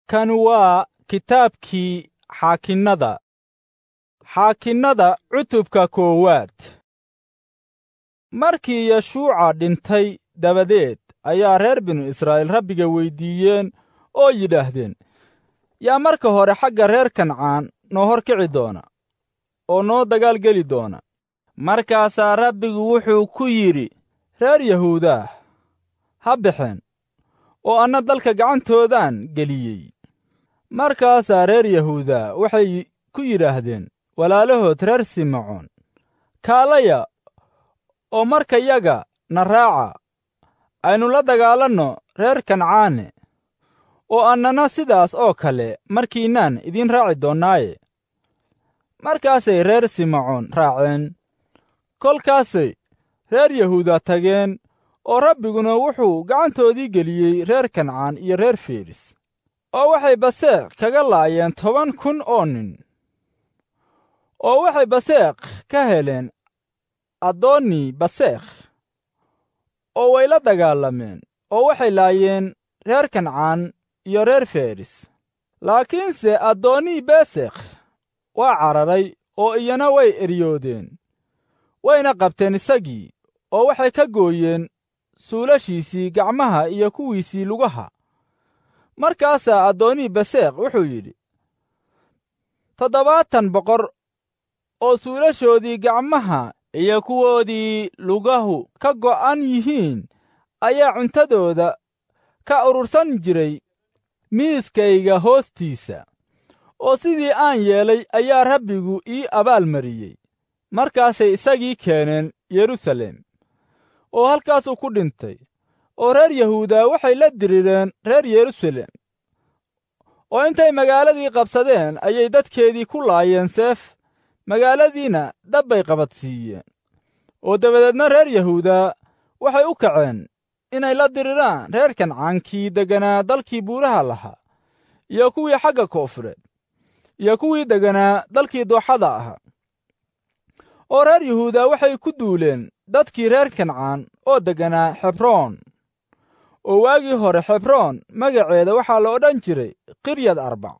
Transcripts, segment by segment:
Kan waa kitaabkii xaakinnada cutubka koowaad. Markii Yeshuuca dhintay dabadeed ayaa reer binu Israa'iil Rabbiga weydiiyeen oo yidhaahdeen, yaa marka hore xagga reer Kancaan noo horkici doona oo noo dagaal geli doona. Markaasaa Rabbigu wuxuu ku yidhi, reer Yahuudaa ha baxeen, oo anna dalka gacantoodaan geliyey. Markaasaa reer Yahuudaa waxay ku yidhaahdeen walaalahood reer Simecoon, kaalaya oo markayaga na raaca, aynu la dagaalanno reer Kancaane, oo annana sidaas oo kale markiinaan idiin raaci doonnaaye. Markaasay reer Simecoon raaceen. Kolkaasay reer Yahuuda tageen, oo Rabbiguna wuxuu gacantoodii geliyey reer Kancaan iyo reer Feris, oo waxay Baseeq kaga laayeen 10,000 oo nin. oo waxay Baseeq ka heleen Adooni Baseeq, oo way la dagaalameen, oo waxay laayeen reer Kancaan iyo reer Feris. Laakiinse Adooni Baseeq waa cararay oo iyana way eryoodeen, wayna qabteen isagii, oo waxay ka gooyeen suulashiisii gacmaha iyo kuwiisii lugaha. Markaasaa Adooni Baseeq wuxuu yidhi, 70 boqor oo suulashoodii gacmaha iyo kuwoodii lugahu ka go'an yihiin ayaa cuntadooda ka urursan jiray miiskayga hoostiisa, oo sidii aan yeelay ayaa Rabbigu ii abaalmariyey. Markaasay isagii keeneen Yerusalem, oo halkaasuu ku dhintay. oo reer Yahuuda waxay la dirireen reer Yerusalem, oo intay magaaladii qabsadeen ayay dadkeedii ku laayeen seef, magaaladiina dab bay qabadsiiyeen. oo dabadeedna reer Yahuuda waxay u kaceen inay la diriraan reer Kancaankii degganaa dalkii buuraha lahaa, iyo kuwii xagga koonfureed, iyo kuwii degganaa dalkii dooxada ahaa. oo reer Yahuuda waxay ku duuleen dadkii reer Kancaan oo degganaa Xebroon, oo waagii hore Xebroon magaceeda waxaa la odhan jiray Qiryad Arbac.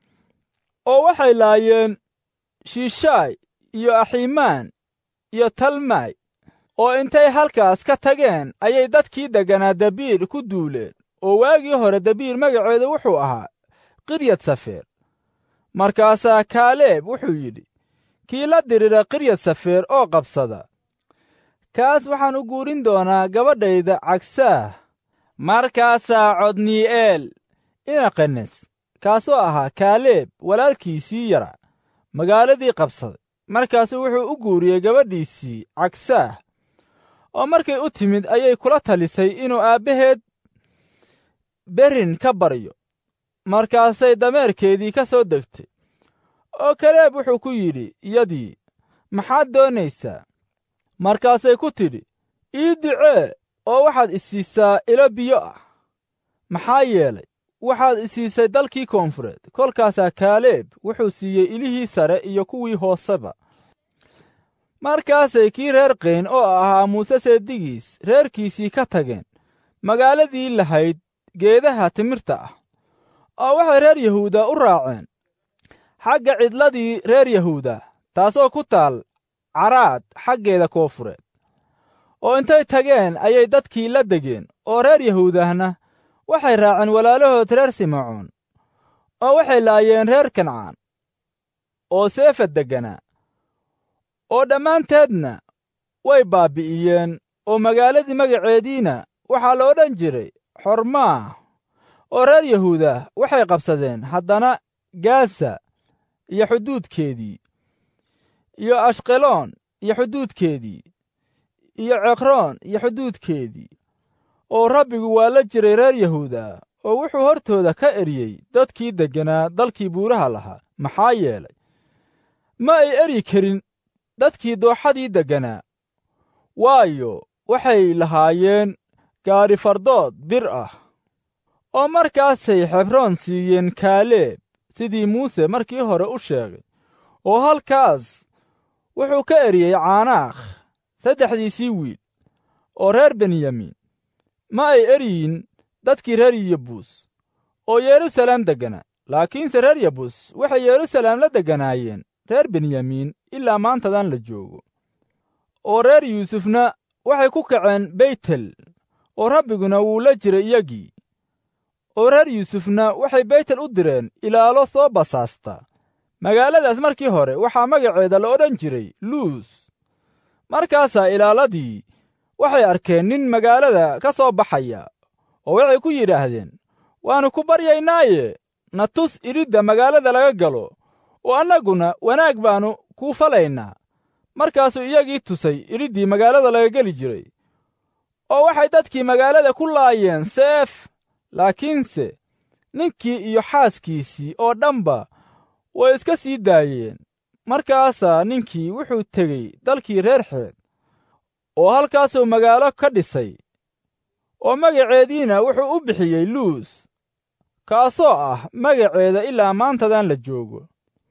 oo waxay laayeen Shiishaay iyo Axiimaan iyo Talmay, oo intay halkaas ka tageen ayay dadkii degganaa Dabiir ku duuleen, oo waagii hore Dabiir magaceeda wuxuu ahaa Qiryad Safeer. Markaasaa Kaaleeb wuxuu yidhi, kii la dirira Qiryad Safeer oo qabsada, kaas waxaan u guurin doonaa gabadhayda Cagsaah. Markaasaa Codnii'eel ina Qenes, kaasoo ahaa Kaaleeb walaalkiisii yara, magaaladii qabsaday. Markaasuu wuxuu u guuriyey gabadhiisii Cagsaah, oo markay u timid ayay kula talisay inuu aabbaheed berrin ka baryo. Markaasay dameerkeedii ka soo degtay, oo Kaaleeb wuxuu ku yidhi iyadii, maxaad doonaysaa? Markaasay ku tidhi, ii ducee oo waxaad i siisaa ilo biyo ah, maxaa yeelay waxaad i siisay dalkii koonfureed. Kolkaasaa Kaaleeb wuxuu siiyey ilihii sare iyo kuwii hooseba. Markaasay kii reer Qayn oo ahaa Muuse seedigiis reerkiisii ka tageen magaaladii lahayd geedaha timirta ah, oo waxay reer Yahuuda u raaceen xagga cidladii reer Yahuuda, taasoo ku taal Caraad xaggeeda koonfureed. oo intay tageen ayay dadkii la degeen, oo reer Yahuudahna waxay raaceen walaalahood reer Simecoon, oo waxay laayeen reer Kancaan oo Seefad degganaa, oo dhammaanteedna way baabbi'iyeen. oo magaaladii magaceediina waxaa la odhan jiray Xormaah. oo reer Yahuuda waxay qabsadeen haddana Gaasa iyo xuduudkeedii, iyo Ashqeloon iyo xuduudkeedii, iyo Ceqroon iyo xuduudkeedii. oo Rabbigu waa la jiray reer Yahuuda, oo wuxuu hortooda ka eryey dadkii degganaa dalkii buuraha lahaa, maxaa yeelay ma ay eryi karin dadkii dooxadii degganaa, waayo waxay lahaayeen gaari fardood bir ah. oo markaasay Xebroon siiyeen Kaaleeb sidii Muuse markii hore u sheegay, oo halkaas wuxuu ka eryey Caanaakh 3 wiil oo reer Benyamin. ma ay eryin dadkii reer Yebuus, oo yeruusalaam deggana. laakiinse reer yabus waxay yeruusalaam la degganaayeen reer benyamiin ilaa maantadan la joogo. oo reer yuusufna waxay ku kaceen beytel, oo rabbiguna wuu la jiray iyagii. oo reer yuusufna waxay beytel u direen ilaalo soo basaasta. magaaladaas markii hore waxaa magaceeda la odhan jiray luus. markaasaa ilaaladii waxay arkeen nin magaalada ka soo baxaya, oo waxay ku yidhaahdeen, waannu ku baryaynaaye na tus iridda magaalada laga galo, oo annaguna wanaag baannu kuu falaynaa. markaasuu iyagii tusay iriddii magaalada laga geli jiray. oo waxay dadkii magaalada ku laayeen seef, laakiinse ninkii iyo xaaskiisii oo dhanba way iska sii daayeen. markaasaa ninkii wuxuu tegey dalkii reer xeed, oo halkaasuu magaalo ka dhisay, oo magaceediina wuxuu u bixiyey luus, kaasoo ah magaceeda ilaa maantadan la joogo.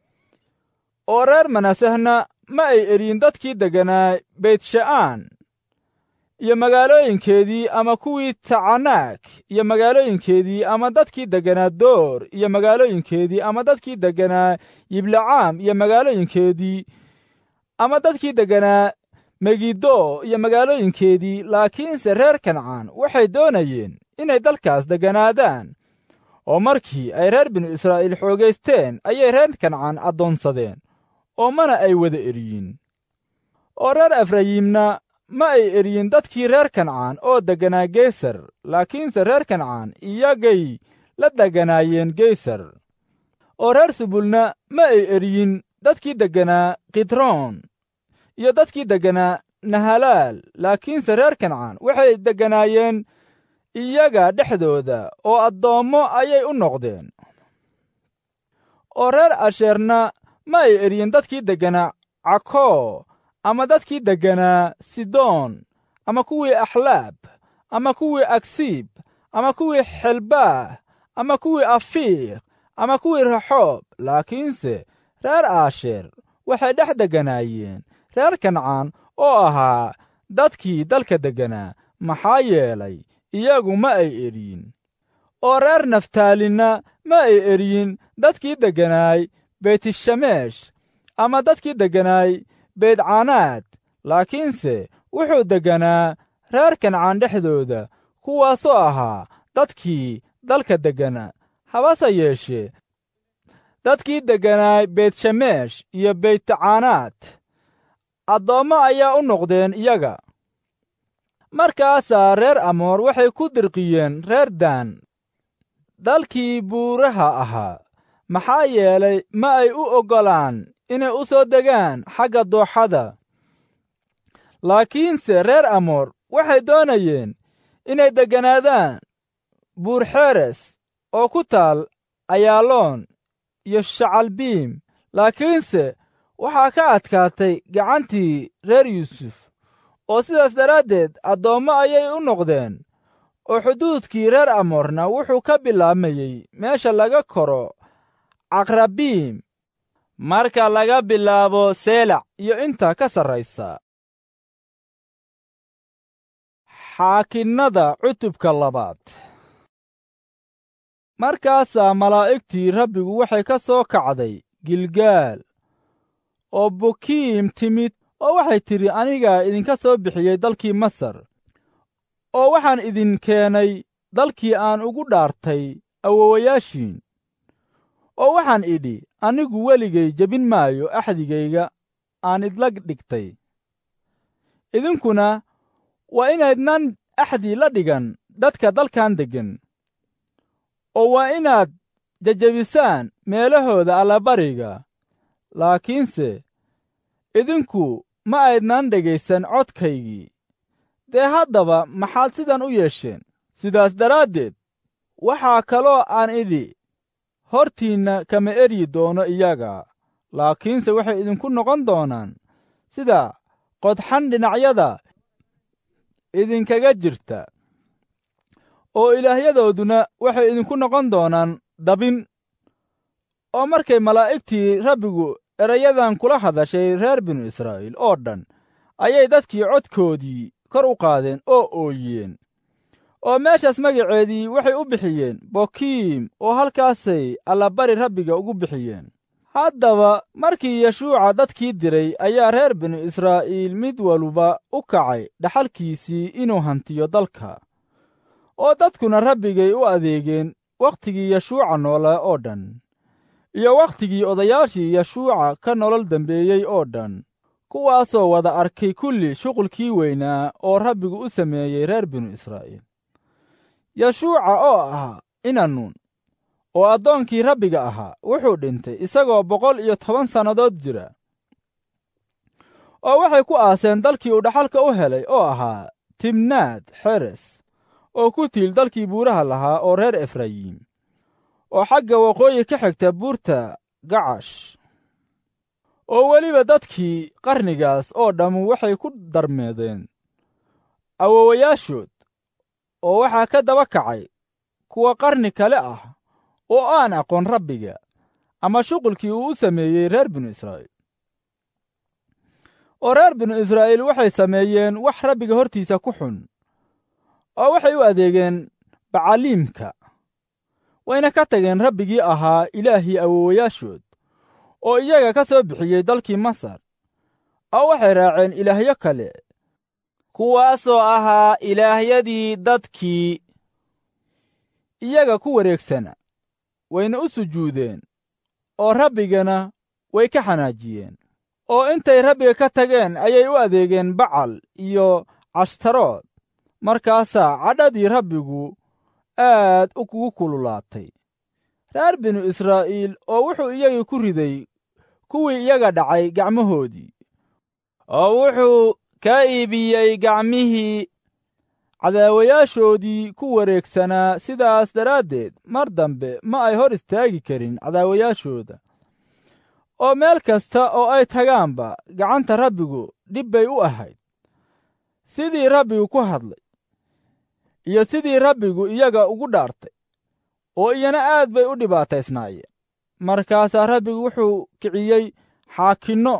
oo reer manasehna ma ay eryin dadkii degganaa beytsha'aan iyo magaalooyinkeedii, ama kuwii tacanaag iyo magaalooyinkeedii, ama dadkii degganaa door iyo magaalooyinkeedii, ama dadkii degganaa yiblacaam iyo magaalooyinkeedii, ama dadkii degganaa megiddo iyo magaalooyinkeedii. laakiinse reer kancaan waxay doonayeen inay dalkaas degganaadaan. oo markii ay reer binu israa'iil xoogaysteen ayay reer kancaan addoonsadeen, oo mana ay wada eryin. oo reer efrayiimna ma ay eryin dadkii reer kancaan oo degganaa geysar, laakiinse reer kancaan iyagay la degganaayeen geysar. oo reer subulna ma ay eryin dadkii degganaa kidroon iyo dadkii degganaa nahalaal, laakiinse reer kancaan waxay degganaayeen iyaga dhexdooda, oo addoommo ayay u noqdeen. oo reer asheerna ma ay eryin dadkii degganaa cakoo, ama dadkii degganaa sidoon, ama kuwii axlaab, ama kuwii agsiib, ama kuwii xelbaah, ama kuwii afiiq, ama kuwii raxoob. laakiinse reer aasheer waxay dhex degganaayeen reer kancaan oo ahaa dadkii dalka degganaa, maxaa yeelay iyagu ma ay eryin. oo reer naftaalinna ma ay eryin dadkii degganaay beytishameesh, ama dadkii degganaay beydcanaad, laakiinse wuxuu degganaa reer kancaan dhexdooda, kuwaasoo ahaa dadkii dalka deggana. habase yeeshee dadkii degganaay beytshemesh iyo beytcanaad addoommo ayaa u noqdeen iyaga. markaasaa reer amoor waxay ku dirqiyeen reer daan dalkii buuraha ahaa, maxaa yeelay ma ay u oggolaan inay u soo degaan xagga dooxada. laakiinse reer amoor waxay doonayeen inay degganaadaan buurxeres oo ku taal ayaaloon iyo shacalbiim. laakiinse waxaa ka adkaatay gacantii reer yuusuf, oo sidaas daraaddeed addoommo ayay u noqdeen. oo xuduudkii reer amoorna wuxuu ka bilaabmayey meesha laga koro caqrabiim, marka laga bilaabo seelac iyo inta ka sarraysa. xaakinnada cutubka 2. markaasaa malaa'igtii rabbigu waxay ka soo kacday gilgaal, oo bukiim timid, oo waxay tidhi, anigaa idinka soo bixiyey dalkii masar, oo waxaan idin keenay dalkii aan ugu dhaartay awowayaashiin. oo waxaan idhi, anigu weligay jebin maayo axdigayga aan idla dhigtay. idinkuna waa inaydnan axdi la dhigan dadka dalkan deggan, oo waa inaad jejebisaan meelahooda allabariga. laakiinse idinku ma aydnan dhegaysan codkaygii. dee haddaba maxaad sidan u yeesheen? sidaas daraaddeed waxaa kaloo aan idhi, hortiinna kama eryi doono iyaga, laakiinse waxay idinku noqon doonaan sida qodxan dhinacyada idinkaga jirta, oo ilaahyadooduna waxay idinku noqon doonaan dabin. oo markay malaa'igtii rabbigu erayadan kula hadashay reer binu israa'iil oo dhan, ayay dadkii codkoodii kor u qaadeen oo ooyeen. oo meeshaas magaceedii waxay u bixiyeen bokiim, oo halkaasay allabari rabbiga ugu bixiyeen. haddaba markii yeshuuca dadkii diray ayaa reer binu israa'iil mid waluba u kacay dhaxalkiisii inuu hantiyo dalka, oo dadkuna rabbigay u adeegeen wakhtigii yeshuuca noolaa oo dhan, iyo wakhtigii odayaashii yeshuuca ka nolol dambeeyey oo dhan, kuwaasoo wada arkay kulli shuqulkii weynaa oo rabbigu u sameeyey reer binu israa'iil. yeshuuca oo ahaa inanuun, oo addoonkii rabbiga ahaa, wuxuu dhintay isagoo 110 sannadood jira. oo waxay ku aaseen dalkii uu dhaxalka u helay oo ahaa timnaad xeres, oo ku tiil dalkii buuraha lahaa oo reer efrayiim, oo xagga waqooyi ka xigta buurta gacash. oo weliba dadkii qarnigaas oo dhammu waxay ku darmeedeen awowayaashood, oo waxaa ka daba kacay kuwa qarni kale ah oo aan aqoon rabbiga ama shuqulkii uu u sameeyey reer binu israa'iil. oo reer binu israa'iil waxay sameeyeen wax rabbiga hortiisa ku xun, oo waxay u adeegeen bacaliimka, wayna ka tageen rabbigii ahaa ilaahii awowayaashood, oo iyaga ka soo bixiyey dalkii masar, oo waxay raaceen ilaahyo kale, kuwaasoo ahaa ilaahyadii dadkii iyaga ku wareegsana, wayna u sujuudeen, oo rabbigana way ka xanaajiyeen. oo intay rabbiga ka tageen ayay u adeegeen bacal iyo cashtarood. markaasaa cadhadii rabbigu aad u kugu kululaatay reer binu israa'iil, oo wuxuu iyagii ku riday kuwii iyaga dhacay gacmahoodii, oo wuxuu ka iibiyey gacmihii cadaawayaashoodii ku wareegsanaa. sidaas daraaddeed mar dambe ma ay hor istaagi karin cadaawayaashooda, oo meel kasta oo ay tagaanba gacanta rabbigu dhib bay u ahayd, sidii rabbigu ku hadlay iyo sidii rabbigu iyaga ugu dhaartay, oo iyana aad bay u dhibaataysnaayeen. markaasaa rabbigu wuxuu kiciyey xaakinno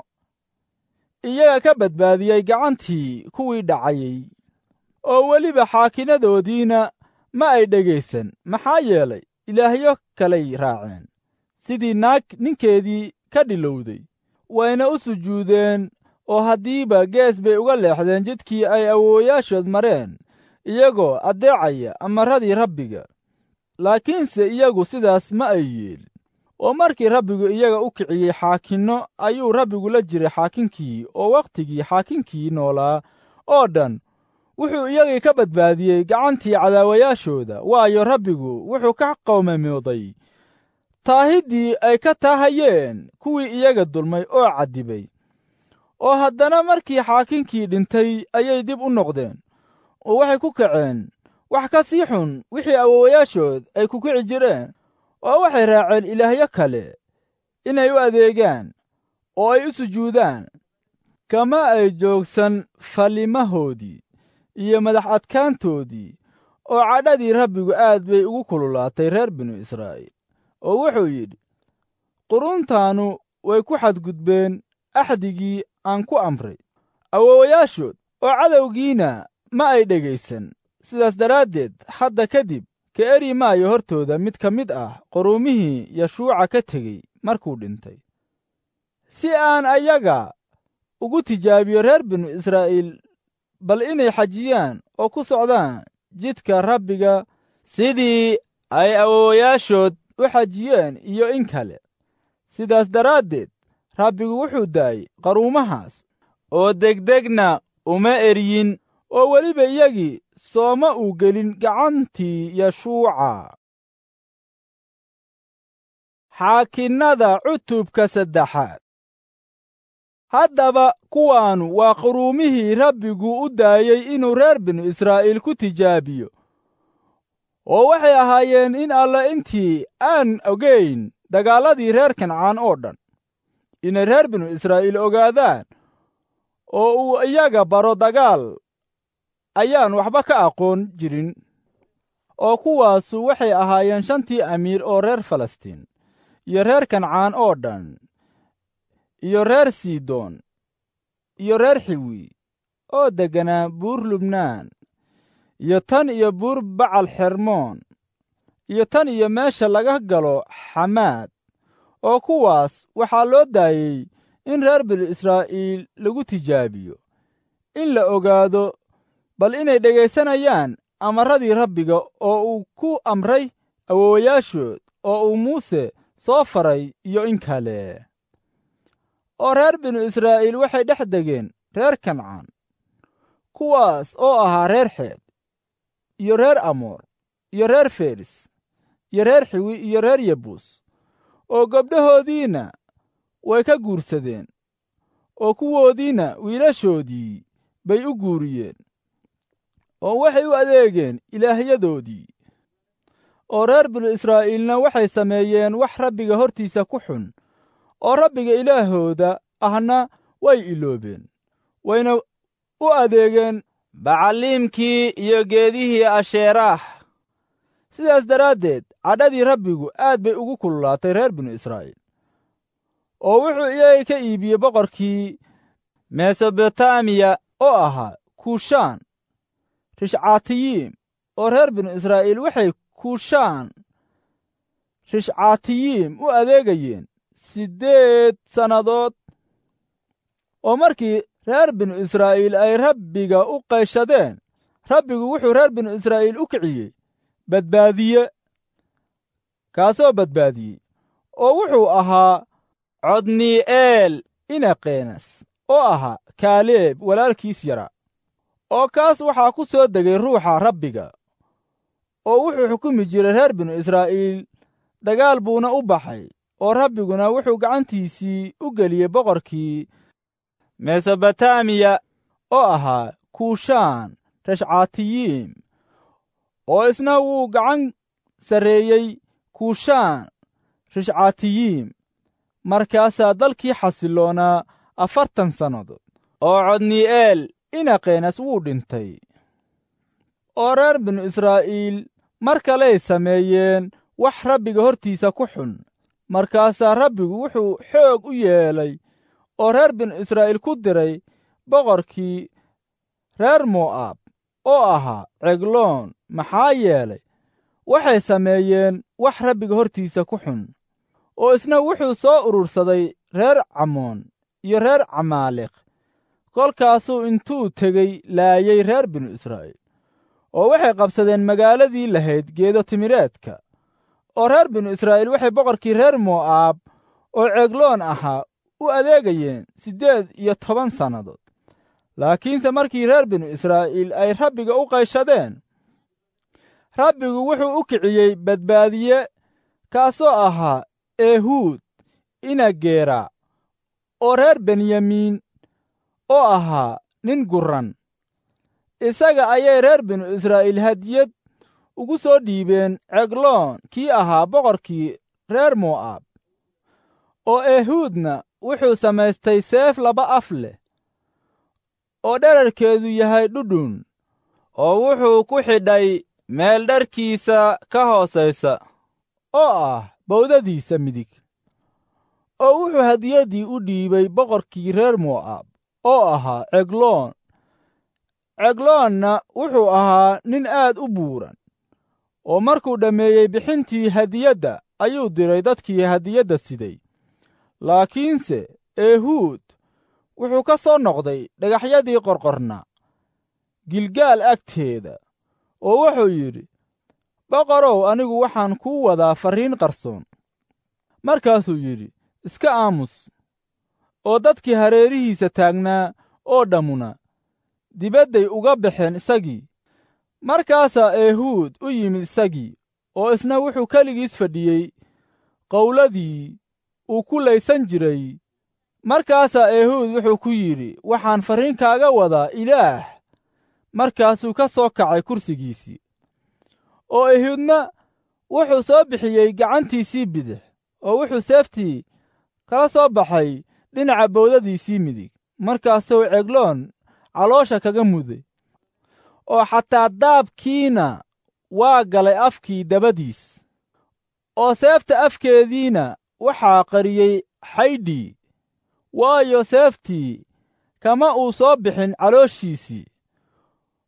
iyaga ka badbaadiyey gacantii kuwii dhacayey, oo weliba xaakinnadoodiina ma ay dhegaysan, maxaa yeelay ilaahyo kalay raaceen, sidii naag ninkeedii ka dhilowday, wayna u sujuudeen, oo haddiiba gees bay uga leexdeen jidkii ay awowayaashood mareen, iyagoo addeecaya amarradii rabbiga. laakiinse iyagu sidaas ma ay yeelin. oo markii rabbigu iyaga u kiciyey xaakinno, ayuu rabbigu la jiray xaakinkii, oo wakhtigii xaakinkii noolaa oo dhan wuxuu iyagii ka badbaadiyey gacantii cadaawayaashooda, waayo rabbigu wuxuu ka qowmamooday taahiddii ay ka taahayeen kuwii iyaga dulmay oo caddibay. oo haddana markii xaakinkii dhintay ayay dib u noqdeen, oo waxay ku kaceen wax ka sii xun wixii awowayaashood ay ku kici jireen, oo waxay raaceen ilaahyo kale inay u adeegaan oo ay u sujuudaan. kama ay joogsan fallimahoodii iyo madax adkaantoodii, oo cadhadii rabbigu aad bay ugu kululaatay reer binu israa'iil. oo wuxuu yidhi, quruntaannu way ku xadgudbeen axdigii aan ku amray awowayaashood, oo cadowgiina ma ay dhegaysan. sidaas daraaddeed hadda kadib ka eri maayo hortooda mid ka mid ah quruumihii yeshuuca ka tegey markuu dhintay, si aan ayaga ugu tijaabiyo reer binu israa'iil, bal inay xajiyaan oo ku socdaan jidka rabbiga sidii ay awowayaashood u xajiyeen iyo in kale. sidaas daraaddeed rabbigu wuxuu daayey qaruumahaas, oo degdegna uma eryin, oo weliba iyagii sooma uu gelin gacantii yeshuuca. xaakinnada cutubka 3. haddaba kuwaanu waa quruumihii rabbigu u daayey inuu reer binu israa'iil ku tijaabiyo, oo waxay ahaayeen in alla intii aan ogayn dagaalladii reer kancaan oo dhan, inay reer binu israa'iil ogaadaan, oo uu iyaga baro dagaal ayaan waxba ka aqoon jirin. oo kuwaasu waxay ahaayeen 5 amiir oo reer falastiin, iyo reer kancaan oo dhan, iyo reer sidoon, iyo reer xiwi oo degganaa buur lubnaan, iyo tan iyo buur bacal xermoon iyo tan iyo meesha laga galo xamaad, oo kuwaas waxaa loo daayey in reer binu israa'iil lagu tijaabiyo, in la ogaado bal inay dhegaysanayaan amarradii rabbiga oo uu ku amray awoowayaashood oo uu muuse soo faray iyo in kale. oo reer binu israa'iil waxay dhex degeen reer kancaan, kuwaas oo ahaa reer xeed iyo reer amoor iyo reer feris iyo reer xiwi iyo reer yebuus, oo gabdhahoodiinna way ka guursadeen, oo kuwoodiinna wiilashoodii bay u guuriyeen, oo waxay u adeegeen ilaahyadoodii. oo reer binu israa'iilna waxay sameeyeen wax rabbiga hortiisa ku xun, oo rabbiga ilaahooda ahna way iloobeen, wayna u adeegeen bacaliimkii iyo geedihii asheeraah. sidaas daraaddeed cadhadii rabbigu aad bay ugu kululaatay reer binu israa'iil, oo wuxuu iyaga ka iibiyey boqorkii mesobotamiya oo ahaa kuushaan rishcaatiyiim. oo reer binu israa'iil waxay kuushaan rishcaatiyiim u adeegayeen 8 sannadood. oo markii reer binu israa'iil ay rabbiga u qayshadeen, rabbigu wuxuu reer binu israa'iil u kiciyey badbaadiye, kaasoo badbaadiyey, oo wuxuu ahaa codnii'eel inaqeenas oo ahaa kaaleeb walaalkiis yara. oo kaas waxaa ku soo degay ruuxa rabbiga, oo wuxuu xukumi jiray reer binu israa'iil, dagaal buuna u baxay. oo rabbiguna wuxuu gacantiisii u geliyey boqorkii mesobotamiya oo ahaa kuushaan rishcaatiyiim, oo isna wuu gacan sarreeyey kuushaan rishcaatiyiim. markaasaa dalkii xasilloonaa 40 sannadood. oo codnii'eel inaqeenas wuu dhintay. oo reer binu israa'iil mar kaley sameeyeen wax rabbiga hortiisa ku xun. markaasaa rabbigu wuxuu xoog u yeelay oo reer binu israa'iil ku diray boqorkii reer mo'aab oo ahaa cegloon, maxaa yeelay waxay sameeyeen wax rabbiga hortiisa ku xun. oo isna wuxuu soo urursaday reer camoon iyo reer camaaleq. kolkaasuu intuu tegey laayay reer binu israa'iil, oo waxay qabsadeen magaaladii lahayd geedo timireedka. oo reer binu israa'iil waxay boqorkii reer mo'aab oo cegloon ahaa u adeegayeen 18 sannadood. laakiinse markii reer binu israa'iil ay rabbiga u qayshadeen, rabbigu wuxuu u kiciyey badbaadiye, kaasoo ahaa ehuud inageera oo reer benyamiin oo ahaa nin gurran. isaga ayay reer binu israa'iil hadiyad ugu soo dhiibeen cegloon kii ahaa boqorkii reer mo'aab. oo ehuudna wuxuu samaystay seef 2 af leh oo dherarkeedu yahay dhudhun, oo wuxuu ku xidhay meel dharkiisa ka hoosaysa oo ah bawdadiisa midig. oo wuxuu hadiyaddii u dhiibay boqorkii reer mo'aab oo ahaa cegloon. cegloonna wuxuu ahaa nin aad u buuran, oo markuu dhammeeyey bixintii hadiyadda ayuu diray dadkii hadiyadda siday. laakiinse ehuud wuxuu ka soo noqday dhagaxyadii qorqorna gilgaal agteeda, oo wuxuu yidhi, boqorow, anigu waxaan kuu wadaa farriin qarsoon. markaasuu yidhi, iska aamus. oo dadkii hareerihiisa taagnaa oo dhammuna dibadday uga baxeen isagii. markaasaa ehuud u yimid isagii, oo isna wuxuu keligiis fadhiyey qowladii uu ku laysan jiray. markaasaa ehuud wuxuu ku yidhi, waxaan farriin kaaga wadaa ilaah. markaasuu ka soo kacay kursigiisii. oo ehuudna wuxuu soo bixiyey gacantiisii bidix, oo wuxuu seeftii kala soo baxay dhinaca bawdadiisii midig. markaasuu cegloon caloosha kaga muday, oo xataa daabkiina waa galay afkii dabadiis. oo seefta afkeediina waxaa qariyey xaydhii, waayo seeftii kama uu soo bixin calooshiisii.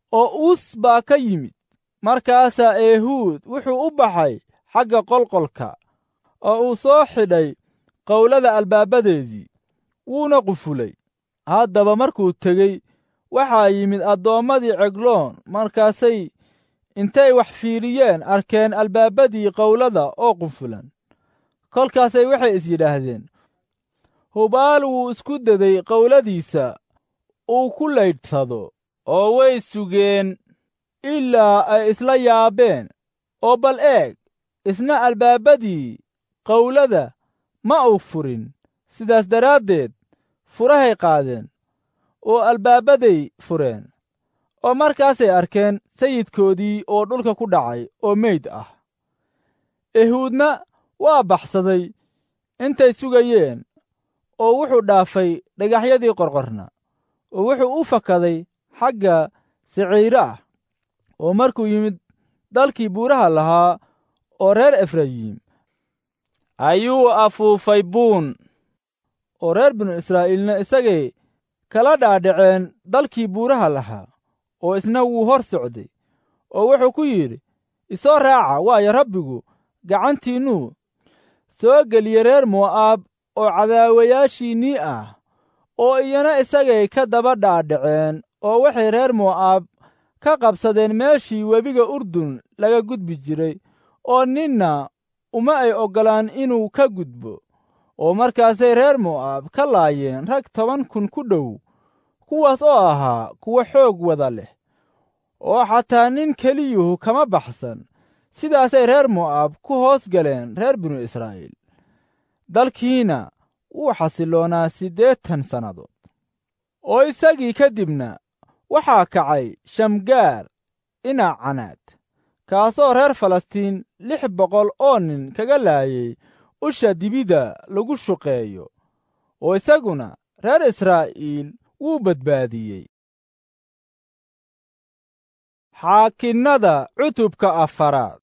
oo uus baa ka yimid. markaasaa ehuud wuxuu u baxay xagga qolqolka oo uu soo xidhay qowlada albaabadeedii, wuuna qufulay. haddaba markuu tegey waxaa yimid addoommadii cegloon, markaasay intay wax fiiriyeen arkeen albaabadii qowlada oo qufulan. kolkaasay waxay is yidhaahdeen, hubaal wuu isku daday qowladiisa uu ku laydhsado. oo way sugeen ilaa ay isla yaabeen. oo bal eeg, isna albaabadii qowlada ma uu furin. sidaas daraaddeed furahay qaadeen oo albaabaday fureen. oo markaasay arkeen sayidkoodii oo dhulka ku dhacay oo meyd ah. ehuudna waa baxsaday intay sugayeen, oo wuxuu dhaafay dhagaxyadii qorqorna, oo wuxuu u fakaday xagga siciira ah. oo markuu yimid dalkii buuraha lahaa oo reer efrayiim, ayuu afuufay buun. oo reer binu israa'iilna isagay kala dhaadhaceen dalkii buuraha lahaa, oo isna wuu hor socday. oo wuxuu ku yidhi, isoo raaca, waayo rabbigu gacantiinnuu soo geliye reer mo'aab oo cadaawayaashiinnii ah. oo iyana isagay ka daba dhaadhaceen, oo waxay reer mo'aab ka qabsadeen meeshii webiga urdun laga gudbi jiray, oo ninna uma ay oggolaan inuu ka gudbo. oo markaasay reer mo'aab ka laayeen rag 10,000 ku dhow, kuwaas oo ahaa kuwo xoog wada leh, oo xataa nin keliyuhu kama baxsan. sidaasay reer mo'aab ku hoos galeen reer binu israa'iil. dalkiina wuu xasilloonaa 80 sannadood. oo isagii ka dibna waxaa kacay shamgaar ina canaad, kaasoo reer falastiin 600 oo nin kaga laayay usha dibida lagu shuqeeyo. oo isaguna reer israa'iil wuu badbaadiyey. xaakinnada cutubka 4.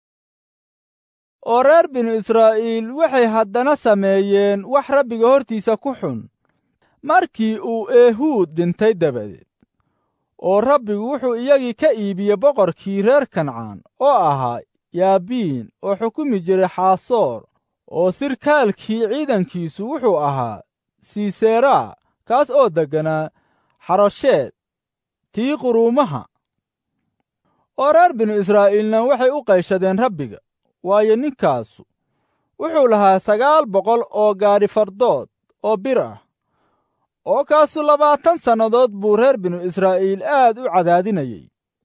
oo reer binu israa'iil waxay haddana sameeyeen wax rabbiga hortiisa ku xun markii uu ehuud dhintay dabadeed. oo rabbigu wuxuu iyagii ka iibiyey boqorkii reer kancaan oo ahaa yaabiin, oo xukumi jiray xaasoor. oo sirkaalkii ciidankiisu wuxuu ahaa siseraa, kaas oo degganaa xarosheed tii quruumaha. oo reer binu israa'iilna waxay u qayshadeen rabbiga, waayo ninkaasu wuxuu lahaa 900 oo gaadhi fardood oo bir ah. oo kaasu 20 sannadood buu reer binu israa'iil aad u cadaadinayey.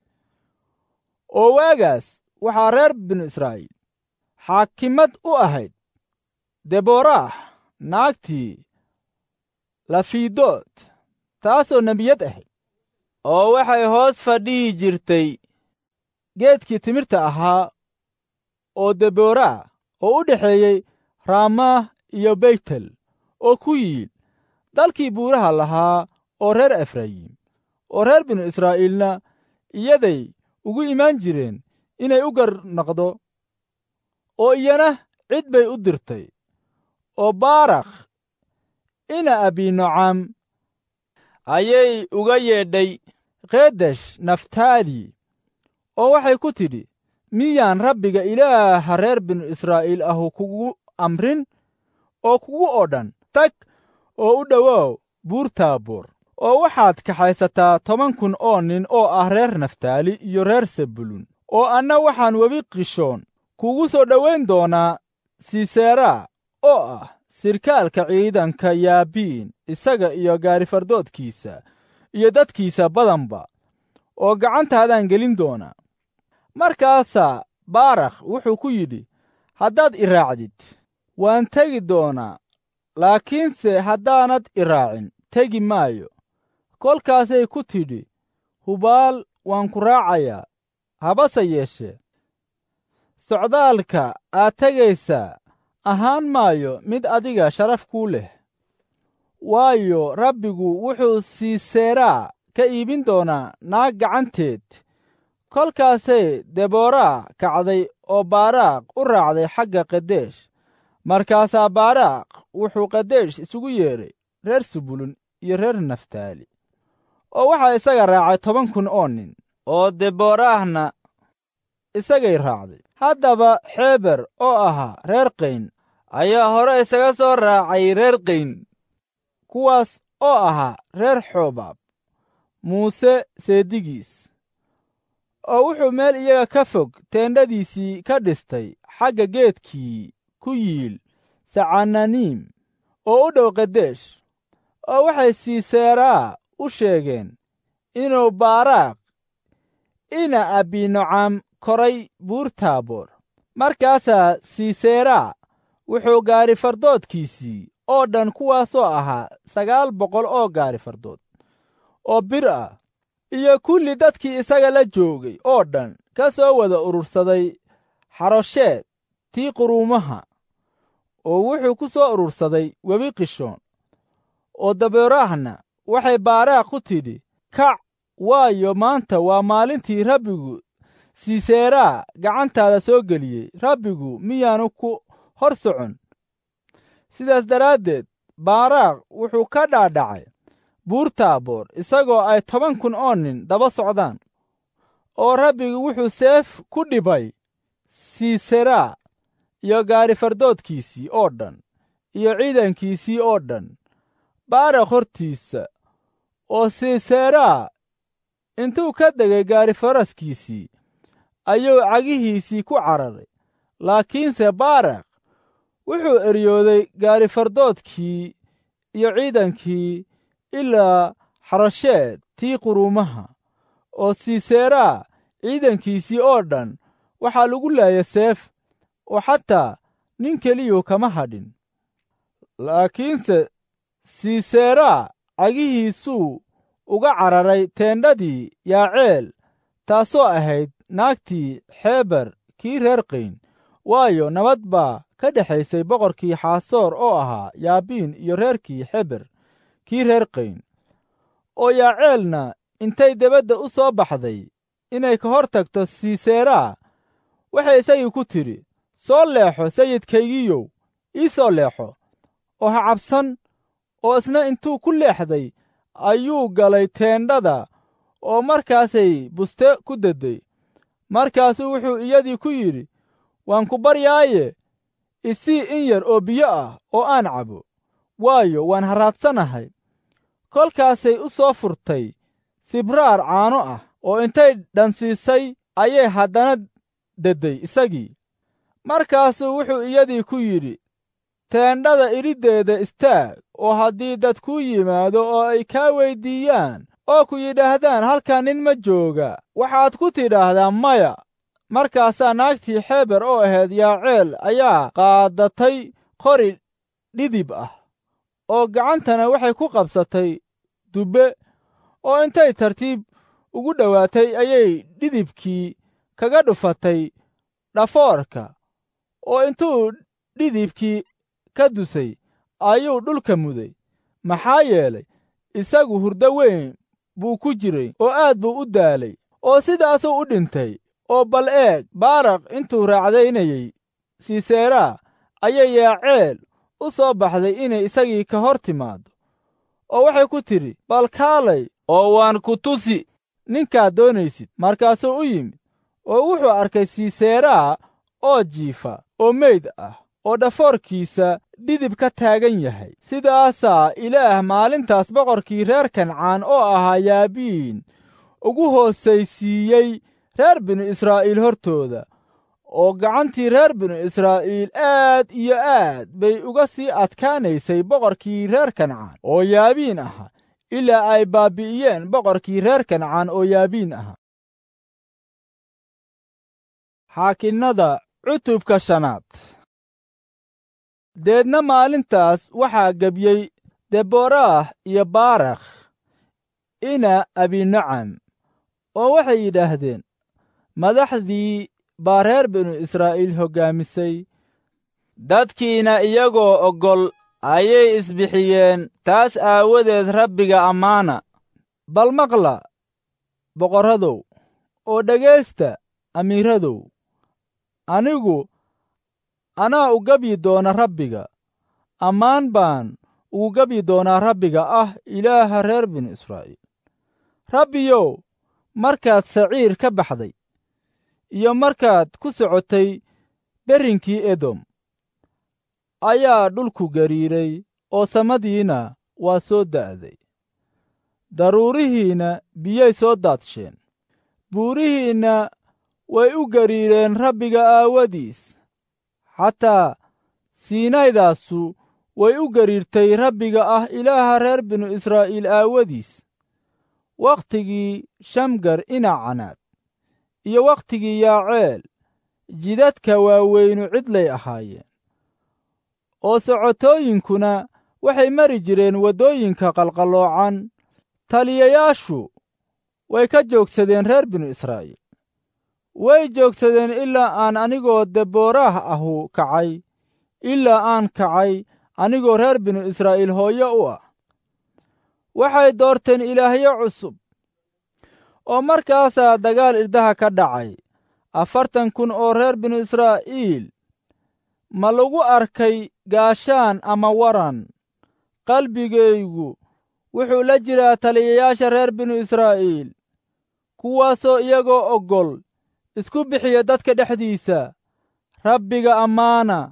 oo waagaas waxaa reer binu israa'iil xaakimad u ahayd deboraah naagtii lafiidood, taasoo nebiyad ahayd. oo waxay hoos fadhihi jirtay geedkii timirta ahaa oo deboraa, oo u dhexeeyey raamaah iyo beytel, oo ku yiil dalkii buuraha lahaa oo reer efrayiim. oo reer binu israa'iilna iyaday ugu imaan jireen inay u garnaqdo. oo iyana cid bay u dirtay. oo baarakh ina abinocam ayay uga yeedhay kedesh naftaali. oo waxay ku tidhi, miyaan rabbiga ilaaha reer binu israa'iil ahu kugu amrin oo kugu odhan, tag oo u dhowow buur taaboor, oo waxaad kaxaysataa 10,000 oo nin oo ah reer naftaali iyo reer sebulun. oo anna waxaan webi qishoon kugu soo dhowayn doonaa siseraa oo ah sirkaalka ciidanka yaabiin, isaga iyo gaarifardoodkiisa iyo dadkiisa badanba, oo gacantaadaan gelin doonaa. markaasaa baarakh wuxuu ku yidhi, haddaad i raacdid waan tegi doonaa, laakiinse haddaanad i raacin tegi maayo. kolkaasay ku tidhi, hubaal waan ku raacayaa, habase yeeshee socdaalka aad tegaysaa ahaan maayo mid adiga sharaf kuu leh, waayo rabbigu wuxuu siseraa ka iibin doonaa naag gacanteed. kolkaasay deboraa kacday oo baaraaq u raacday xagga kadesh. markaasaa baaraaq wuxuu kadesh isugu yeedhay reer sebulun iyo reer naftaali. oo waxaa isaga raacay 10,000 oo nin. oo deboraahna isagay raacday. haddaba xeeber oo ahaa reer qayn ayaa hore isaga soo raacay reer qayn, kuwaas oo ahaa reer xoobaab, muuse seedigiis, oo wuxuu meel iyaga ka fog teendhadiisii ka dhistay xagga geedkii ku yiil sacananiim oo u dhow kadeesh. oo waxay siiseeraa u sheegeen inuu baaraaq ina abinocaam koray buur taaboor. markaasaa siiseeraa wuxuu gaari fardoodkiisii oo dhan, kuwaasoo ahaa 900 oo gaari fardood oo bir ah, iyo kulli dadkii isaga la joogay oo dhan ka soo wada urursaday xarosheed tii quruumaha, oo wuxuu ku soo urursaday webi qishoon. oo deboraahna waxay baaraaq ku tidhi, kac, waayo maanta waa maalintii rabbigu siiseeraa gacantaada soo geliyey. rabbigu miyaanu ku hor socon? sidaas daraaddeed baaraaq wuxuu ka dhaadhacay buur taaboor, isagoo ay 10,000 oo nin daba socdaan. oo rabbigu wuxuu seef ku dhibay siiseraa iyo gaari fardoodkiisii oo dhan iyo ciidankiisii oo dhan baaraaq hortiisa. oo siiseraa intuu ka degay gaari faraskiisii ayuu cagihiisii ku cararay. laakiinse baaraaq wuxuu eryooday gaari fardoodkii iyo ciidankii ilaa xarosheed tii quruumaha. oo siiseraa ciidankiisii oo dhan waxaa lagu laayay seef, oo xataa nin keliyuu kama hadhin. laakiinse siiseraa cagihiisuu uga cararay teendhadii yaaceel, taasoo ahayd naagtii xeeber kii reer qayn, waayo nabad baa ka dhexaysay boqorkii xaasoor oo ahaa yaabiin iyo reerkii xeber kii reer qayn. oo yaaceelna intay debadda u soo baxday inay ka hor tagto siiseraa, waxay isagii ku tidhi, soo leexo sayidkaygiiyow, ii soo leexo oo ha cabsan. oo isna intuu ku leexday ayuu galay teendhada, oo markaasay buste ku dedday. markaasuu wuxuu iyadii ku yidhi, waan ku baryaaye, isii in yar oo biyo ah oo aan cabo, waayo waan harraadsanahay. kolkaasay u soo furtay sibraar caano ah, oo intay dhansiisay ayay haddana dedday isagii. markaasuu wuxuu iyadii ku yidhi, teendhada iriddeeda istaag, oo haddii dad kuu yimaado oo ay kaa weyddiiyaan oo ku yidhaahdaan halkan nin ma jooga, waxaad ku tidhaahdaa maya. markaasaa naagtii xeeber oo ahayd yaaceel ayaa qaadatay qori dhidib ah, oo gacantana waxay ku qabsatay dubbe, oo intay tartiib ugu dhowaatay ayay dhidibkii kaga dhufatay dhafoorka. oo intuu dhidibkii ka dusay ayuu dhulka muday, maxaa yeelay isagu hurdo weyn buu ku jiray oo aad buu u daalay. oo sidaasuu u dhintay. oo bal eeg, baaraaq intuu raacdaynayey siiseraa ayay yaaceel u soo baxday inay isagii ka hor timaaddo. oo waxay ku tidhi, bal kaalay oo waan ku tusi ninkaad doonaysid. markaasuu u yimid, oo wuxuu arkay siiseraa oo jiifa oo meyd ah, oo dhafoorkiisa dhidib ka taagan yahay. sidaasaa ilaah maalintaas boqorkii reer kancaan oo ahaa yaabiin ugu hoosaysiiyey reer binu israa'iil hortooda. oo gacantii reer binu israa'iil aad iyo aad bay uga sii adkaanaysay boqorkii reer kancaan oo yaabiin ahaa, ilaa ay baabbi'iyeen boqorkii reer kancaan oo yaabiin ahaa. xaakinnada cutubka 5. deedna maalintaas waxaa gebyey deboraah iyo baaraaq ina abinocam, oo waxay yidhaahdeen, madaxdii baa reer binu israa'iil hoggaamisay, dadkiina iyagoo oggol ayay isbixiyeen. taas aawadeed rabbiga ammaana. bal maqla boqorradow, oo dhegaysta amiiradow. anigu anaa u gebyi doona rabbiga, ammaan baan ugu gebyi doonaa rabbiga ah ilaaha reer binu israa'iil. rabbiyow, markaad saciir ka baxday iyo markaad ku socotay berrinkii edom ayaa dhulku gariiray oo samadiina waa soo da'day daruurihiinna biyay soo daadsheen buurihiinna way u gariireen rabbiga aawadiis xataa siinaydaasu way u gariirtay rabbiga ah ilaaha reer binu israa'iil aawadiis wakhtigii shamgar inacanaad iyo wakhtigii yaaceel jidadka waaweynu cidlay ahaayeen oo socotooyinkuna waxay mari jireen waddooyinka qalqalloocan taliyayaashu way ka joogsadeen reer binu israa'iil way joogsadeen ilaa aan anigoo debooraah ahu kacay ilaa aan kacay anigoo reer binu israa'iil hooyo u ah waxay doorteen ilaahyo cusub oo markaasaa dagaal irdaha ka dhacay 40,000 oo reer binu israa'iil ma lagu arkay gaashaan ama waran qalbigaygu wuxuu la jiraa taliyayaasha reer binu israa'iil kuwaasoo iyagoo oggol isku bixiya dadka dhexdiisa rabbiga ammaana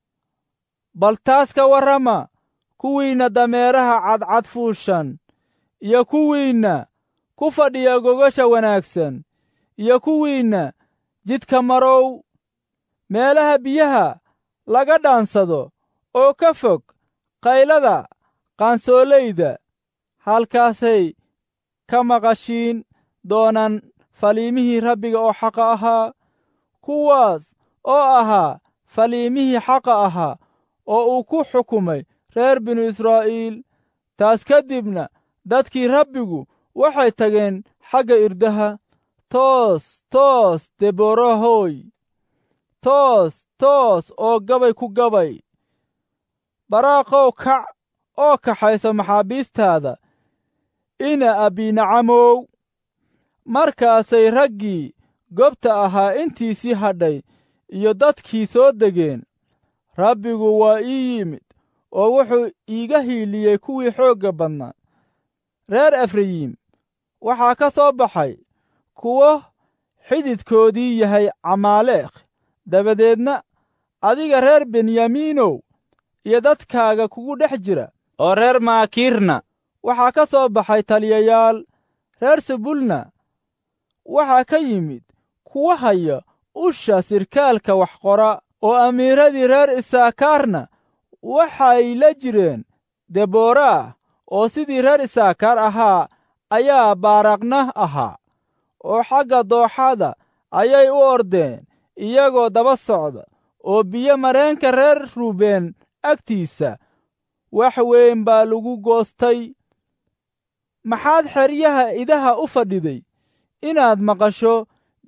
bal taas ka warrama kuwiinna dameeraha cadcad fuushan iyo kuwiinna ku fadhiya gogasha wanaagsan iyo kuwiinna jidka marow meelaha biyaha laga dhaansado oo ka fog qaylada qaansoolayda halkaasay ka maqashiin doonaan faliimihii rabbiga oo xaqa ahaa kuwaas oo ahaa faliimihii xaqa ahaa oo uu ku xukumay reer binu israa'iil taas ka dibna dadkii rabbigu waxay tageen xagga irdaha toos toos deboorahoy toos toos oo gabay ku gabay baraaqow kac oo kaxayso maxaabiistaada ina abiinacamow markaasay raggii gobta ahaa intiisii hadhay iyo dadkii soo degeen rabbigu waa ii yimid oo wuxuu iiga hiiliyey kuwii xoogga badnaa reer efrayim waxaa ka soo baxay kuwo xididkoodii yahay camaaleekh dabadeedna adiga reer benyamiinow iyo dadkaaga kugu dhex jira oo reer maakiirna waxaa ka soo baxay taliyayaal reer sebulna waxaa ka yimid kuwa haya usha sirkaalka wax qora oo amiiradii reer isaakaarna waxay la jireen debooraah oo sidii reer isaakaar ahaa ayaa baaraqna ahaa oo xagga dooxada ayay u ordeen iyagoo daba socda oo biyo mareenka reer ruubeen agtiisa wax weyn baa lagu goostay maxaad xeryaha idaha u fadhiday inaad maqasho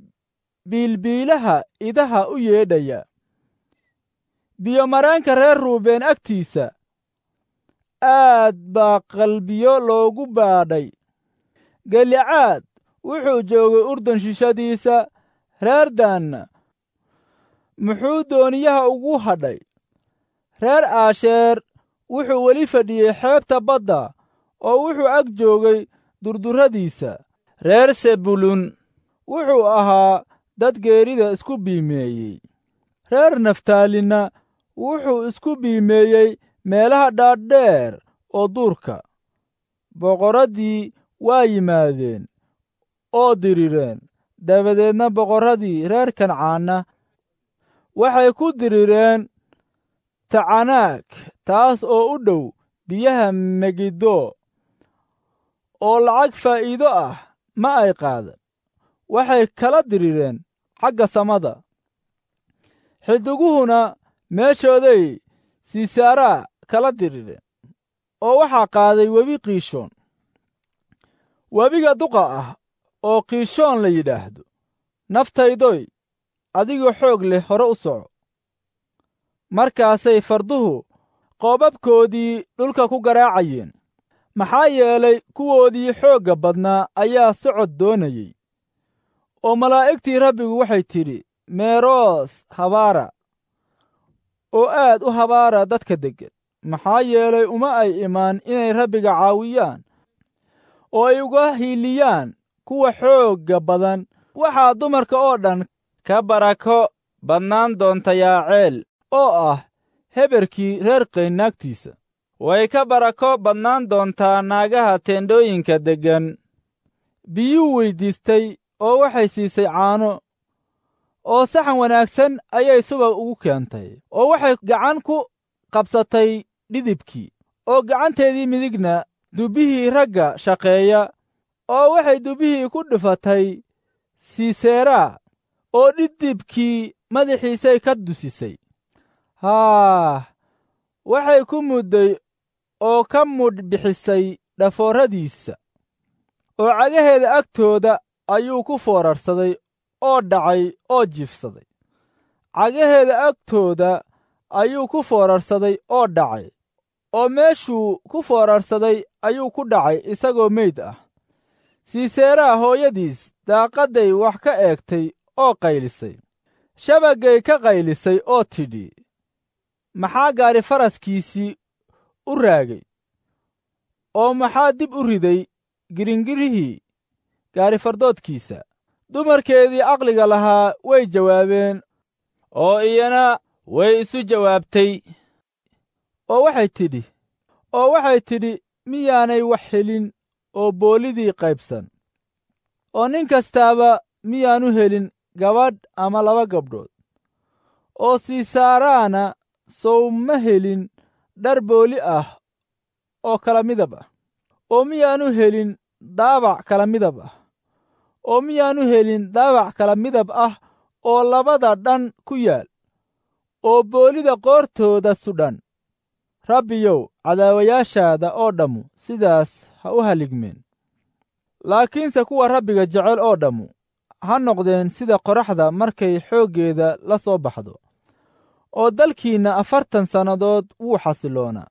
biilbiilaha idaha u yeedhaya biyo mareenka reer ruubeen agtiisa aad baa qalbiyo loogu baadhay galicaad wuxuu joogay urdun shishadiisa reer daanna muxuu dooniyaha ugu hadhay reer aasheer wuxuu weli fadhiyey xeebta badda oo wuxuu ag joogay durdurradiisa reer sebulun wuxuu ahaa dad geerida isku biimeeyey reer naftaalinna wuxuu isku biimeeyey meelaha dhaadheer oo duurka boqorraddii waa yimaadeen oo dirireen dabadeedna boqorradii reer kancaanna waxay ku dirireen tacanaag taas oo u dhow biyaha megiddo oo lacag faa'iido ah ma ay qaadan waxay kala dirireen xagga samada xidiguhuna meeshooday siisaaraa kala dirireen oo waxaa qaaday webi qiishoon webiga duqa ah oo qiishoon la yidhaahdo naftaydoy adigoo xoog leh hore u soco markaasay farduhu qoobabkoodii dhulka ku garaacayeen maxaa yeelay kuwoodii xoogga badnaa ayaa socod doonayey oo malaa'igtii rabbigu waxay tidhi meeroos habaara oo aad u habaara dadka deggan maxaa yeelay uma ay imaan inay rabbiga caawiyaan oo ay uga hiiliyaan kuwa xoogga badan. waxaa dumarka oo dhan ka barako badnaan doonta yaaceel oo ah heberkii reer qayn naagtiisa. way ka barako badnaan doontaa naagaha teendhooyinka deggan. biyuu weyddiistay oo waxay siisay caano, oo saxan wanaagsan ayay subag ugu keentay. oo waxay gacan ku qabsatay dhidibkii, oo gacanteedii midigna dubbihii ragga shaqeeya. oo waxay dubbihii ku dhufatay siiseeraa, oo dhidibkii madaxiisay ka dusisay. waxay ku mudday oo ka mudh bixisay dhafooradiisa. oo cagaheeda agtooda ayuu ku foorarsaday oo dhacay oo jiifsaday. cagaheeda agtooda ayuu ku foorarsaday oo dhacay, oo meeshuu ku foorarsaday ayuu ku dhacay isagoo meyd ah. siiseeraa hooyadiis daaqadday wax ka eegtay oo qaylisay. shabaggay ka qaylisay oo tidhi, maxaa gaari faraskiisii u raagay? oo maxaa dib u riday giringirihii gaarifardoodkiisa? dumarkeedii aqliga lahaa way jawaabeen, oo iyana way isu jawaabtay. oo waxay tidhi miyaanay wax helin oo boolidii qaybsan? oo nin kastaaba miyaanu helin gabadh ama 2 gabdhood? oo siisaaraana sow ma helin dhar booli ah oo kala midab ah? oo miyaanu helin daabac kala midab ah? oo miyaanu helin daabac kala midab ah oo labada dhan ku yaal, oo boolida qoortooda sudhan? rabbiyow, cadaawayaashaada oo dhammu sidaas ha u haligmeen. laakiinse kuwa rabbiga jecel oo dhammu ha noqdeen sida qoraxda markay xooggeeda la soo baxdo. oo dalkiinna 40 sannadood wuu xasiloonaa.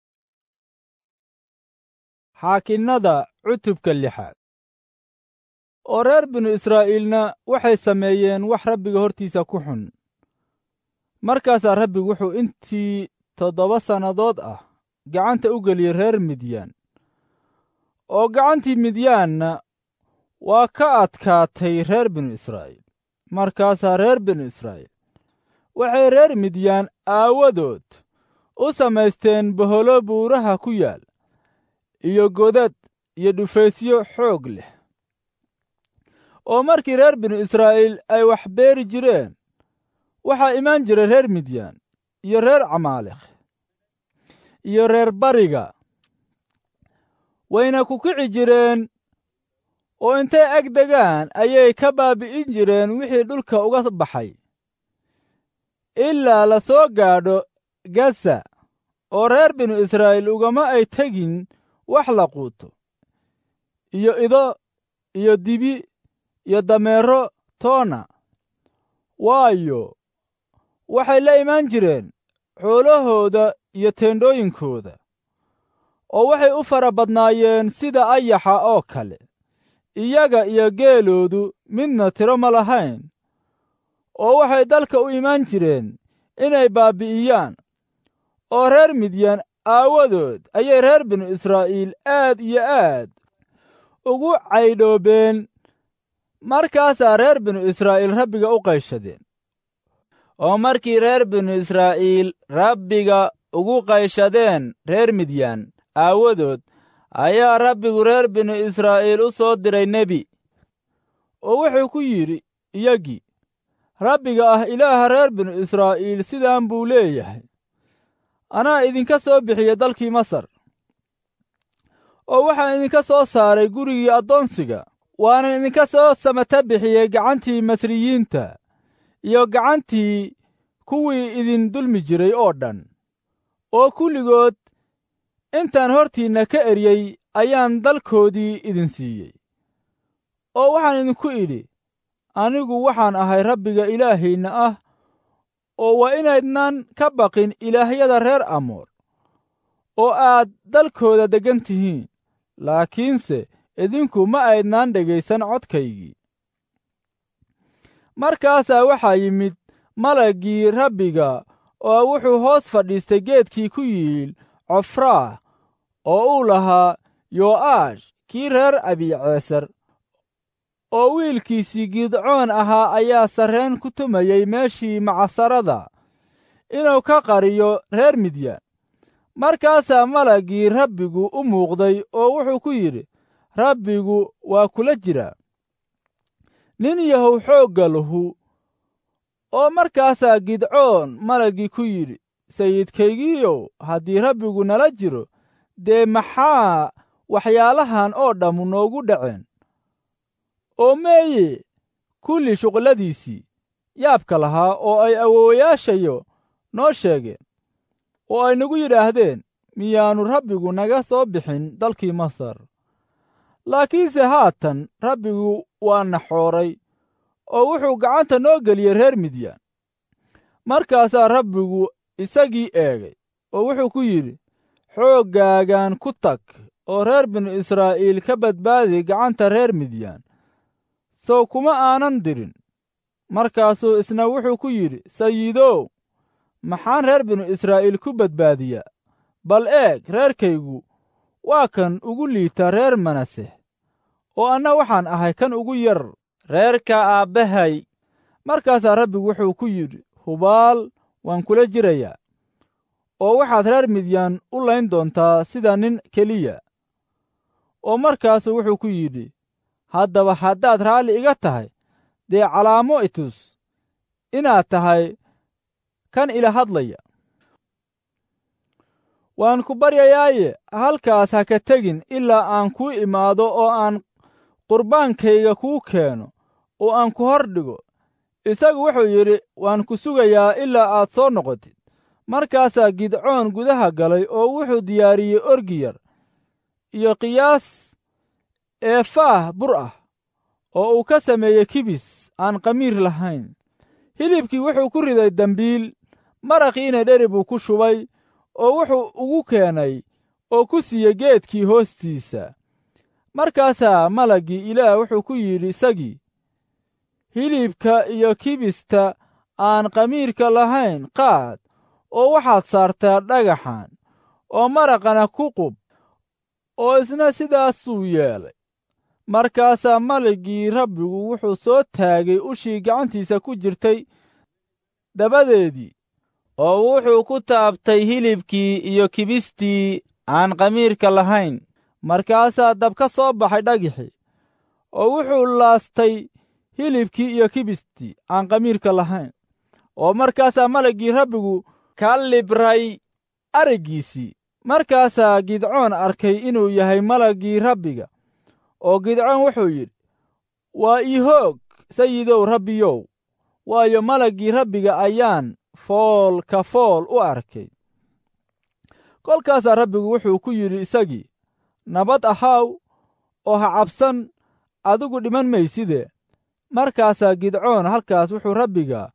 xaakinnada cutubka 6. oo reer binu israa'iilna waxay sameeyeen wax rabbiga hortiisa ku xun. markaasaa rabbigu wuxuu intii 7 sannadood ah gacanta u geliyey reer midyaan. oo gacantii midyaanna waa ka adkaatay reer binu israa'iil. markaasaa reer binu israa'iil waxay reer midyaan aawadood u samaysteen boholo buuraha ku yaal, iyo godad iyo dhufaysyo xoog leh. oo markii reer binu israa'iil ay wax beeri jireen, waxaa imaan jiray reer midyaan iyo reer camaalekh iyo reer bariga, wayna ku kici jireen, oo intay ag degaan ayay ka baabi'in jireen wixii dhulka uga baxay, ilaa la soo gaadho gasa. oo reer binu israa'iil ugama ay tegin wax la quuto, iyo ido iyo dibi iyo dameero toona, waayo waxay la imaan jireen xoolahooda iyo teendhooyinkooda. oo waxay u fara badnaayeen sida ayaxa oo kale, iyaga iyo geeloodu midna tiro ma lahayn. oo waxay dalka u imaan jireen inay baabi'iyaan. oo reer midyaan aawadood ayay reer binu israa'iil aad iyo aad ugu caydhoobeen. markaasaa reer binu israa'iil rabbiga u qayshadeen. oo markii reer binu israa'iil rabbiga ugu qayshadeen reer midyaan aawadood, ayaa rabbigu reer binu israa'iil u soo diray nebi. oo wuxuu ku yidhi iyagii, rabbiga ah ilaaha reer binu israa'iil sidaan buu leeyahay, anaa idinka soo bixiyey dalkii Masar. oo waxaan idinka soo saaray gurigii addoonsiga, waanan idinka soo samata bixiyey gacantii masriyiinta iyo gacantii kuwii idin dulmi jiray oo dhan. oo kulligood intaan hortiinna ka eryey ayaan dalkoodii idin siiyey. oo waxaan idinku idhi, anigu waxaan ahay rabbiga ilaahiinna ah, oo waa inaydnan ka baqin ilaahyada reer amoor, oo aad dalkooda deggan tihiin. laakiinse idinku ma aydnaan dhegaysan codkaygii. markaasaa waxaa yimid malaggii rabbiga, oo wuxuu hoos fadhiistay geedkii ku yiil cofraah oo uu lahaa yo'aash kii reer abiiceesar. oo wiilkiisii Gidcoon ahaa ayaa sarreen ku tumayey meeshii macsarada inuu ka qariyo reer Midyaan. Markaasaa malaggii Rabbigu u muuqday oo wuxuu ku yidhi, Rabbigu waa kula jiraa, nin yahow xoogga lahu. oo markaasaa Gidcoon malaggii ku yidhi, sayidkaygiiyow, haddii Rabbigu nala jiro, dee maxaa waxyaalahan oo dhammu noogu dhaceen? oo meeye kulli shuqulladiisii yaabka lahaa oo ay awoowayaashayo noo sheegeen, oo ay nagu yidhaahdeen, miyaannu Rabbigu naga soo bixin dalkii Masar? laakiinse haatan Rabbigu waa na xooray oo wuxuu gacanta noo geliyey reer Midyaan. Markaasaa Rabbigu isagii eegay oo wuxuu ku yidhi, xooggaagan ku tag oo reer binu Israa'iil ka badbaadi gacanta reer Midyaan, sow kuma aanan dirin? markaasuu isna wuxuu ku yidhi, sayidow, maxaan reer binu Israa'iil ku badbaadiyaa? bal eeg, reerkaygu waa kan ugu liita reer Manase, oo anna waxaan ahay kan ugu yar reerka aabbahay. markaasaa Rabbigu wuxuu ku yidhi, hubaal waan kula jirayaa, oo waxaad reer Midyaan u layn doontaa sida nin keliya. oo markaasuu wuxuu ku yidhi, haddaba haddaad raalli iga tahay, dee calaamo i tus inaad tahay kan ila hadlaya. waan ku baryayaaye halkaas ha ka tegin ilaa aan kuu imaado oo aan qurbaankayga kuu keeno oo aan ku hor dhigo. isagu wuxuu yidhi, waan ku sugayaa ilaa aad soo noqotid. markaasaa Gidcoon gudaha galay oo wuxuu diyaariyey orgi yar iyo qiyaas eefaah bur ah oo uu ka sameeyey kibis aan khamiir lahayn. hilibkii wuxuu ku riday dembiil, maraqiina dheri buu ku shubay oo wuxuu ugu keenay oo ku siiyey geedkii hoostiisa. markaasaa malaggii Ilaah wuxuu ku yidhi isagii, hilibka iyo kibista aan khamiirka lahayn qaad oo waxaad saartaa dhagaxan, oo maraqana ku qub. oo isna sidaasuu yeelay. markaasaa malaggii Rabbigu wuxuu soo taagay ushii gacantiisa ku jirtay dabadeedii, oo wuxuu ku taabtay hilibkii iyo kibistii aan khamiirka lahayn. markaasaa dab ka soo baxay dhagixii, oo wuxuu laastay hilibkii iyo kibistii aan khamiirka lahayn. oo markaasaa malaggii Rabbigu ka libray araggiisii. markaasaa Gidcoon arkay inuu yahay malaggii Rabbiga. oo Gidcoon wuxuu yidhi, waa ii hoog sayidow Rabbiyow, waayo malaggii Rabbiga ayaan fool ka fool u arkay. kolkaasaa Rabbigu wuxuu ku yidhi isagii, nabad ahaaw oo ha cabsan, adigu dhiman mayside. markaasaa Gidcoon halkaas wuxuu Rabbiga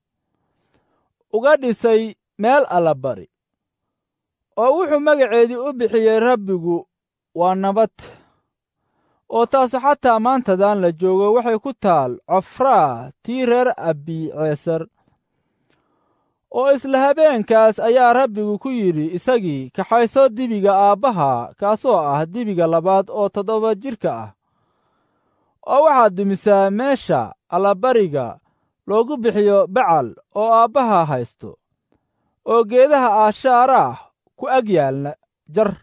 uga dhisay meel allabari, oo wuxuu magaceedii u bixiyey Rabbigu waa nabad. oo taasu xataa maantadan la joogo waxay ku taal Cofraa tii reer Abiiceesar. oo isla habeenkaas ayaa Rabbigu ku yidhi isagii, kaxayso dibiga aabbaha, kaasoo ah dibiga labaad oo 7 jirka ah, oo waxaad dumisaa meesha allabariga loogu bixiyo Bacal oo aabbaha haysto, oo geedaha aashaaraah ku ag yaalna jar.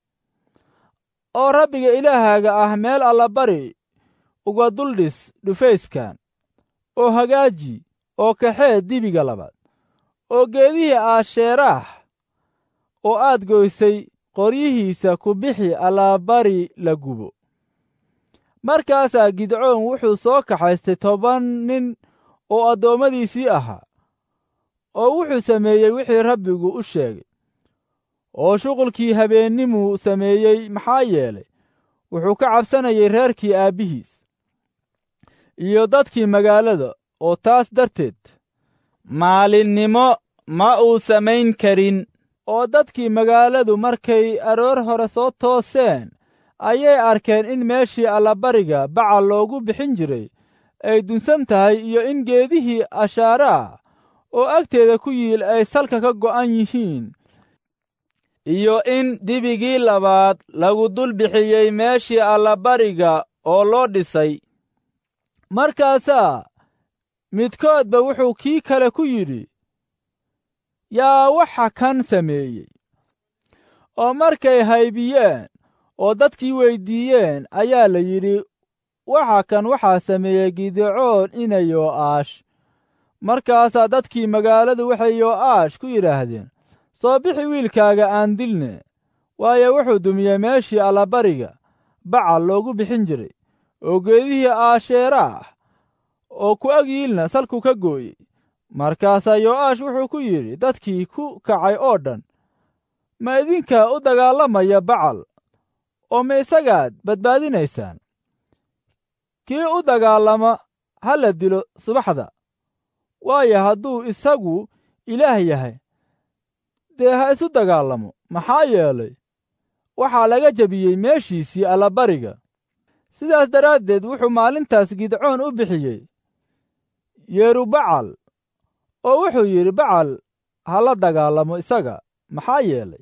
oo Rabbiga Ilaahaaga ah meel allabari uga duldhis dhufayskan, oo hagaaji oo kaxee dibiga labaad, oo geedihii aasheeraah oo aad goysay qoryihiisa ku bixi allabari la gubo. markaasaa Gidcoon wuxuu soo kaxaystay 10 nin oo addoommadiisii ahaa, oo wuxuu sameeyey wixii Rabbigu u sheegay. oo shuqulkii habeennimuu sameeyey, maxaa yeelay wuxuu ka cabsanayay reerkii aabbihiis iyo dadkii magaalada. oo taas darteed maalinnimo ma uu samayn karin. oo dadkii magaaladu markay aroor hore soo tooseen ayay arkeen in meeshii allabariga Bacal loogu bixin jiray ay dunsan tahay, iyo in geedihii ashaaraah oo agteeda ku yiil ay salka ka go'an yihiin, iyo in dibigii labaad lagu dul bixiyey meeshii allabariga oo loo dhisay. markaasaa midkoodba wuxuu kii kale ku yidhi, yaa waxa kan sameeyey? oo markay haybiyeen oo dadkii weyddiiyeen ayaa la yidhi, waxa kan waxaa sameeyey Gidecoon ina Yo'aash. markaasaa dadkii magaaladu waxay Yo'aash ku yidhaahdeen, soo bixi wiilkaaga aan dilne, waayo wuxuu dumiyey meeshii allabariga Bacal loogu bixin jiray, oo geedihii Aasheera ah oo ku ag yiilna salku ka gooyey. markaasaa Yo'aash wuxuu ku yidhi dadkii ku kacay oo dhan, ma idinka u dagaalamaya Bacal, oo ma isagaad badbaadinaysaan? kii u dagaalama ha la dilo subaxda, waayo hadduu isagu ilaah yahay, dee ha isu dagaalamo, maxaa yeelay waxaa laga jebiyey meeshiisii allabariga. sidaas daraaddeed wuxuu maalintaas Gidcoon u bixiyey Yerubacal, oo wuxuu yidhi Bacal ha la dagaalamo isaga, maxaa yeelay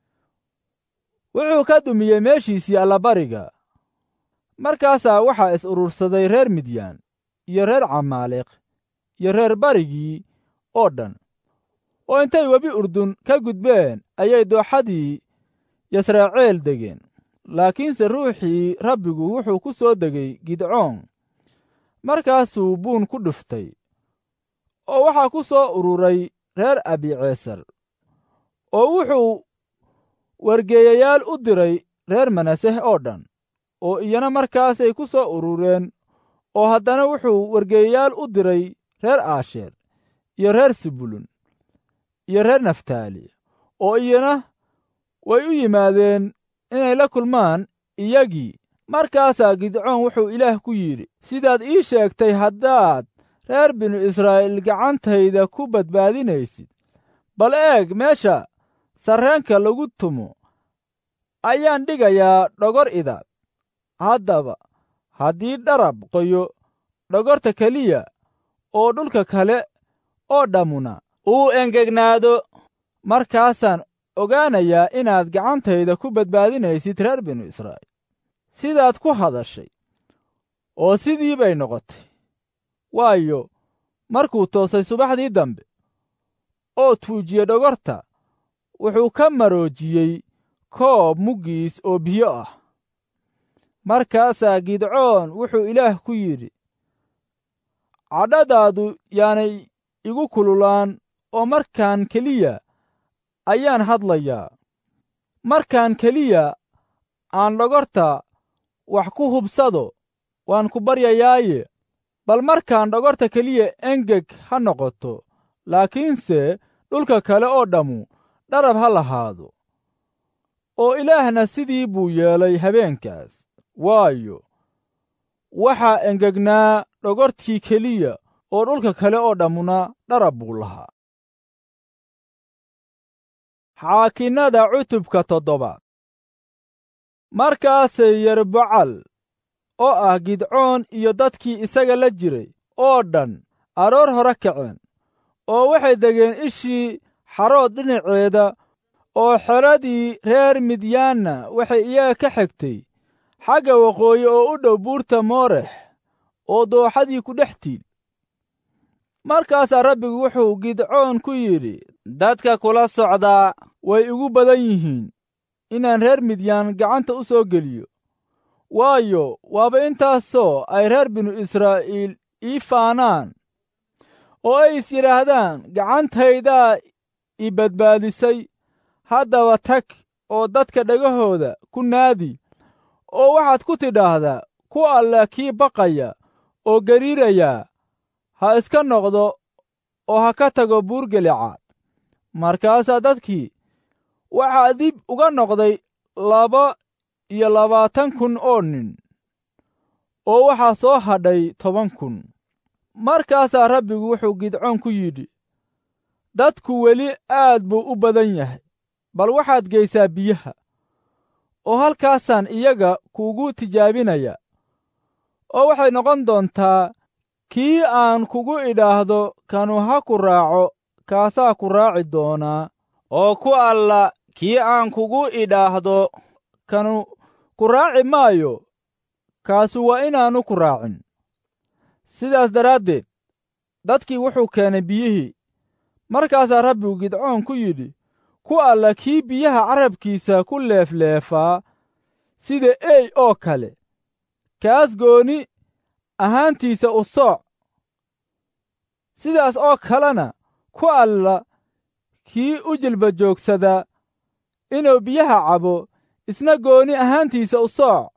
wuxuu ka dumiyey meeshiisii allabariga. markaasaa waxaa is urursaday reer Midyaan iyo reer Camaaleq iyo reer barigii oo dhan, oo intay webi Urdun ka gudbeen ayay dooxadii Yasraceel degeen. laakiinse ruuxii Rabbigu wuxuu ku soo degay Gidcoon, markaasuu buun ku dhuftay, oo waxaa ku soo ururay reer Abiceesar, oo wuxuu wargeeyayaal u diray reer Manaseh oo dhan, oo iyana markaasay ku soo urureen. oo haddana wuxuu wargeeyayaal u diray reer Aasheer iyo reer Sibulun iyo reer Naftaali, oo iyana way u yimaadeen inay la kulmaan iyagii. markaasaa Gidcoon wuxuu Ilaah ku yidhi, sidaad ii sheegtay, haddaad reer binu Israa'iil gacantayda ku badbaadinaysid, bal eeg, meesha sarreenka lagu tumo ayaan dhigayaa dhogor idaad. haddaba haddii dharab qoyo dhogorta keliya oo dhulka kale oo dhammuna uu engegnaado, markaasaan ogaanayaa inaad gacantayda ku badbaadinaysid reer binu Israa'iil. sidaad ku hadashay, oo sidii bay noqotay. waayo markuu toosay subaxdii dambe oo tuujiyey dhogorta, wuxuu ka maroojiyey koob muggiis oo biyo ah. markaasaa Gidcoon wuxuu Ilaah ku yidhi, cadhadaadu yaanay igu kululaan, oo markaan keliya ayaan hadlayaa. markaan keliya aan dhogorta wax ku hubsado waan ku baryayaaye, bal markaan dhogorta keliya engeg ha noqoto, laakiinse dhulka kale oo dhammu dharab ha lahaado. oo Ilaahna sidii buu yeelay habeenkaas, waayo waxaa engegnaa dhogortii keliya, oo dhulka kale oo dhammuna dharab buu lahaa. xaakinnada cutubka 7. markaasay Yerubbacal oo ah Gidcoon iyo dadkii isaga la jiray oo dhan aroor hore kaceen, oo waxay degeen ishii Xarood dhinaceeda, oo xeradii reer Midyaanna waxay iyaga ka xigtay xagga waqooyi oo u dhow buurta Moorex oo dooxadii ku dhex tiil. markaasaa Rabbigu wuxuu Gidcoon ku yidhi, dadka kula socdaa way igu badan yihiin inaan reer Midyaan gacanta u soo geliyo, waayo waaba intaasoo ay reer binu Israa'iil ii faanaan, oo ay is yidhaahdaan, gacantaydaa i badbaadisay. haddaba tag oo dadka dhegahooda ku naadi, oo waxaad ku tidhaahdaa, ku alla kii baqaya oo gariiraya ha iska noqdo oo ha ka tago buur Gilicaad. markaasaa dadkii waxaa dib uga noqday 22,000 oo nin, oo waxaa soo hadhay 10,000. markaasaa Rabbigu wuxuu Gidcoon ku yidhi, dadku weli aad buu u badan yahay, bal waxaad geysaa biyaha, oo halkaasaan iyaga kuugu tijaabinaya. oo waxay noqon doontaa, kii aan kugu idhaahdo kanu ha ku raaco, kaasaa ku raaci doonaa, oo ku alla kii aan kugu idhaahdo kanu ku raaci maayo, kaasu waa inaannu ku raacin. sidaas daraaddeed dadkii wuxuu keenay biyihii. markaasaa rabbigu gidcoon ku yidhi, ku alla kii biyaha carrabkiisa ku leefleefaa sida ey oo kale, kaas gooni ahaantiisa u sooc. sidaas oo kalena ku alla kii u jilba joogsada inuu biyaha cabo, isna gooni ahaantiisa u sooc.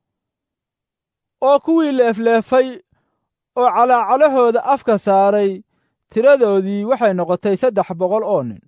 oo kuwii leefleefay oo calaacalahooda afka saaray tiradoodii waxay noqotay 300 oo nin.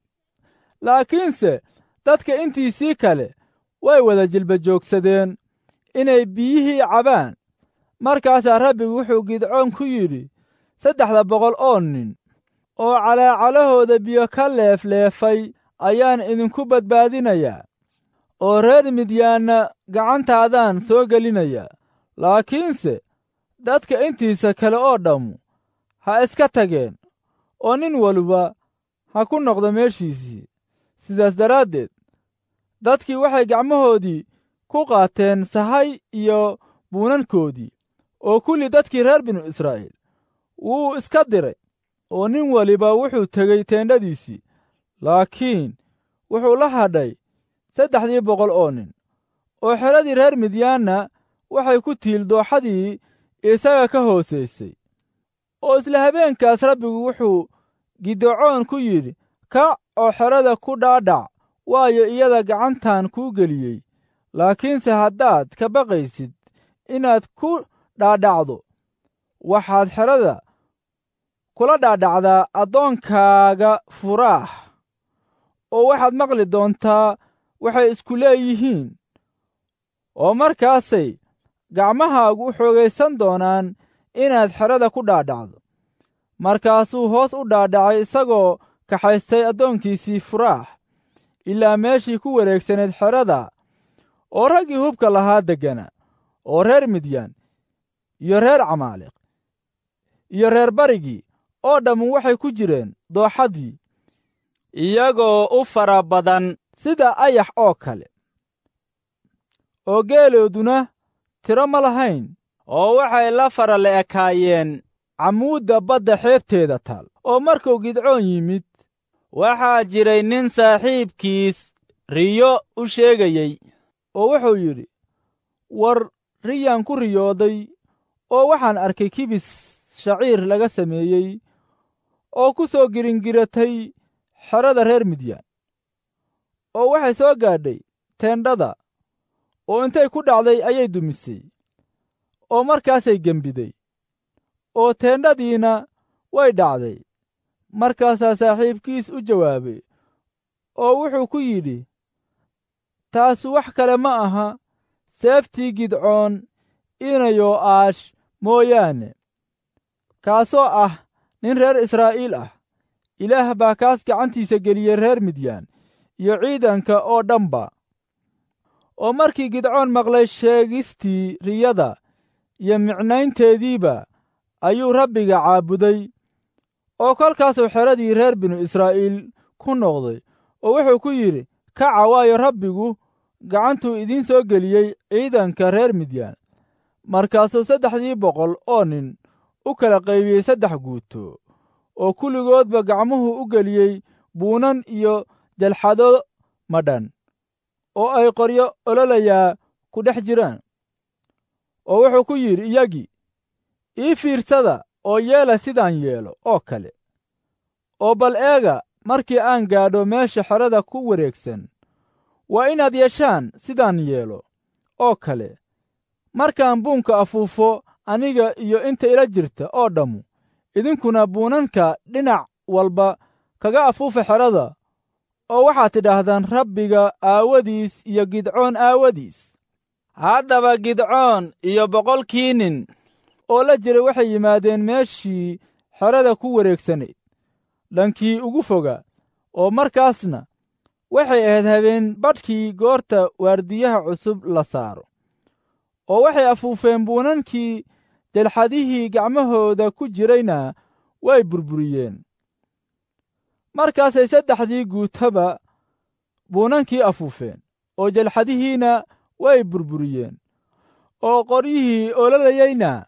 laakiinse dadka intiisii kale way wada jilba joogsadeen inay biyihii cabaan. markaasaa rabbigu wuxuu gidcoon ku yidhi, 300 oo nin oo calaacalahooda biyo ka leefleefay ayaan idinku badbaadinayaa, oo reer midyaanna gacantaadaan soo gelinayaa. laakiinse dadka intiisa kale oo dhammu ha iska tageen, oo nin waliba ha ku noqdo meeshiisii. sidaas daraaddeed dadkii waxay gacmahoodii ku qaateen sahay iyo buunankoodii, oo kulli dadkii reer binu israa'iil wuu iska diray, oo nin waliba wuxuu tegey teendhadiisii. laakiin wuxuu la hadhay 300 oo nin, oo xeradii reer midyaanna waxay ku tiil dooxadii isaga ka hoosaysay. oo isla habeenkaas rabbigu wuxuu gidcoon ku yidhi, kac oo xerada ku dhaadhac, waayo iyada gacantan kuu geliyey. laakiinse haddaad ka baqaysid inaad ku dhaadhacdo, waxaad xerada kula dhaadhacdaa addoonkaaga Furaax, oo waxaad maqli doontaa waxay isku leeyihiin, oo markaasay gacmahaagu u xoogaysan doonaan inaad xerada ku dhaadhacdo. markaasuu hoos u dhaadhacay isagoo kaxaystay addoonkiisii Furaax ilaa meeshii ku wareegsanayd xerada, oo raggii hubka lahaa deggana, oo reer midyaan iyo reer camaaliq iyo reer barigii oo dhammu waxay ku jireen dooxadii, iyagoo u fara badan sida ayax oo kale. oo geelooduna tiro ma lahayn, oo waxay la fara le'ekaayeen camuudda badda xeebteeda taal. oo markuu gidcoon yimid, waxaa jiray nin saaxiibkiis riyo u sheegayey, oo wuxuu yidhi, war riyaan ku riyooday, oo waxaan arkay kibis shaciir laga sameeyey oo ku soo giringiratay xerada reer midyaan. oo waxay soo gaadhay teendhada, oo intay ku dhacday ayay dumisay, oo markaasay gembiday, oo teendhadiina way dhacday. markaasaa saaxiibkiis u jawaabay, oo wuxuu ku yidhi, taasu wax kale ma aha seeftii Gidcoon ina Yo'aash mooyaane, kaasoo ah nin reer Israa'iil ah. ilaah baa kaas gacantiisa geliyey reer midyaan iyo ciidanka oo dhanba. oo markii Gidcoon maqlay sheegistii riyada iyo micnaynteediiba, ayuu Rabbiga caabuday, oo kolkaasuu xeradii reer binu Israa'iil ku noqday, oo wuxuu ku yidhi, kaca, waayo Rabbigu gacantuu idiin soo geliyey ciidanka reer midyaan. markaasuu 300 oo nin u kala qaybiyey 3 guuto, oo kulligoodba gacmuhu u geliyey buunan iyo jalxado madhan, oo ay qoryo ololayaa ku dhex jiraan. oo wuxuu ku yidhi iyagii, ii fiirsada oo yeela sidaan yeelo oo kale. oo bal eega, markii aan gaadho meesha xerada ku wareegsan, waa inaad yeeshaan sidaan yeelo oo kale. markaan buunka afuufo, aniga iyo inta ila jirta oo dhammu, idinkuna buunanka dhinac walba kaga afuufa xerada, oo waxaad tidhaahdaan Rabbiga aawadiis iyo Gidcoon aawadiis. haddaba Gidcoon iyo 100kii nin oo la jiray waxay yimaadeen meeshii xerada ku wareegsanayd, dhankii ugu fogaa. oo markaasna waxay ahayd habeen badhkii goorta waardiyaha cusub la saaro. oo waxay afuufeen buunankii, jalxadihii gacmahooda ku jirayna way burburiyeen. markaasay 3 guutaba buunankii afuufeen, oo jalxadihiina way burburiyeen. oo qoryihii ololayeyna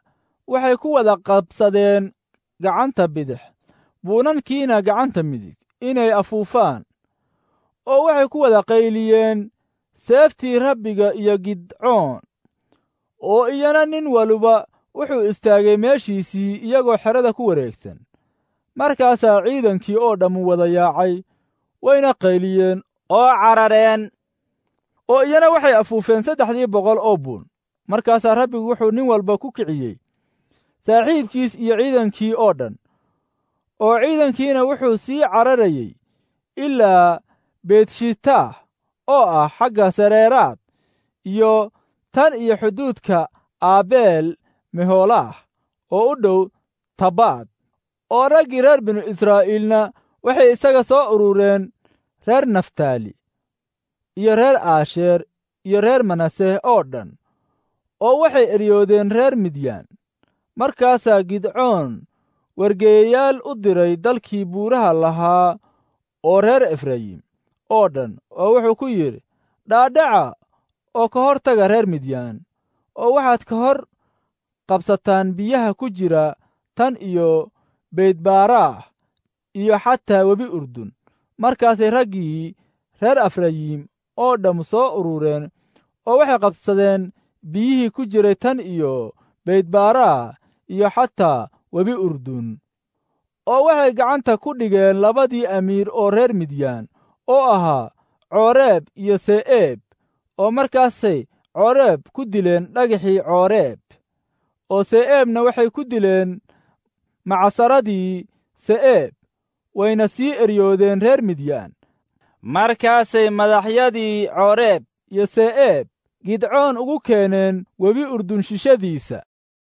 waxay ku wada qabsadeen gacanta bidix buunankiina gacanta midig inay afuufaan oo waxay ku wada qayliyeen seeftii rabbiga iyo gidcoon oo iyana nin waliba wuxuu istaagay meeshiisii iyagoo xerada ku wareegsan markaasaa ciidankii oo dhammu wada yaacay wayna qayliyeen oo carareen oo iyana waxay afuufeen 300 oo buun markaasaa rabbigu wuxuu nin walba ku kiciyey saaxiibkiis iyo ciidankii oo dhan oo ciidankiina wuxuu sii cararayey ilaa beetshitaah oo ah xagga sareeraad iyo tan iyo xuduudka aabeel mehoolaah oo u dhow tabaad oo raggii reer binu israa'iilna waxay isaga soo urureen reer naftaali iyo reer aasheer iyo reer manaseh oo dhan oo waxay eryoodeen reer midyaan markaasaa gidcoon wargeeyayaal u diray dalkii buuraha lahaa oo reer efrayim oo dhan oo wuxuu ku yidhi dhaadhaca oo ka hor taga reer midyaan oo waxaad ka hor qabsataan biyaha ku jira tan iyo beydbaaraah iyo xataa webi urdun markaasay raggii reer efrayim oo dhamm soo urureen oo waxay qabsadeen biyihii ku jiray tan iyo beydbaaraah iyo xataa webi urdun oo waxay gacanta ku dhigeen 2 amiir oo reer midyaan oo ahaa cooreeb iyo se'eeb oo markaasay cooreeb ku dileen dhagaxii cooreeb oo se'eebna waxay ku dileen macsaradii se'eeb wayna sii eryoodeen reer midyaan markaasay madaxyadii cooreeb iyo se'eeb gidcoon ugu keeneen webi urdun shishadiisa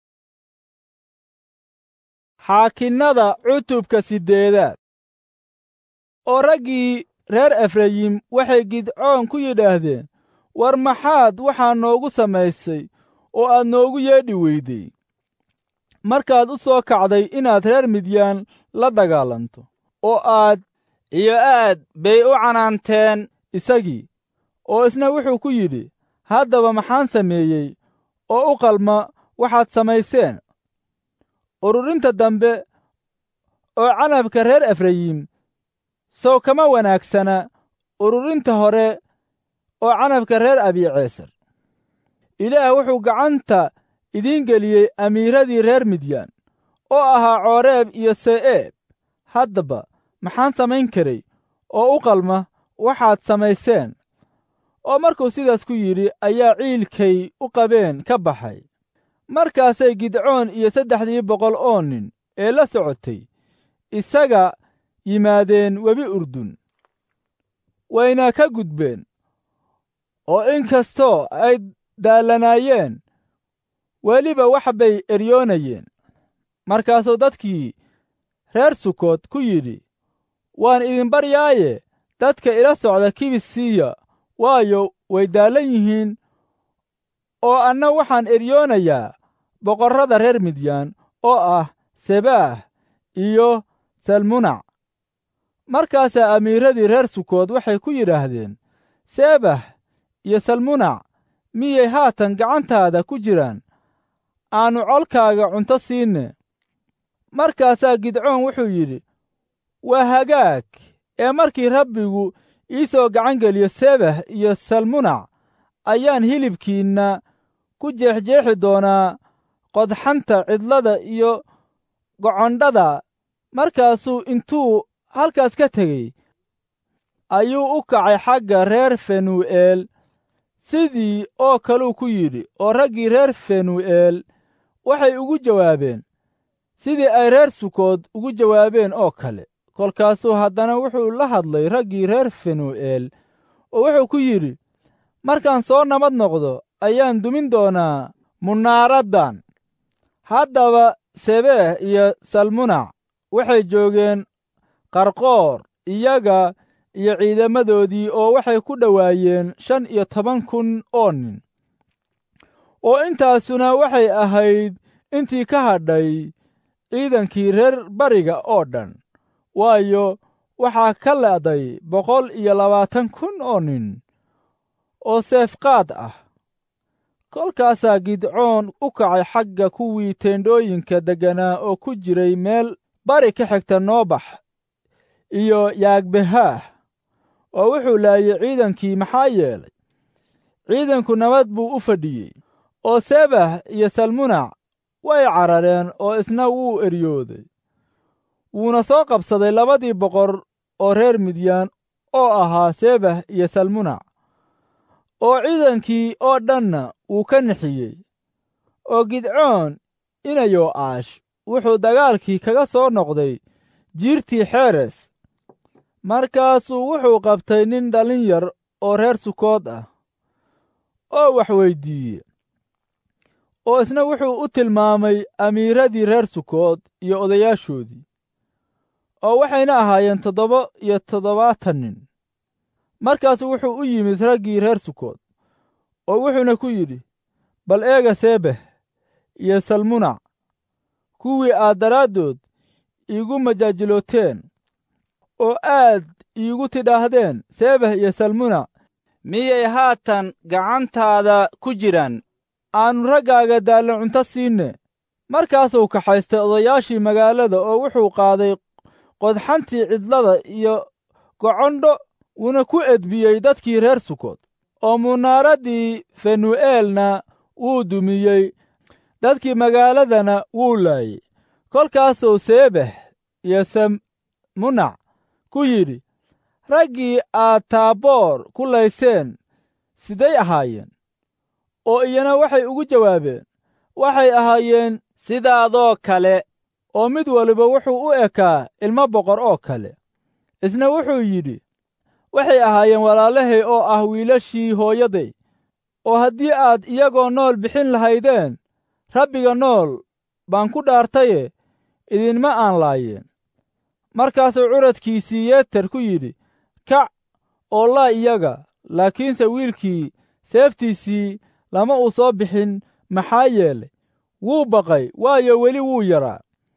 xaakinnada cutubka 8 oo raggii reer efrayim waxay gidcoon ku yidhaahdeen war maxaad waxaa noogu samaysay oo aad noogu yeedhi weyday markaad u soo kacday inaad reer midyaan la dagaalanto oo aad bay u canaanteen isagii oo isna wuxuu ku yidhi haddaba maxaan sameeyey oo u qalma waxaad samayseen ururinta dambe oo canabka reer efrayim sow kama wanaagsana ururinta hore oo canabka reer abiiceesar ilaah wuxuu gacanta idiin geliyey amiiradii reer midyaan oo ahaa cooreeb iyo se'eeb haddaba maxaan samayn karay oo u qalma waxaad samayseen oo markuu sidaas ku yidhi ayaa ciilkay u qabeen ka baxay markaasay gidcoon iyo 300 oo nin ee la socotay isaga yimaadeen webi urdun wayna ka gudbeen oo in kastoo ay daallanaayeen weliba wax bay eryoonayeen markaasuu dadkii reer sukood ku yidhi waan idin baryaaye dadka ila socda kibis siiya waayo way daallan yihiin oo anna waxaan eryoonayaa boqorrada reer midyaan oo ah sebaah iyo salmunac markaasaa amiiradii reer sukood waxay ku yidhaahdeen sebah iyo salmunac miyay haatan gacantaada ku jiraan aannu colkaaga cunto siinne markaasaa gidcoon wuxuu yidhi waa hagaag ee markii rabbigu ii soo gacan geliyo sebah iyo salmunac ayaan hilibkiinna ku jeexjeexi doonaa qodxanta cidlada iyo gocondhada markaasuu intuu halkaas ka tegey ayuu u kacay xagga reer fenuu'eel sidii oo kaluu ku yidhi oo raggii reer fenuu'eel waxay ugu jawaabeen sidii ay reer sukood ugu jawaabeen oo kale kolkaasuu haddana wuxuu la hadlay raggii reer fenuu'eel oo wuxuu ku yidhi markaan soo nabad noqdo ayaan dumin doonaa munaaraddan haddaba sebeh iyo salmunac waxay joogeen qarqoor iyaga iyo ciidamadoodii oo waxay ku dhowaayeen 15,000 oo nin oo intaasuna waxay ahayd intii ka hadhay ciidankii reer bariga oo dhan waayo waxaa ka le'day 120,000 oo nin oo seefqaad ah kolkaasaa gidcoon u kacay xagga kuwii teendhooyinka degganaa oo ku jiray meel bari ka xigta noobax iyo yaagbehaah, oo wuxuu laayay ciidankii maxaa yeelay ciidanku nabad buu u fadhiyey. oo sebah iyo salmunac way carareen oo isna wuu eryooday. wuuna soo qabsaday 2 boqor oo reer midyaan oo ahaa sebah iyo salmunac, oo ciidankii oo dhanna wuu ka nixiyey. oo gidcoon ina yo'aash wuxuu dagaalkii kaga soo noqday jiirtii xeres. markaasuu wuxuu qabtay nin dhallin yar oo reer sukood ah oo wax weyddiiye, oo isna wuxuu u tilmaamay amiiradii reer sukood iyo odayaashoodii, oo waxayna ahaayeen 770 nin. markaasuu wuxuu u yimid raggii reer sukood, oo wuxuuna ku yidhi, bal eega sebah iyo salmunac, kuwii aad daraaddood iigu majaajilooteen oo aad iigu tidhaahdeen, sebah iyo salmunac miyay haatan gacantaada ku jiraan? aannu raggaaga daallo cunto siinne. markaasuu kaxaystay odayaashii magaalada oo wuxuu qaaday qodxantii cidlada iyo gocondho, wuuna ku edbiyey dadkii reer sukood. oo munaaraddii fenu'eelna wuu dumiyey, dadkii magaaladana wuu laayey. kolkaasuu sebah iyo salmunac ku yidhi, raggii aad taaboor ku layseen siday ahaayeen? oo iyana waxay ugu jawaabeen, waxay ahaayeen sidaadoo kale, oo mid waliba wuxuu u ekaa ilmo boqor oo kale. isna wuxuu yidhi, waxay ahaayeen walaalahay oo ah wiilashii hooyaday, oo haddii aad iyagoo nool bixin lahaydeen, Rabbiga nool baan ku dhaartaye idinma aan laayeen. markaasuu curadkiisii yeter ku yidhi, kac oo laa iyaga. laakiinse wiilkii seeftiisii lama uu soo bixin, maxaa yeelay wuu baqay, waayo weli wuu yaraa.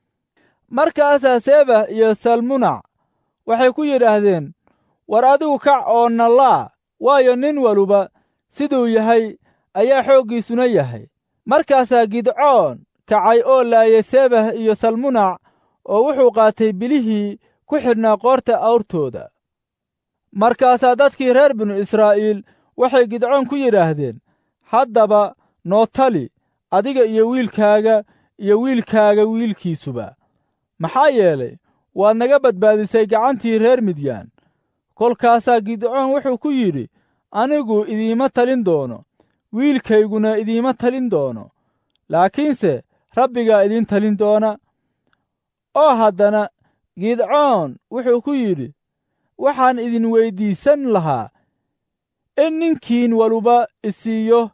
markaasaa sebah iyo salmunac waxay ku yidhaahdeen, war adigu kac oo na laa, waayo nin waluba siduu yahay ayaa xooggiisuna yahay. markaasaa gidcoon kacay oo laayay sebah iyo salmunac, oo wuxuu qaatay bilihii ku xidhnaa qoorta awrtooda. markaasaa dadkii reer binu israa'iil waxay gidcoon ku yidhaahdeen, haddaba noo tali, adiga iyo wiilkaaga wiilkiisuba, maxaa yeelay waad naga badbaadisay gacantii reer midyaan. kolkaasaa gidcoon wuxuu ku yidhi, anigu idiima talin doono, wiilkayguna idiima talin doono, laakiinse Rabbigaa idiin talin doona. oo haddana gidcoon wuxuu ku yidhi, waxaan idin weyddiisan lahaa in ninkiin waluba isiiyo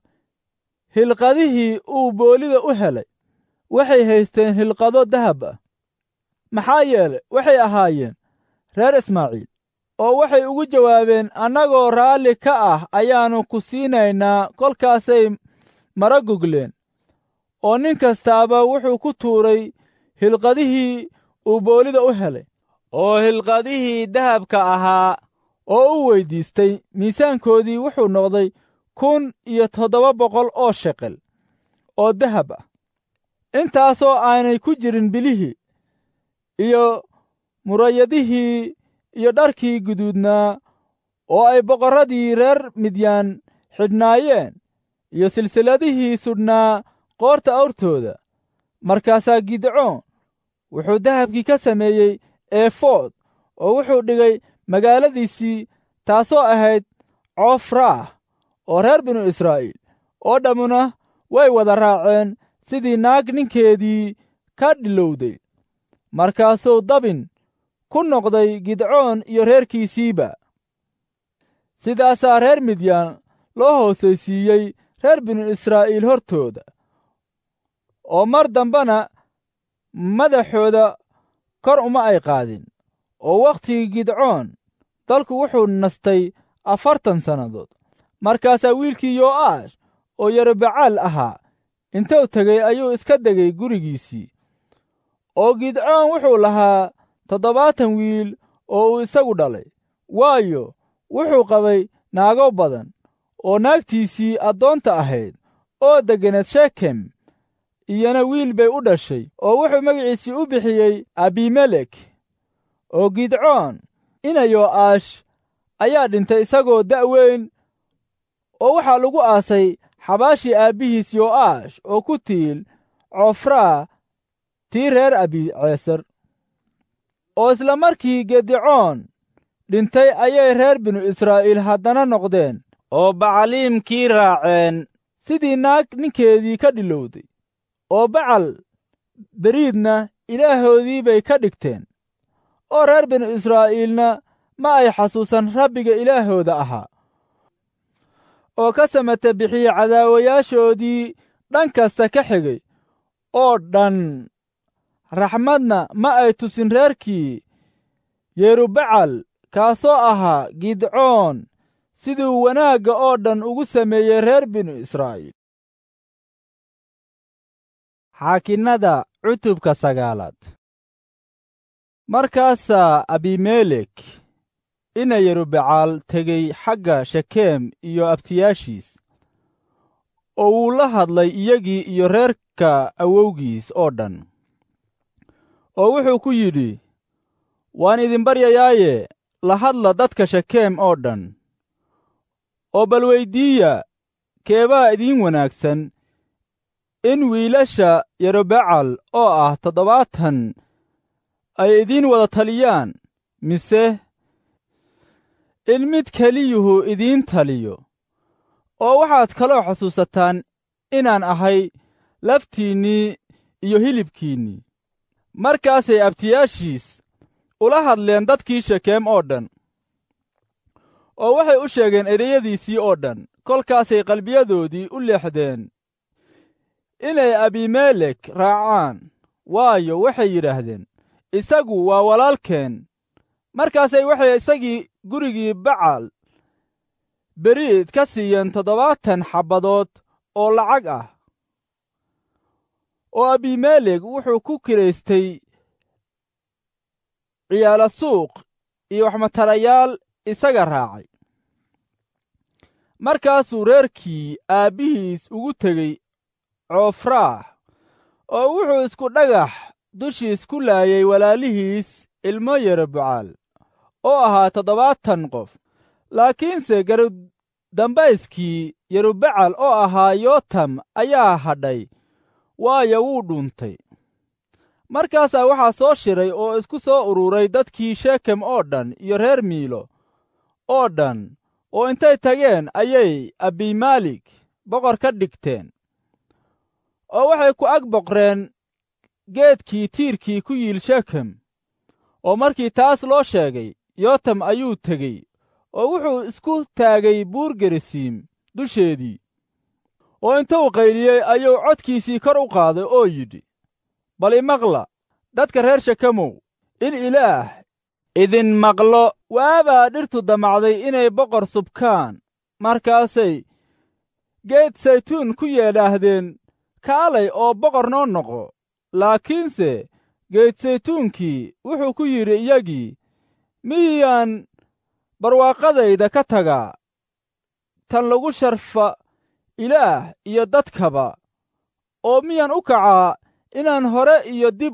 hilqadihii uu boolida u helay. waxay haysteen hilqado dahab ah, maxaa yeelay waxay ahaayeen reer Ismaaciil. oo waxay ugu jawaabeen, annagoo raalli ka ah ayaannu ku siinaynaa. kolkaasay mara gogleen, oo nin kastaaba wuxuu ku tuuray hilqadihii uu boolida u helay. oo hilqadihii dahabka ahaa oo u weyddiistay miisaankoodii wuxuu noqday 1,700 oo shekel oo dahab ah, intaasoo aanay ku jirin bilihii iyo murayadihii iyo dharkii guduudnaa oo ay boqorradii reer midyaan xidhnaayeen, iyo silsilladihii sudhnaa qoorta awrtooda. markaasaa gidcoon wuxuu dahabkii ka sameeyey eefood, oo wuxuu dhigay magaaladiisii, taasoo ahayd coofraah. oo reer binu israa'iil oo dhammuna way wada raaceen sidii naag ninkeedii ka dhilowday. markaasuu dabin ku noqday gidcoon iyo reerkiisiiba. sidaasaa reer midyaan loo hoosaysiiyey reer binu israa'iil hortooda, oo mar dambana madaxooda kor uma ay qaadin. oo wakhtigii gidcoon dalku wuxuu nastay 40 sannadood. markaasaa wiilkii yo'aash oo yerubacaal ahaa intuu tegey ayuu iska degay gurigiisii. oo gidcoon wuxuu lahaa 70 wiil oo uu isagu dhalay, waayo wuxuu qabay naago badan. oo naagtiisii addoonta ahayd oo deggeneed shekem iyana wiil bay u dhashay oo wuxuu magaciisii u bixiyey abimelek. oo gidcoon ina yo'aash ayaa dhintay isagoo da'weyn, oo waxaa lagu aasay xabaashii aabbihiis yo'aash oo ku tiil cofraa tii reer abiceesar. oo isla markii gidcoon dhintay ayay reer binu israa'iil haddana noqdeen oo bacaliimkii raaceen sidii naag ninkeedii ka dhilowday, oo bacal beriidna ilaahoodii bay ka dhigteen. oo reer binu israa'iilna ma ay xasuusan Rabbiga ilaahooda ahaa, oo ka samata bixiyey cadaawayaashoodii dhan kasta ka xigay oo dhan. raxmadna ma ay tusin reerkii yerubacal kaasoo ahaa gidcoon siduu wanaagga oo dhan ugu sameeyey reer binu israa'iil. xaakinnada cutubka 9. markaasaa abimelek ina yerubacal tegey xagga shekem iyo abtiyaashiis, oo wuu la hadlay iyagii iyo reerka awowgiis oo dhan. oo wuxuu ku yidhi, waan idin baryayaaye la hadla dadka shekem oo dhan, oo bal weyddiiya keebaa idiin wanaagsan, in wiilasha yerubacal oo ah 70 ay idiin wada taliyaan, mise in mid keliyuhu idiin taliyo. oo waxaad kaloo xusuusataan inaan ahay laftiinnii iyo hilibkiinnii. markaasay abtiyaashiis ula hadleen dadkii shekem oo dhan, oo waxay u sheegeen ereyadiisii oo dhan. kolkaasay qalbiyadoodii u leexdeen inay abimelek raacaan, waayo waxay yidhaahdeen, isagu waa walaalkeen. markaasay waxay isagii gurigii bacal beriid ka siiyeen 70 xabbadood oo lacag ah. oo abimelek wuxuu ku kiraystay ciyaala suuq iyo waxmatarayaal isaga raacay. markaasuu reerkii aabbihiis ugu tegey cofraah, oo wuxuu isku dhagax dushiis ku laayay walaalihiis ilmo yerubacal oo ahaa 70 qof. laakiinse garudambayskii yerubacal oo ahaa yotam ayaa hadhay, waayo wuu dhuuntay. markaasaa waxaa soo shiray oo isku soo ururay dadkii shekem oo dhan iyo reer miilo oo dhan, oo intay tageen ayay abimelek boqor ka dhigteen. oo waxay ku ag boqreen geedkii tiirkii ku yiil shekem. oo markii taas loo sheegay, yotam ayuu tegey oo wuxuu isku taagay buur gerisiim dusheedii. oo intuu qayliyey ayuu codkiisii kor u qaaday oo yidhi, bal imaqla dadka reer shekemow, in ilaah idin maqlo. waabaa dhirtu damacday inay boqor subkaan. markaasay geed saytuun ku yidhaahdeen, kaalay oo boqor noo noqo. laakiinse geed saytuunkii wuxuu ku yidhi iyagii, miyaan barwaaqadayda ka tagaa tan lagu sharfa ilaah iyo dadkaba, oo miyaan u kacaa inaan hore iyo dib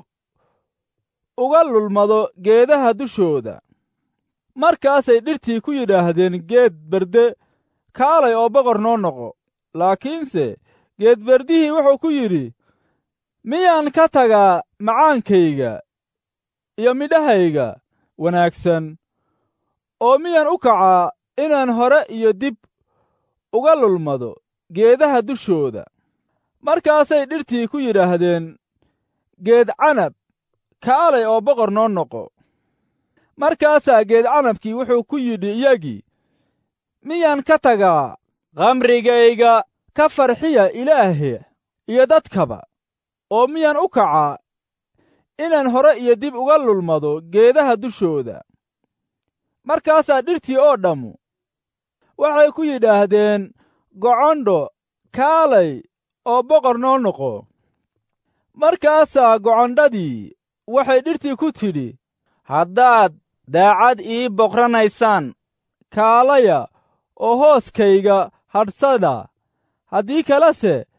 uga lulmado geedaha dushooda. markaasay dhirtii ku yidhaahdeen geed berde, kaalay oo boqor noo noqo. laakiinse geed berdihii wuxuu ku yidhi, miyaan ka tagaa macaankayga iyo midhahayga wanaagsan, oo miyaan u kacaa inaan hore iyo dib uga lulmado geedaha dushooda. markaasay dhirtii ku yidhaahdeen geed canab, kaalay oo boqor noo noqo. markaasaa geed canabkii wuxuu ku yidhi iyagii, miyaan ka tagaa khamrigayga ka farxiya ilaahe iyo dadkaba, oo miyaan u kacaa inaan hore iyo dib uga lulmado geedaha dushooda. markaasaa dhirtii oo dhammu waxay ku yidhaahdeen gocondho, kaalay oo boqor noo noqo. markaasaa gocondhadii waxay dhirtii ku tidhi, haddaad daacad ii boqranaysaan, kaalaya oo hooskayga hadhsada, haddii kalese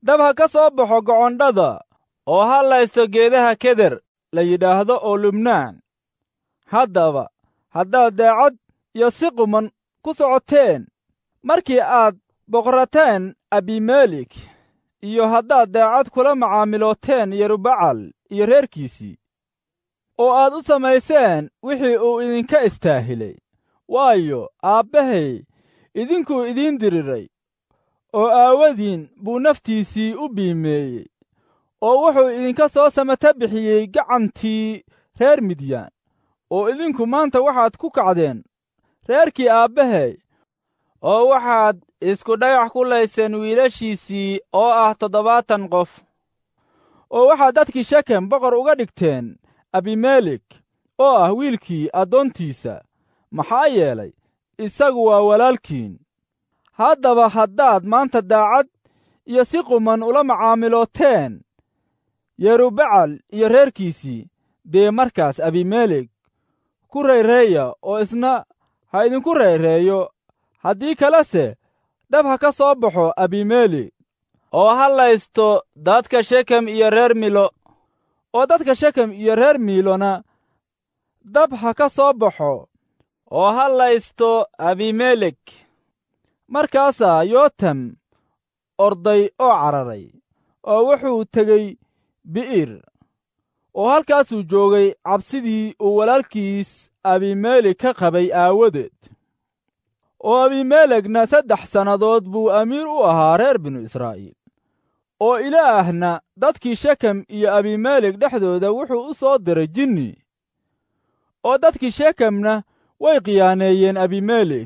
dab ha ka soo baxo gocondhada oo ha laysto geedaha keder la yidhaahdo oo Lubnaan. Haddaba haddaad daacad iyo si quman ku socoteen markii aad boqorateen Abimelek, iyo haddaad daacad kula macaamilooteen Yerubacal iyo reerkiisii, oo aad u samayseen wixii uu idinka istaahilay, waayo aabbahay idinkuu idiin diriray, oo aawadiin buu naftiisii u biimeeyey, oo wuxuu idinka soo samata bixiyey gacantii reer Midyaan, oo idinku maanta waxaad ku kacdeen reerkii aabbahay, oo waxaad isku dhagax ku layseen wiilashiisii oo ah 70 qof, oo waxaad dadkii Shekem boqor uga dhigteen Abimelek oo ah wiilkii addoontiisa, maxaa yeelay isagu waa walaalkiin. Haddaba haddaad maanta daacad iyo si quman ula macaamilooteen Yerubacal iyo reerkiisii, dee markaas Abimelek ku rayreeya oo isna ha idinku rayreeyo, haddii kalese dab ha ka soo baxo Abimelek oo ha laysto dadka Shekem iyo reer Milo, oo dadka Shekem iyo reer Milona dab ha ka soo baxo oo ha laysto Abimelek. Markaasaa Yotam orday oo cararay, oo wuxuu tegey Bi'ir, oo halkaasuu joogay cabsidii uu walaalkiis Abimelek ka qabay aawadeed. oo Abimelekna 3 sannadood buu amiir u ahaa reer binu Israa'iil. oo Ilaahna dadkii Shekem iyo Abimelek dhexdooda wuxuu u soo diray jinni, oo dadkii Shekemna way khiyaaneeyeen Abimelek,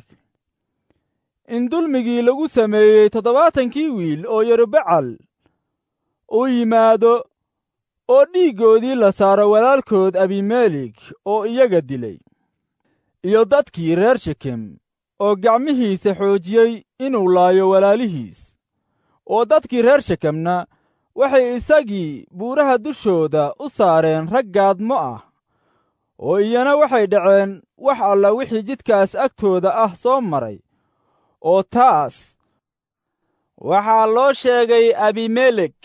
in dulmigii lagu sameeyey 70 wiil oo Yerubacal uu yimaado, oo dhiiggoodii la saaro walaalkood Abimelek oo iyaga dilay, iyo dadkii reer Shekem oo gacmihiisa xoojiyey inuu laayo walaalihiis. oo dadkii reer Shekemna waxay isagii buuraha dushooda u saareen rag gaadmo ah, oo iyana waxay dhaceen wax alla wixii jidkaas agtooda ah soo maray. oo taas waxaa loo sheegay Abimelek.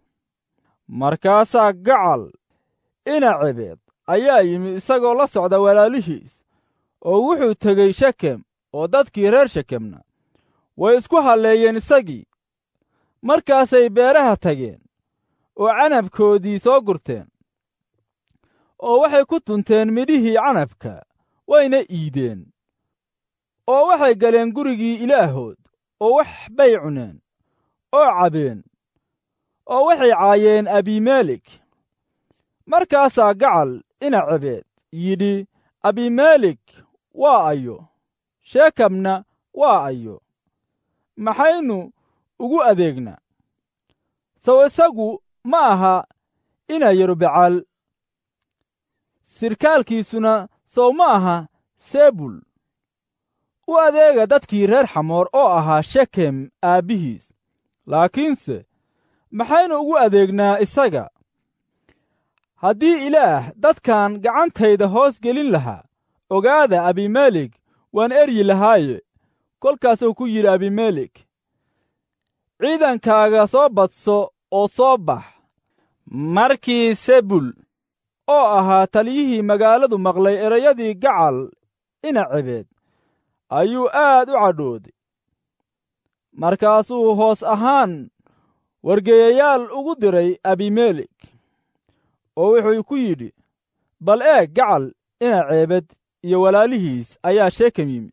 Markaasaa Gacal ina Cebeed ayaa yimi isagoo la socda walaalihiis, oo wuxuu tegey Shekem, oo dadkii reer Shekemna way isku halleeyeen isagii. Markaasay beeraha tageen oo canabkoodii soo gurteen, oo waxay ku tunteen midhihii canabka, wayna iideen, oo waxay galeen gurigii ilaahood, oo wax bay cuneen oo cabeen, oo waxay caayeen Abimelek. Markaasaa Gacal ina Cebeed yidhi, Abimelek waa ayo, Shekemna waa ayo, maxaynu ugu adeegnaa? sow isagu ma aha ina Yerubacal, sirkaalkiisuna sow ma aha Sebul? u adeega dadkii reer Xamoor oo ahaa Shekem aabbihiis. laakiinse maxaynu ugu adeegnaa isaga? haddii Ilaah dadkan gacantayda hoos gelin lahaa, ogaada Abimelek waan eryi lahaaye. kolkaasuu ku yidhi Abimelek, ciidankaaga soo badso oo soo bax. markii Sebul oo ahaa taliyihii magaaladu maqlay erayadii Gacal ina Cebeed, ayuu aad u cadhooday. markaasuu hoos ahaan wargeeyayaal ugu diray Abimelek, oo wuxuu ku yidhi, bal eeg, Gacal ina Cebeed iyo walaalihiis ayaa Shekem yimid,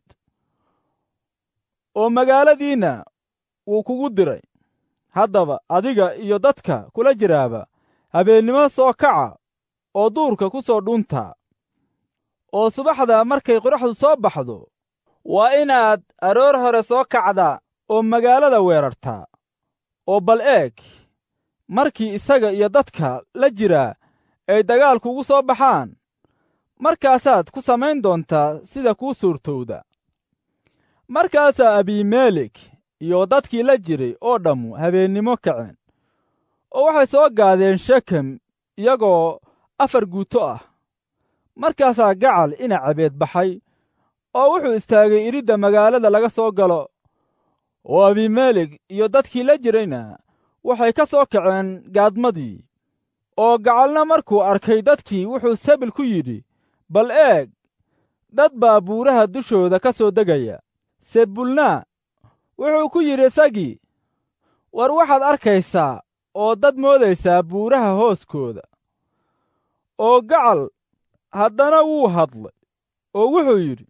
oo magaaladiinna wuu kugu diray. haddaba adiga iyo dadka kula jiraaba habeennimo soo kaca oo duurka ku soo dhuuntaa, oo subaxda markay qoraxdu soo baxdo waa inaad aroor hore soo kacdaa oo magaalada weerartaa. oo bal eeg, markii isaga iyo dadka la jiraa ay dagaal kugu soo baxaan, markaasaad ku samayn doontaa sida kuu suurtowda. markaasaa Abimelek iyo dadkii la jiray oo dhammu habeennimo kaceen, oo waxay soo gaadeen Shekem iyagoo 4 guuto ah. markaasaa Gacal ina Cebeed baxay, oo wuxuu istaagay iridda magaalada laga soo galo, oo Abimelek iyo dadkii la jirayna waxay ka soo kaceen gaadmadii. oo gacalna markuu arkay dadkii wuxuu sabil ku yidhi, bal eeg, dad baa buuraha dushooda ka soo degaya. sebulna wuxuu ku yidhi isagii, war waxaad arkaysaa oo dad moodaysaa buuraha hooskooda. oo gacal haddana wuu hadlay oo wuxuu yidhi,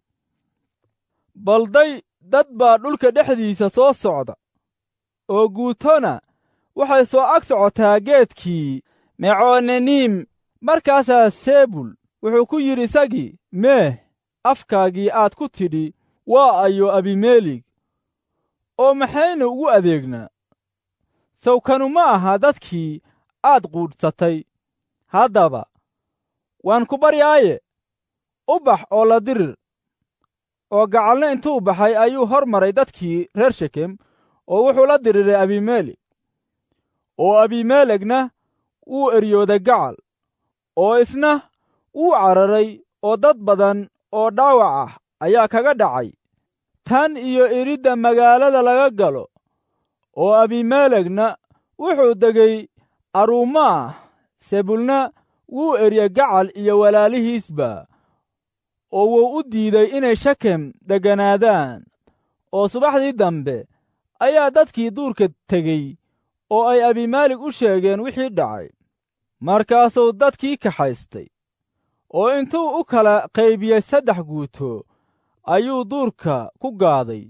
balday dad baa dhulka dhexdiisa soo socda, oo guutona waxay soo ag socotaa geedkii mecooneniim. markaasaa sebul wuxuu ku yidhi isagii, meeh afkaagii aad ku tidhi waa ayo abimeelig, oo maxaynu ugu adeegnaa? sawkanu ma aha dadkii aad quudhsatay. haddaba waan ku baryaaye, u bax oo la dirir. oo gacalna intuu baxay ayuu hor maray dadkii reer shekem, oo wuxuu la diriiray abimeelig. oo abimeelegna wuu eryooday gacal, oo isna wuu cararay, oo dad badan oo dhaawac ah ayaa kaga dhacay tan iyo iridda magaalada laga galo. oo abimeelegna wuxuu degay aruumaah. sebulna wuu eryey gacal iyo walaalihiisba, oo wuu u diiday inay shekem degganaadaan. oo subaxdii dambe ayaa dadkii duurka tegey oo ay abimeelig u sheegeen wixii dhacay. markaasuu dadkii kaxaystay, oo intuu u kala qaybiyey 3 guuto ayuu duurka ku gaaday.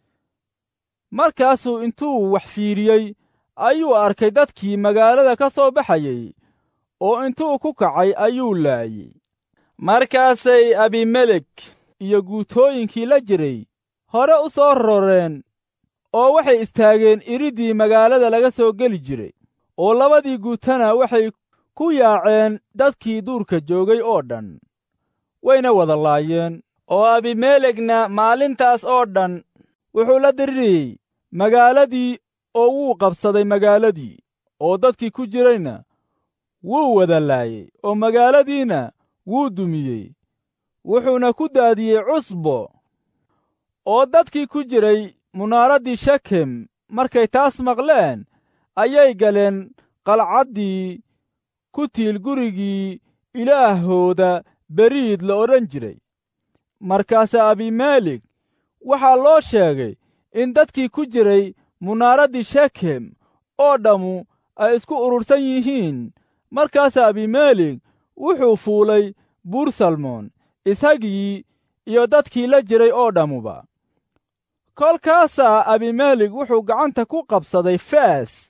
markaasuu intuu wax fiiriyey ayuu arkay dadkii magaalada ka soo baxayey, oo intuu ku kacay ayuu laayey. markaasay abimelek iyo guutooyinkii la jiray hore u soo roreen, oo waxay istaageen iriddii magaalada laga soo geli jiray. oo labadii guutana waxay ku yaaceen dadkii duurka joogay oo dhan, wayna wada laayeen. oo abimelegna maalintaas oo dhan wuxuu la diririyey magaaladii, oo wuu qabsaday magaaladii, oo dadkii ku jirayna wuu wada laayey, oo magaaladiina wuu dumiyey, wuxuuna ku daadiyey cusbo. oo dadkii ku jiray munaaraddii shekem markay taas maqleen ayay galeen qalcaddii ku tiil gurigii ilaahooda beriid la odhan jiray. markaasaa abimeelig waxaa loo sheegay in dadkii ku jiray munaaraddii shekem oo dhammu ay isku urursan yihiin. markaasaa abimeelig wuxuu fuulay buur salmoon, isagii iyo dadkii la jiray oo dhammuba. kolkaasaa abimeelig wuxuu gacanta ku qabsaday fees,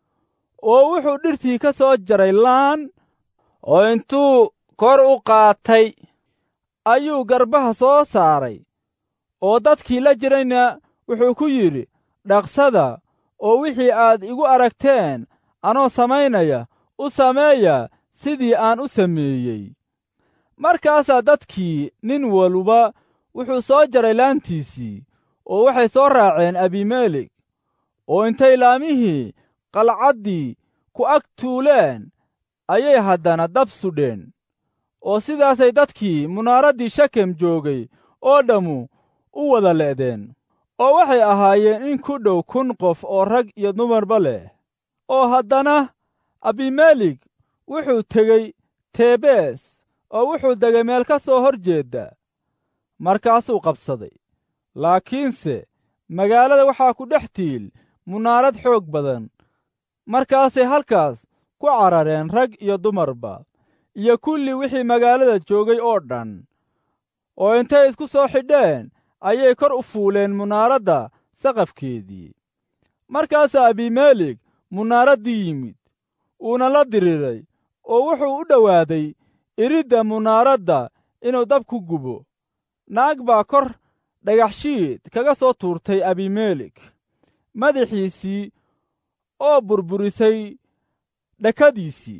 oo wuxuu dhirtii ka soo jaray laan, oo intuu kor u qaatay ayuu garbaha soo saaray. oo dadkii la jirayna wuxuu ku yidhi, dhaqsada oo wixii aad igu aragteen anoo samaynaya u sameeya sidii aan u sameeyey. markaasaa dadkii nin walba wuxuu soo jaray laantiisii, oo waxay soo raaceen abimeelig. oo intay laamihii qalcaddii ku ag tuuleen ayay haddana dab sudheen. oo sidaasay dadkii munaaraddii shekem joogay oo dhammu u wada le'deen. oo waxay ahaayeen in ku dhow 1,000 qof oo rag iyo dumarba leh. oo haddana abimeelig wuxuu tegey tebees, oo wuxuu degay meel ka soo hor jeedda. markaasuu qabsaday. laakiinse magaalada waxaa ku dhex tiil munaarad xoog badan. markaasay halkaas ku carareen rag iyo dumarba, iyo kulli wixii magaalada joogay oo dhan. oo intay isku soo xidheen ayay kor u fuuleen munaaradda saqafkeedii. markaasaa abimeelig munaaraddii yimid, uuna la diriiray, oo wuxuu u dhowaaday iridda munaaradda inuu dab ku gubo. naag baa kor dhagaxshiid kaga soo tuurtay abimeelig madaxiisii, oo burburisay dhakadiisii.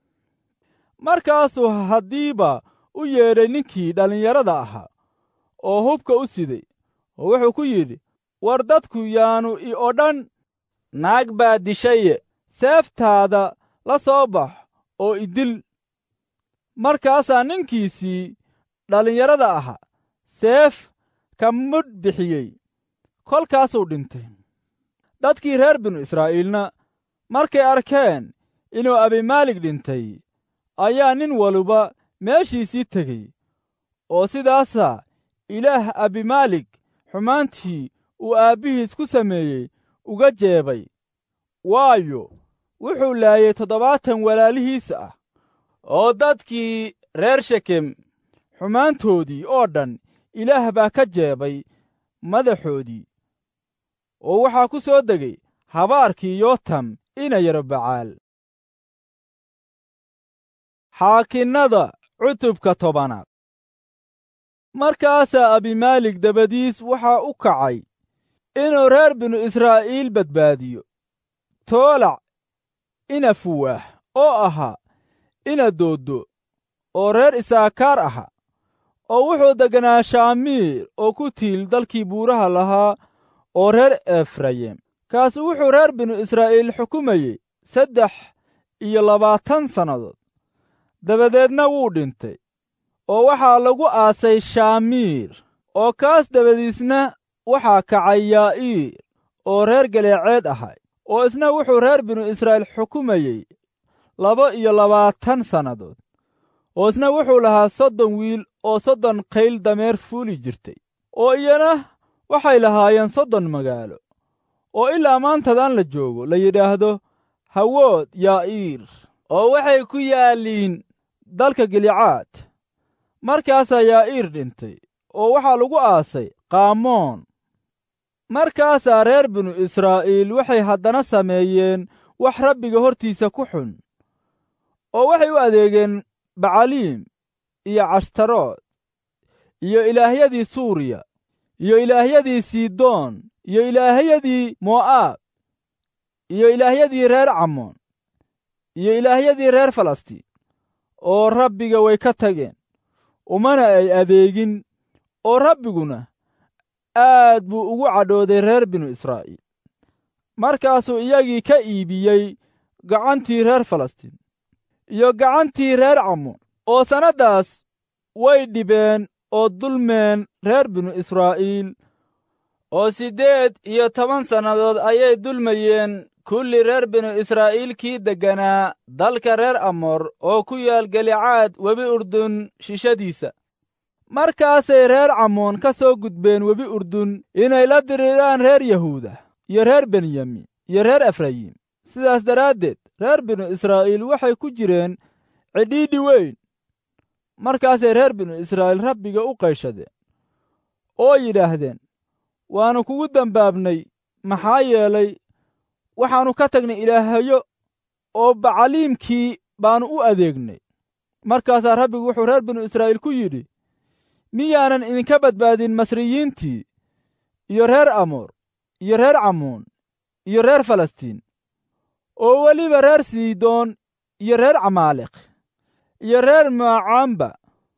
markaasuu haddiiba u yeedhay ninkii dhallinyarada ahaa oo hubka u siday, oo wuxuu ku yidhi, war dadku yaanu i odhan, naag baa dishaye, seeftaada la soo bax oo i dil. markaasaa ninkiisii dhallinyarada ahaa seef ka mudh bixiyey, kolkaasuu dhintay. dadkii reer binu israa'iilna markay arkeen inuu abimaalig dhintay ayaa nin waliba meeshiisii tegey oo sidaasaa ilaah abimaalig xumaantii uu aabbihiis ku sameeyey uga jeebay waayo wuxuu laayay 70 walaalihiis ah oo dadkii reer shekem xumaantoodii oo dhan ilaah baa ka jeebay madaxoodii oo waxaa ku soo degay habaarkii yootam ina Yerubbacaal. xaakinnada cutubka 10 markaasaa abimaalig dabadiis waxaa u kacay inuu reer binu israa'iil badbaadiyo toolac ina fuwaah oo ahaa ina dooddo oo reer isaakaar aha oo wuxuu degganaa shaamiir oo ku tiil dalkii buuraha lahaa oo reer efrayim kaasu wuxuu reer binu israa'iil xukumayey 23 sannadood dabadeedna wuu dhintay oo waxaa lagu aasay shaamiir oo kaas dabadiisna waxaa kacay yaa'iir oo reer galeeceed ahay oo isna wuxuu reer binu israa'iil xukumayey 22 sannadood oo isna wuxuu lahaa 30 wiil oo 30 qayl dameer fuuli jirtay oo iyana waxay lahaayeen 30 magaalo oo ilaa maantadan la joogo la yidhaahdo hawood yaa'iir oo waxay ku yaalliin dalka gilicaad markaasaa yaa'iir dhintay oo waxaa lagu aasay qaamoon markaasaa reer binu israa'iil waxay haddana sameeyeen wax rabbiga hortiisa ku xun oo waxay u adeegeen bacaliim iyo cashtarood iyo ilaahyadii suuriya iyo ilaahyadii sidoon iyo ilaahyadii mo'aab iyo ilaahyadii reer camoon iyo ilaahyadii reer falastiin oo rabbiga way ka tageen umana ay adeegin oo rabbiguna aad buu ugu cadhooday reer binu israa'iil markaasuu iyagii ka iibiyey gacantii reer falastiin iyo gacantii reer camoon oo sannaddaas way dhibeen oo dulmeen reer binu israa'iil oo 18 sannadood ayay dulmayeen kulli reer binu israa'iil kii degganaa dalka reer amoor oo ku yaal galicaad webi urdun shishadiisa markaasay reer camoon ka soo gudbeen webi urdun inay la diriraan reer yahuuda iyo reer benyamin iyo reer efrayim sidaas daraaddeed reer binu israa'iil waxay ku jireen cidhiidhi weyn markaasay reer binu israa'iil rabbiga u qayshadeen oo yidhaahdeen waannu kugu dembaabnay maxaa yeelay waxaannu ka tagnay ilaahyo oo bacaliimkii baannu u adeegnay markaasaa rabbigu wuxuu reer binu israa'iil ku yidhi miyaanan idinka badbaadin masriyiintii iyo reer amoor iyo reer camoon iyo reer falastiin oo weliba reer sidoon iyo reer camaaliq iyo reer maacaamba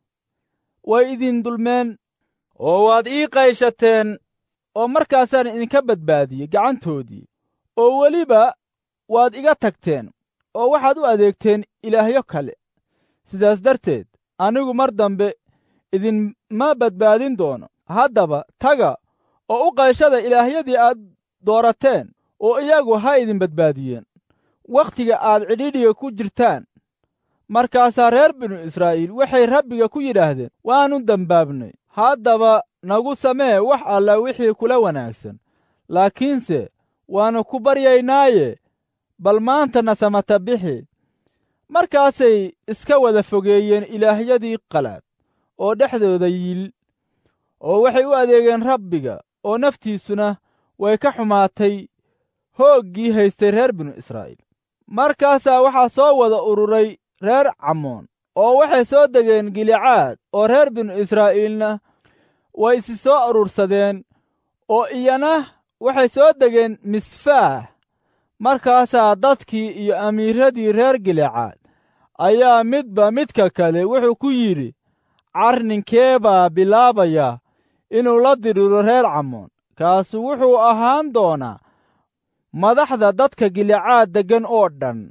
way idin dulmeen oo waad ii qayshateen oo markaasaan idinka badbaadiyey gacantoodii oo weliba waad iga tagteen oo waxaad u adeegteen ilaahyo kale sidaas darteed anigu mar dambe idinma badbaadin doono haddaba taga oo u qayshada ilaahyadii aad doorateen oo iyagu ha idin badbaadiyeen wakhtiga aad cidhiidhiga ku jirtaan markaasaa reer binu israa'iil waxay rabbiga ku yidhaahdeen waannu dembaabnay haddaba nagu samee wax alla wixii kula wanaagsan laakiinse waannu ku baryaynaaye bal maantana samata bixi markaasay iska wada fogeeyeen ilaahyadii qalaad oo dhexdooda yiil oo waxay u adeegeen rabbiga oo naftiisuna way ka xumaatay hooggii haystay reer binu israa'iil markaasaa waxaa soo wada ururay reer camoon oo waxay soo degeen gilicaad oo reer binu israa'iilna way isi soo urursadeen oo iyana waxay soo degeen misfaah markaasaa dadkii iyo amiiradii reer gilicaad ayaa midba midka kale wuxuu ku yidhi carninkee baa bilaabaya inuu la diriro reer camoon kaasu wuxuu ahaan doonaa madaxda dadka gilicaad deggan oo dhan.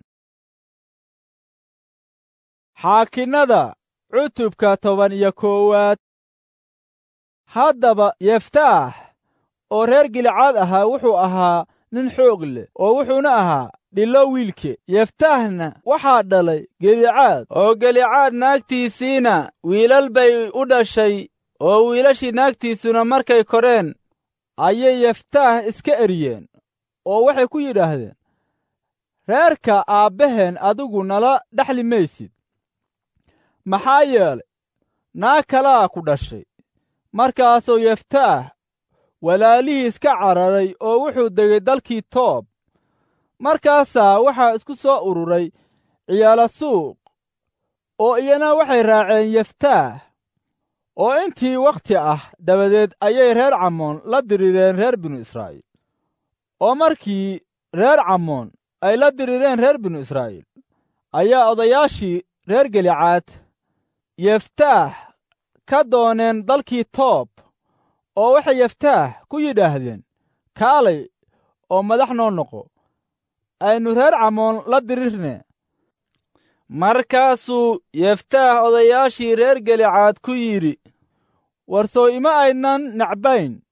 xaakinnada cutubka 11 haddaba yeftaax oo reer gilicaad ahaa wuxuu ahaa nin xoog leh oo wuxuuna ahaa dhilo wiilkeed. yeftaahna waxaa dhalay gelicaad, oo gelicaad naagtiisiina wiilal bay u dhashay, oo wiilashii naagtiisuna markay koreen ayay yeftaah iska eriyeen, oo waxay ku yidhaahdeen, reerka aabbaheen adigu nala dhexli maysid, maxaa yeelay naag kalaa ku dhashay. markaasuu yeftaah walaalihiis ka cararay oo wuxuu degay dalkii toob. markaasaa waxaa isku soo ururay ciyaala suuq, oo iyana waxay raaceen yeftaah. oo intii wakhti ah dabadeed ayay reer camoon la dirireen reer binu israa'iil. oo markii reer camoon ay la dirireen reer binu israa'iil, ayaa odayaashii reer gelicaad yeftaah ka dooneen dalkii toob, oo waxay yeftaah ku yidhaahdeen, kaalay oo madax noo noqo, aynu reer camoon la dirirne. markaasuu yeftaah odayaashii reer gelicaad ku yidhi, war soo ima aydnan necbayn,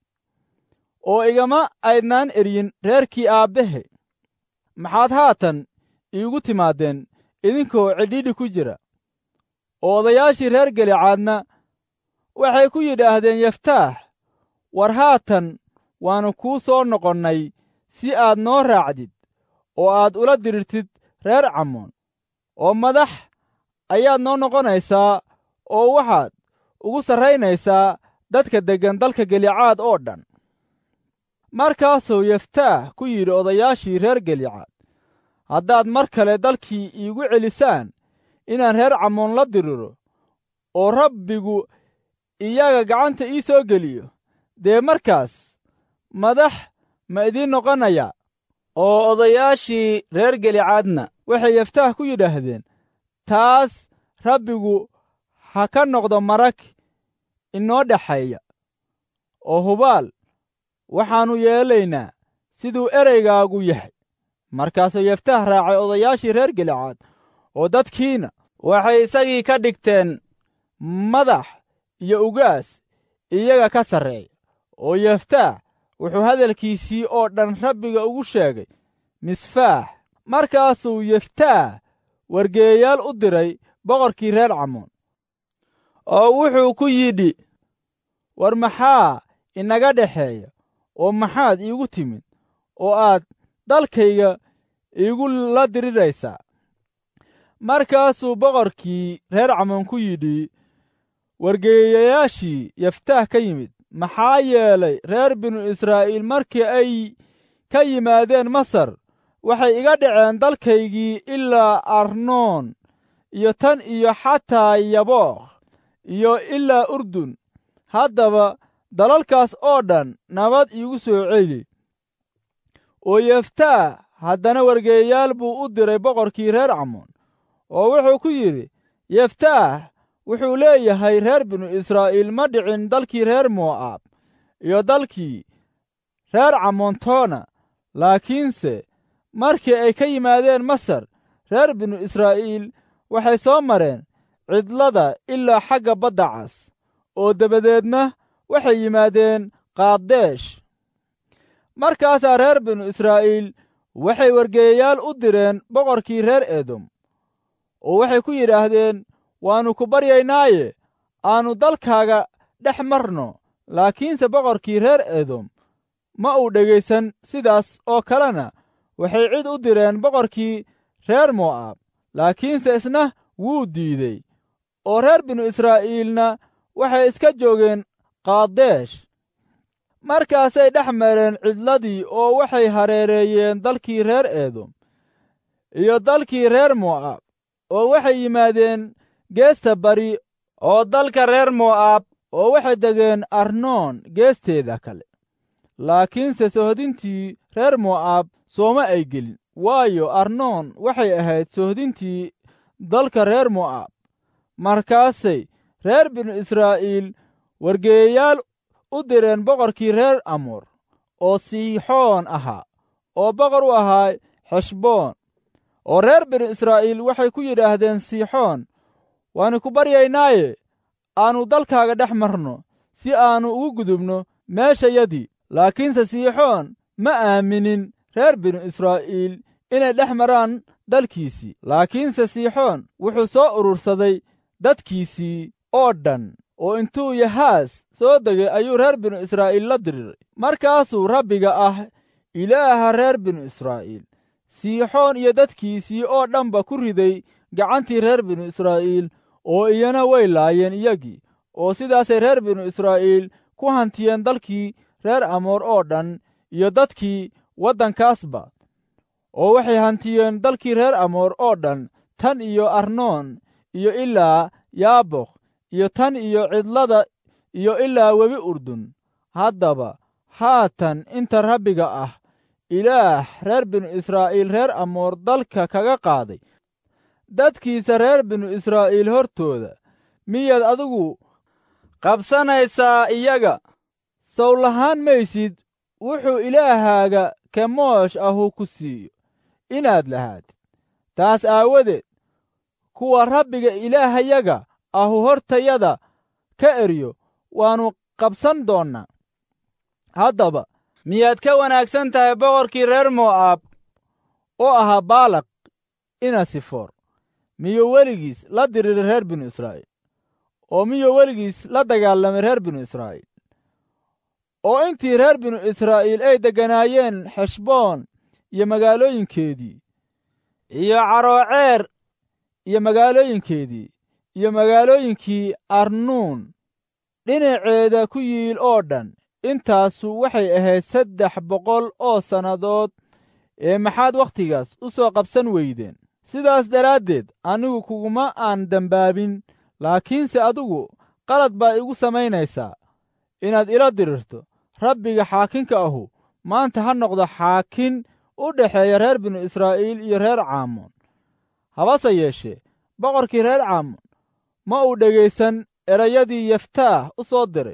oo igama aydnaan eryin reerkii aabbahe? maxaad haatan iigu timaadeen idinkoo cidhiidhi ku jira? oo odayaashii reer gelicaadna waxay ku yidhaahdeen yeftaah, war haatan waannu kuu soo noqonnay si aad noo raacdid oo aad ula dirirtid reer camoon, oo madax ayaad noo noqonaysaa oo waxaad ugu sarraynaysaa dadka deggan dalka gelicaad oo dhan. markaasuu yeftaah ku yidhi odayaashii reer gelicaad, haddaad mar kale dalkii iigu celisaan inaan reer camoon la diriro, oo rabbigu iyaga gacanta ii soo geliyo, dee markaas madax ma idiin noqonayaa? oo odayaashii reer gelicaadna waxay yeftaah ku yidhaahdeen, taas rabbigu ha ka noqdo marag inoo dhexeeya, oo hubaal waxaannu yeelaynaa siduu ereygaagu yahay. markaasuu yeftaah raacay odayaashii reer gelicaad, oo dadkiina waxay isagii ka dhigteen madax iyo ugaas iyaga ka sarreeya. oo yeftaah wuxuu hadalkiisii oo dhan rabbiga ugu sheegay misfaax. markaasuu yeftaah wargeeyayaal u diray boqorkii reer camoon, oo wuxuu ku yidhi, war maxaa inaga dhexeeya, oo maxaad iigu timid oo aad dalkayga iigu la diriraysaa? markaasuu boqorkii reer camoon ku yidhi wargeeyayaashii yeftaah ka yimid, maxaa yeelay reer binu israa'iil markii ay ka yimaadeen masar waxay iga dhaceen dalkaygii ilaa arnoon iyo tan iyo xataa yabookh iyo ilaa urdun. haddaba dalalkaas oo dhan nabad iigu soo celi. oo yeftaah haddana wargeeyayaal buu u diray boqorkii reer camoon, oo wuxuu ku yidhi, yeftaah wuxuu leeyahay reer binu israa'iil ma dhicin dalkii reer mo'aab iyo dalkii reer camoontoona, laakiinse markii ay ka yimaadeen masar reer binu israa'iil waxay soo mareen cidlada ilaa xagga badda cas, oo dabadeedna waxay yimaadeen qaadesh. markaasaa reer binu israa'iil waxay wargeeyayaal u direen boqorkii reer edom, oo waxay ku yidhaahdeen, waannu ku baryaynaaye aannu dalkaaga dhex marno. laakiinse boqorkii reer edom ma uu dhegaysan, sidaas oo kalena waxay cid u direen boqorkii reer mo'aab, laakiinse isna wuu diidey. oo reer binu israa'iilna waxay iska joogeen qaadesh. markaasay dhex mareen cidladii oo waxay hareereeyeen dalkii reer edom iyo dalkii reer mo'aab, oo waxay yimaadeen geesta bari oo dalka reer mo'aab, oo waxay degeen arnoon geesteeda kale. laakiinse sohdintii reer mo'aab sooma ay gelin, waayo arnoon waxay ahayd sohdintii dalka reer mo'aab. markaasay reer binu israa'iil wargeeyayaal u direen boqorkii reer amoor, oo siixoon ahaa, oo boqor u ahaa xeshboon. oo reer binu israa'iil waxay ku yidhaahdeen siixoon, waannu ku baryaynaaye aannu dalkaaga dhex marno si aannu ugu gudubno meeshayadii. laakiinse siixoon ma aaminin reer binu israa'iil inay dhex maraan dalkiisii. laakiinse siixoon wuxuu soo urursaday dadkiisii oo dhan, oo intuu yahaas soo degay ayuu reer binu israa'iil la diriiray. markaasuu rabbiga ah ilaaha reer binu israa'iil siixoon iyo dadkiisii oo dhanba ku riday gacantii reer binu israa'iil, oo iyana way laayeen iyagii. oo sidaasay reer binu israa'iil ku hantiyeen dalkii reer amoor oo dhan iyo dadkii waddankaasba. oo waxay hantiyeen dalkii reer amoor oo dhan tan iyo arnoon iyo ilaa yaabokh iyo tan iyo cidlada iyo ilaa webi urdun. haddaba haatan inta rabbiga ah ilaah reer binu israa'iil reer amoor dalka kaga qaaday dadkiisa reer binu israa'iil hortooda, miyaad adigu qabsanaysaa iyaga? sow lahaan maysid wuxuu ilaahaaga kemoosh ahu ku siiyo inaad lahaatid. taas aawadeed kuwa rabbiga ilaahayaga ahu hortayada ka eryo waannu qabsan doonnaa. haddaba miyaad ka wanaagsan tahay boqorkii reer mo'aab oo ahaa baalaq ina sifoor? miyuu weligiis la diriiray reer binu israa'iil? oo miyuu weligiis la dagaalamay reer binu israa'iil? oo intii reer binu israa'iil ay degganaayeen xeshboon iyo magaalooyinkeedii, iyo carooceer iyo magaalooyinkeedii, iyo magaalooyinkii arnuun dhinaceeda ku yiil oo dhan, intaasu waxay ahayd 300 oo sannadood. maxaad wakhtigaas u soo qabsan weydeen? sidaas daraaddeed anigu kuguma aan dembaabin, laakiinse adigu qalad baa igu samaynaysaa inaad ila dirirto. rabbiga xaakinka ahu maanta ha noqdo xaakin u dhexeeya reer binu israa'iil iyo reer caamoon. habase yeeshee boqorkii reer caamoon ma uu dhegaysan erayadii yeftaah u soo diray.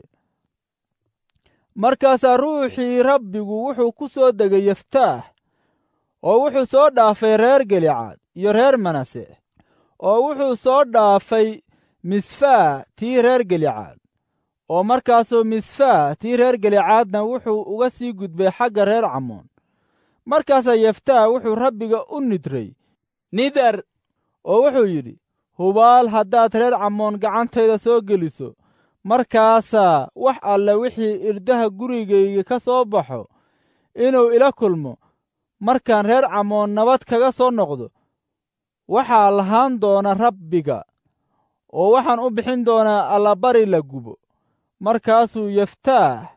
markaasaa ruuxii rabbigu wuxuu ku soo degay yeftaah, oo wuxuu soo dhaafay reer gelicaad iyo reer manase, oo wuxuu soo dhaafay misfaa tii reer gelicaad. oo markaasuu misfaa tii reer gelicaadna wuxuu uga sii gudbay xagga reer camoon. markaasaa yeftaah wuxuu rabbiga u nidray nidar, oo wuxuu yidhi, hubaal haddaad reer camoon gacantayda soo geliso, markaasaa wax alle wixii irdaha gurigayga ka soo baxo inuu ila kulmo, markaan reer camoon nabad kaga soo noqdo, waxaa lahaan doona rabbiga, oo waxaan u bixin doonaa allabari la gubo. markaasuu yeftaah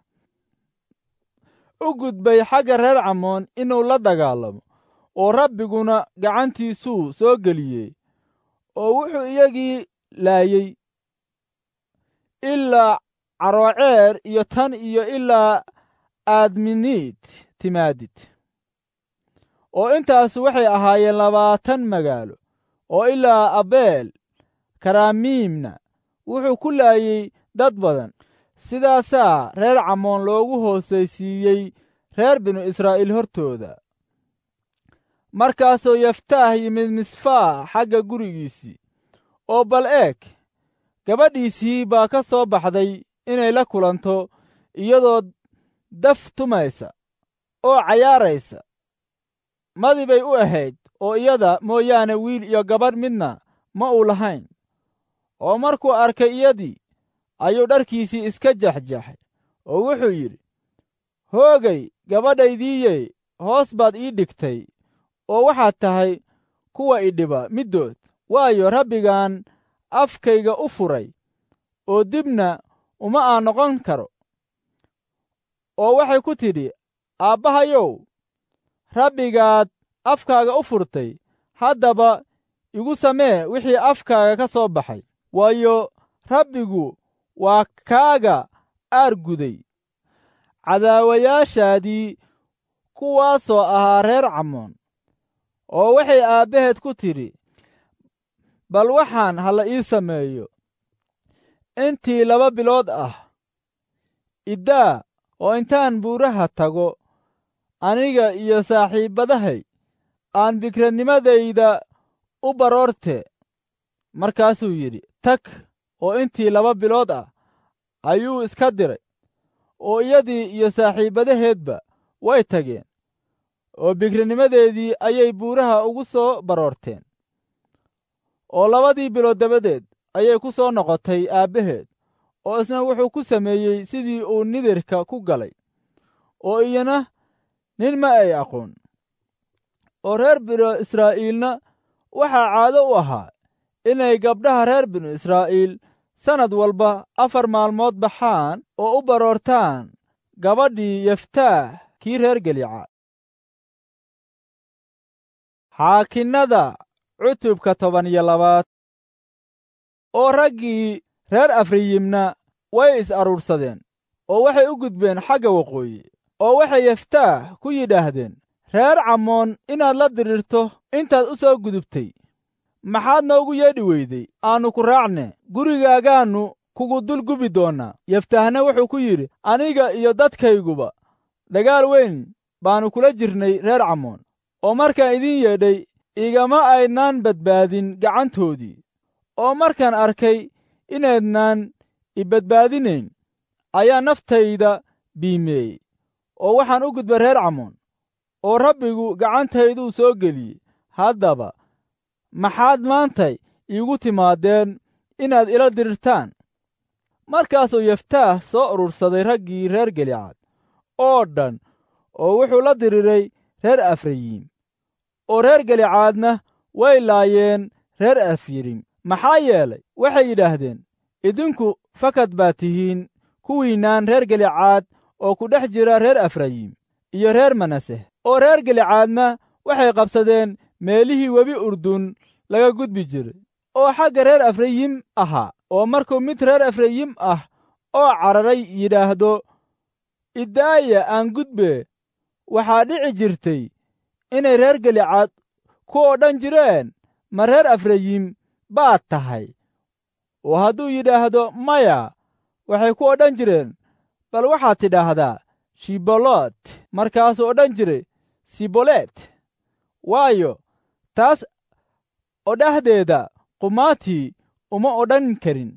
u gudbay xagga reer camoon inuu la dagaalamo, oo rabbiguna gacantiisuu soo geliyey, oo wuxuu iyagii laayey ilaa carooceer iyo tan iyo ilaa aadminiid timaadid. oo intaasu waxay ahaayeen 20 magaalo. oo ilaa abeel karaamiimna wuxuu ku laayey dad badan. sidaasaa reer camoon loogu hoosaysiiyey reer binu israa'iil hortooda. markaasuu yeftaah yimid misfaa xagga gurigiisii, oo bal eeg, gabadhiisii baa ka soo baxday inay la kulanto iyadoo daf tumaysa oo cayaaraysa. madi bay u ahayd, oo iyada mooyaane wiil iyo gabadh midna ma uu lahayn. oo markuu arkay iyadii ayuu dharkiisii iska jaxjaxay, oo wuxuu yidhi, hoogay gabadhaydiiyey, hoos baad ii dhigtay, oo waxaad tahay kuwa idhiba middood. waayo rabbigaan afkayga u furay, oo dibna uma aan noqon karo. oo waxay ku tidhi, aabbahayow, rabbigaad afkaaga u furtay, haddaba igu samee wixii afkaaga ka soo baxay, waayo rabbigu waa kaaga aarguday cadaawayaashaadii kuwaasoo ahaa reer camoon. oo waxay aabbaheed ku tidhi, bal waxaan hala ii sameeyo intii 2 bilood ah, iddaa oo intaan buuraha tago aniga iyo saaxiibbadahay aan bikranimadayda u baroorte. markaasuu yidhi, tag. oo intii 2 bilood ah ayuu iska diray, oo iyadii iyo saaxiibbadaheedba way tageen. oo bikrinimadeedii ayay buuraha ugu soo baroorteen oo 2 bilood dabadeed ayay ku soo noqotay aabbaheed oo isna wuxuu ku sameeyey sidii uu nidirka ku galay oo iyana nin ma ay aqoon oo reer binu israa'iilna waxaa caado u ahaa inay gabdhaha reer binu israa'iil sannad walba 4 maalmood baxaan oo u baroortaan gabadhii yeftaah kii reer galicaad. xaakinnada cutubka 12 oo raggii reer Efrayimna way is aruursadeen oo waxay u gudbeen xagga waqooyi oo waxay yeftaah ku yidhaahdeen reer camoon inaad la dirirto intaad u soo gudubtay maxaad noogu yeedhi weyday aannu ku raacne gurigaagaannu kugu dul gubi doonnaa. yeftaahna wuxuu ku yidhi aniga iyo dadkayguba dagaal weyn baannu kula jirnay reer camoon oo markaan idiin yeedhay igama aydnaan badbaadin gacantoodii oo markaan arkay inaydnaan i badbaadinayn ayaa naftayda biimeeyey oo waxaan u gudbay reer camoon oo rabbigu gacantayduu soo geliyey. haddaba maxaad maantay iigu timaadeen inaad ila dirirtaan? markaasuu yeftaah soo urursaday raggii reer galicaad oo dhan oo wuxuu la diriray reer Efrayim oo reer galicaadna way laayeen reer Efrayim maxaa yeelay waxay yidhaahdeen idinku fakad baa tihiin kuwiinaan reer galicaad oo ku dhex jira reer Efrayim iyo reer manaseh oo reer galicaadna waxay qabsadeen meelihii webi urdun laga gudbi jiray oo xagga reer Efrayim ahaa oo markuu mid reer Efrayim ah oo cararay yidhaahdo idaaya aan gudbe waxaa dhici jirtay inay reer galicaad ku odhan jireen ma reer Efrayim baad tahay oo hadduu yidhaahdo maya waxay ku odhan jireen bal waxaad tidhaahdaa shibolot markaasuu odhan jiray sibolet waayo taas odhahdeeda qumaatii uma odhan karin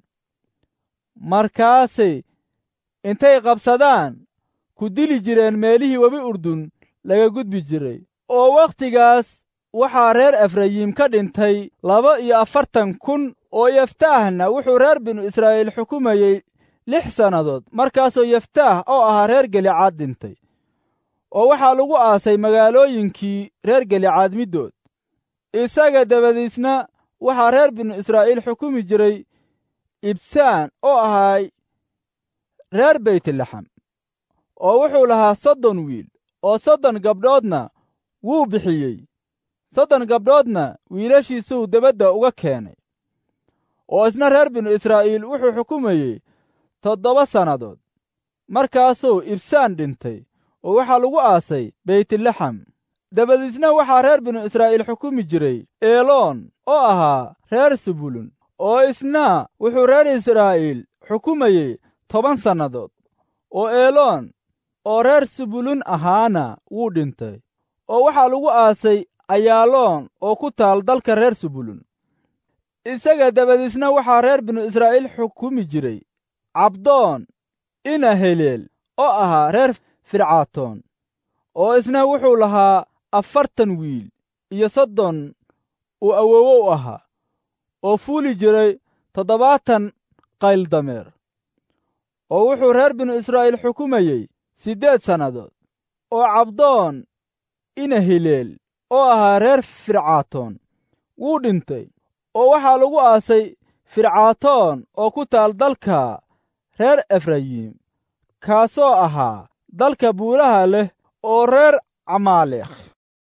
markaasay intay qabsadaan ku dili jireen meelihii webi urdun laga gudbi jiray oo wakhtigaas waxaa reer Efrayim ka dhintay 42,000 oo yeftaahna wuxuu reer binu israa'iil xukumayey 6 sannadood markaasoo yeftaah oo ahaa reer galicaad dhintay oo waxaa lagu aasay magaalooyinkii reer galicaad middood. isaga dabadiisna waxaa reer binu israa'iil xukumi jiray ibsaan oo ahay reer baytlaxam oo wuxuu lahaa 30 wiil oo 30 gabdhoodna wuu bixiyey 30 gabdhoodna wiilashiisuu debadda uga keenay oo isna reer binu israa'iil wuxuu xukumayey 7 sannadood markaasuu ibsaan dhintay oo waxaa lagu aasay baytlaxam. dabadiisna waxaa reer binu israa'iil xukumi jiray eeloon oo ahaa reer subulun oo isna wuxuu reer israa'iil xukumayey 10 sannadood oo eeloon oo reer subulun ahaana wuu dhintay oo waxaa lagu aasay ayaaloon oo ku taal dalka reer subulun. isaga dabadiisna waxaa reer binu israa'iil xukumi jiray cabdoon ina heleel oo ahaa reer fircaatoon oo isna wuxuu lahaa 40 wiil iyo 30 uu awoowo u ahaa oo fuuli jiray 70 qayl dameer oo wuxuu reer binu israa'iil xukumayey 8 sannadood oo cabdoon ina heleel oo ahaa reer fircaatoon wuu dhintay oo waxaa lagu aasay fircaatoon oo ku taal dalka reer Efrayim kaasoo ahaa dalka buuraha leh oo reer Camaaleekh.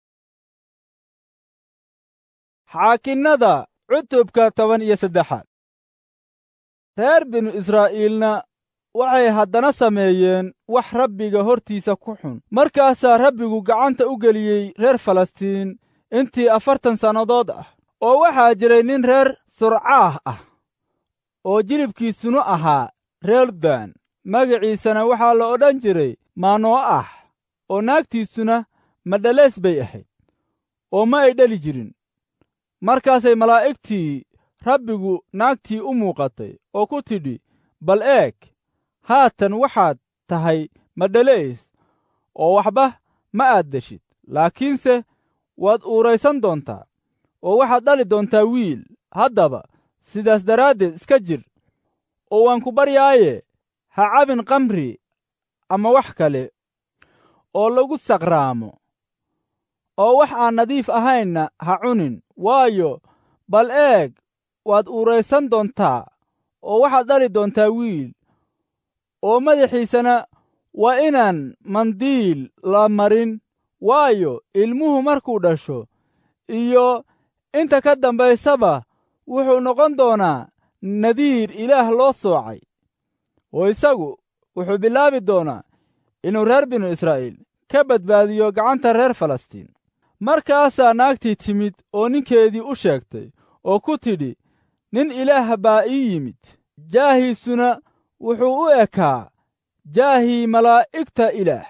xaakinnada cutubka 13 reer binu israa'iilna waxay haddana sameeyeen wax rabbiga hortiisa ku xun markaasaa rabbigu gacanta u geliyey reer falastiin intii 40 sannadood ah oo waxaa jiray nin reer surcaah ah oo jilibkiisuna ahaa reer daan magaciisana waxaa la odhan jiray maano'ah oo naagtiisuna madhalees bay ahayd oo ma ay dhali jirin markaasay malaa'igtii rabbigu naagtii u muuqatay oo ku tidhi bal eeg haatan waxaad tahay madhaleys oo waxba ma aad deshid laakiinse waad uuraysan doontaa oo waxaad dhali doontaa wiil. haddaba sidaas daraaddeed iska jir oo waan ku baryaaye ha cabin kamri ama wax kale oo lagu saqraamo, oo wax aan nadiif ahaynna ha cunin, waayo bal eeg waad uuraysan doontaa oo waxaad dhali doontaa wiil, oo madaxiisana waa inaan mandiil la marin, waayo ilmuhu markuu dhasho iyo inta ka dambaysaba wuxuu noqon doonaa nadiir Ilaah loo soocay, oo isagu wuxuu bilaabi doonaa inuu reer binu Israa'iil ka badbaadiyo gacanta reer Falastiin. markaasaa naagtii timid oo ninkeedii u sheegtay oo ku tidhi, nin Ilaah baa ii yimid, jaahiisuna wuxuu u ekaa jaahii malaa'igta Ilaah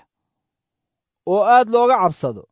oo aad looga cabsado.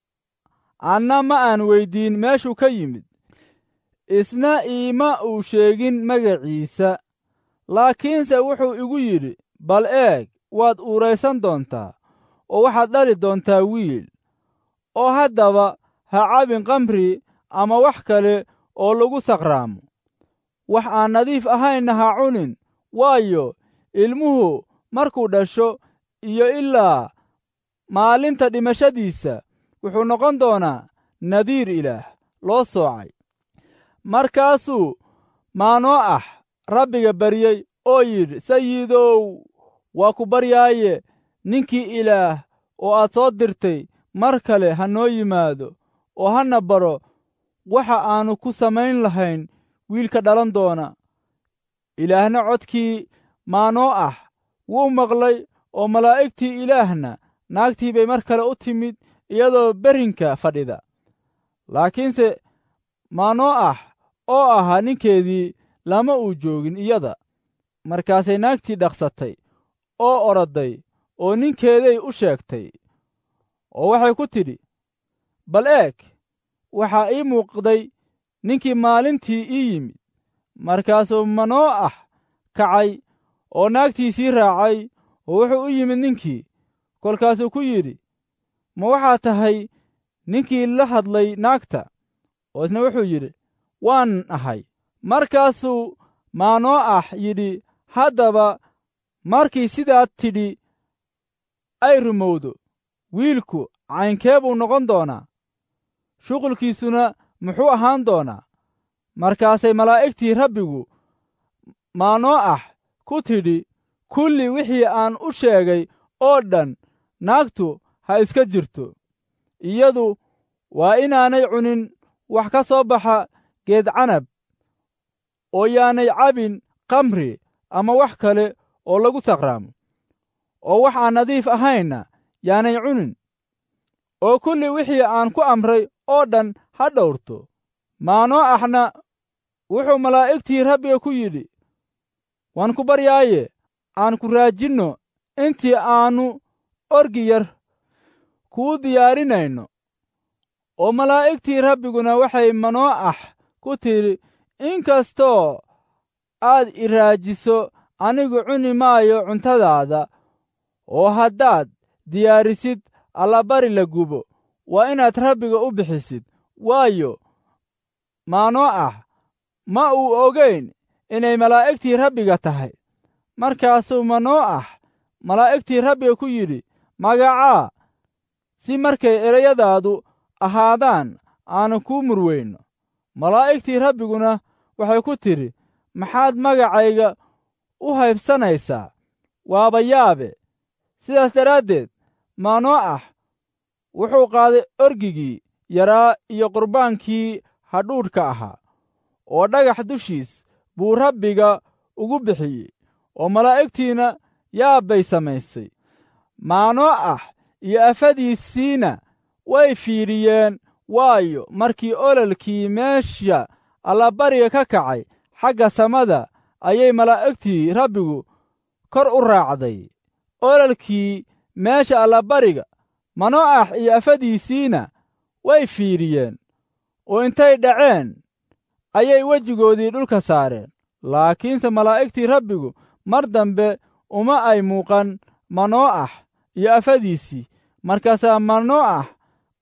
anna ma aan weyddiin meeshuu ka yimid, isna iima uu sheegin magaciisa, laakiinse wuxuu igu yidhi, bal eeg waad uuraysan doontaa oo waxaad dhali doontaa wiil, oo haddaba ha cabin kamri ama wax kale oo lagu saqraamo, wax aan nadiif ahaynna ha cunin, waayo ilmuhu markuu dhasho iyo ilaa maalinta dhimashadiisa wuxuu noqon doonaa nadiir Ilaah loo soocay. markaasuu maanoo'ax rabbiga baryey oo yidhi, sayidow, waa ku baryaaye ninkii Ilaah oo aad soo dirtay mar kale ha noo yimaado oo hana baro waxa aannu ku samayn lahayn wiilka dhalan doona. Ilaahna codkii maanoo'ax wuu maqlay, oo malaa'igtii Ilaahna naagtii bay mar kale u timid iyadoo berrinka fadhida. laakiinse maanoo'ax oo ahaa ninkeedii lama uu joogin iyada. markaasay naagtii dhaqsatay oo orodday oo ninkeeday u sheegtay, oo waxay ku tidhi, bal eeg waxaa ii muuqday ninkii maalintii ii yimid. markaasuu maanoo'ax kacay oo naagtiisii raacay, oo wuxuu u yimid ninkii. kolkaasuu ku yidhi, ma waxaa tahay ninkii la hadlay naagta? oo isna wuxuu yidhi, waan ahay. markaasuu maanoo'ax yidhi, haddaba markii sidaad tidhi ay rumowdo, wiilku caynkee buu noqon doonaa? shuqulkiisuna muxuu ahaan doonaa? markaasay malaa'igtii rabbigu maanoo'ax ku tidhi, kulli wixii aan u sheegay oo dhan naagtu ha iska jirto. iyadu waa inaanay cunin wax ka soo baxa geed canab, oo yaanay cabin kamri ama wax kale oo lagu saqraamo, oo wax aan nadiif ahaynna yaanay cunin, oo kulli wixii aan ku amray oo dhan ha dhowrto. maanoo'axna wuxuu malaa'igtii rabbiga ku yidhi, waan ku baryaaye aan ku raajinno intii aannu orgi yar kuu diyaarinayno. oo malaa'igtii rabbiguna waxay maanoo'ax ku tidhi, inkastoo aad i raajiso, anigu cuni maayo cuntadaada, oo haddaad diyaarisid allabari la gubo, waa inaad rabbiga u bixisid, waayo maanoo'ax ma uu ogayn inay malaa'igtii rabbiga tahay. markaasuu maanoo'ax malaa'igtii rabbiga ku yidhi, magacaa, si markay erayadaadu ahaadaan aanu kuu murweyno. malaa'igtii rabbiguna waxay ku tidhi, maxaad magacayga u haybsanaysaa? waaba yaabe. sidaas daraaddeed maanoo'ax wuxuu qaaday orgigii yaraa iyo qurbaankii hadhuudhka ahaa, oo dhagax dushiis buu rabbiga ugu bixiyey, oo malaa'igtiina yaab bay samaysay. maanoo'ax iyo afadiisiina way fiidhiyeen, waayo markii ololkii meesha allabariga ka kacay xagga samada ayay malaa'igtii rabbigu kor u raacday. ololkii meesha allabariga maanoo'ax iyo afadiisiina way fiidhiyeen, oo intay dhaceen ayay wejigoodii dhulka saareen. laakiinse malaa'igtii rabbigu mar dambe uma ay muuqan maanoo'ax iyo afadiisii. markaasaa maanoo'ax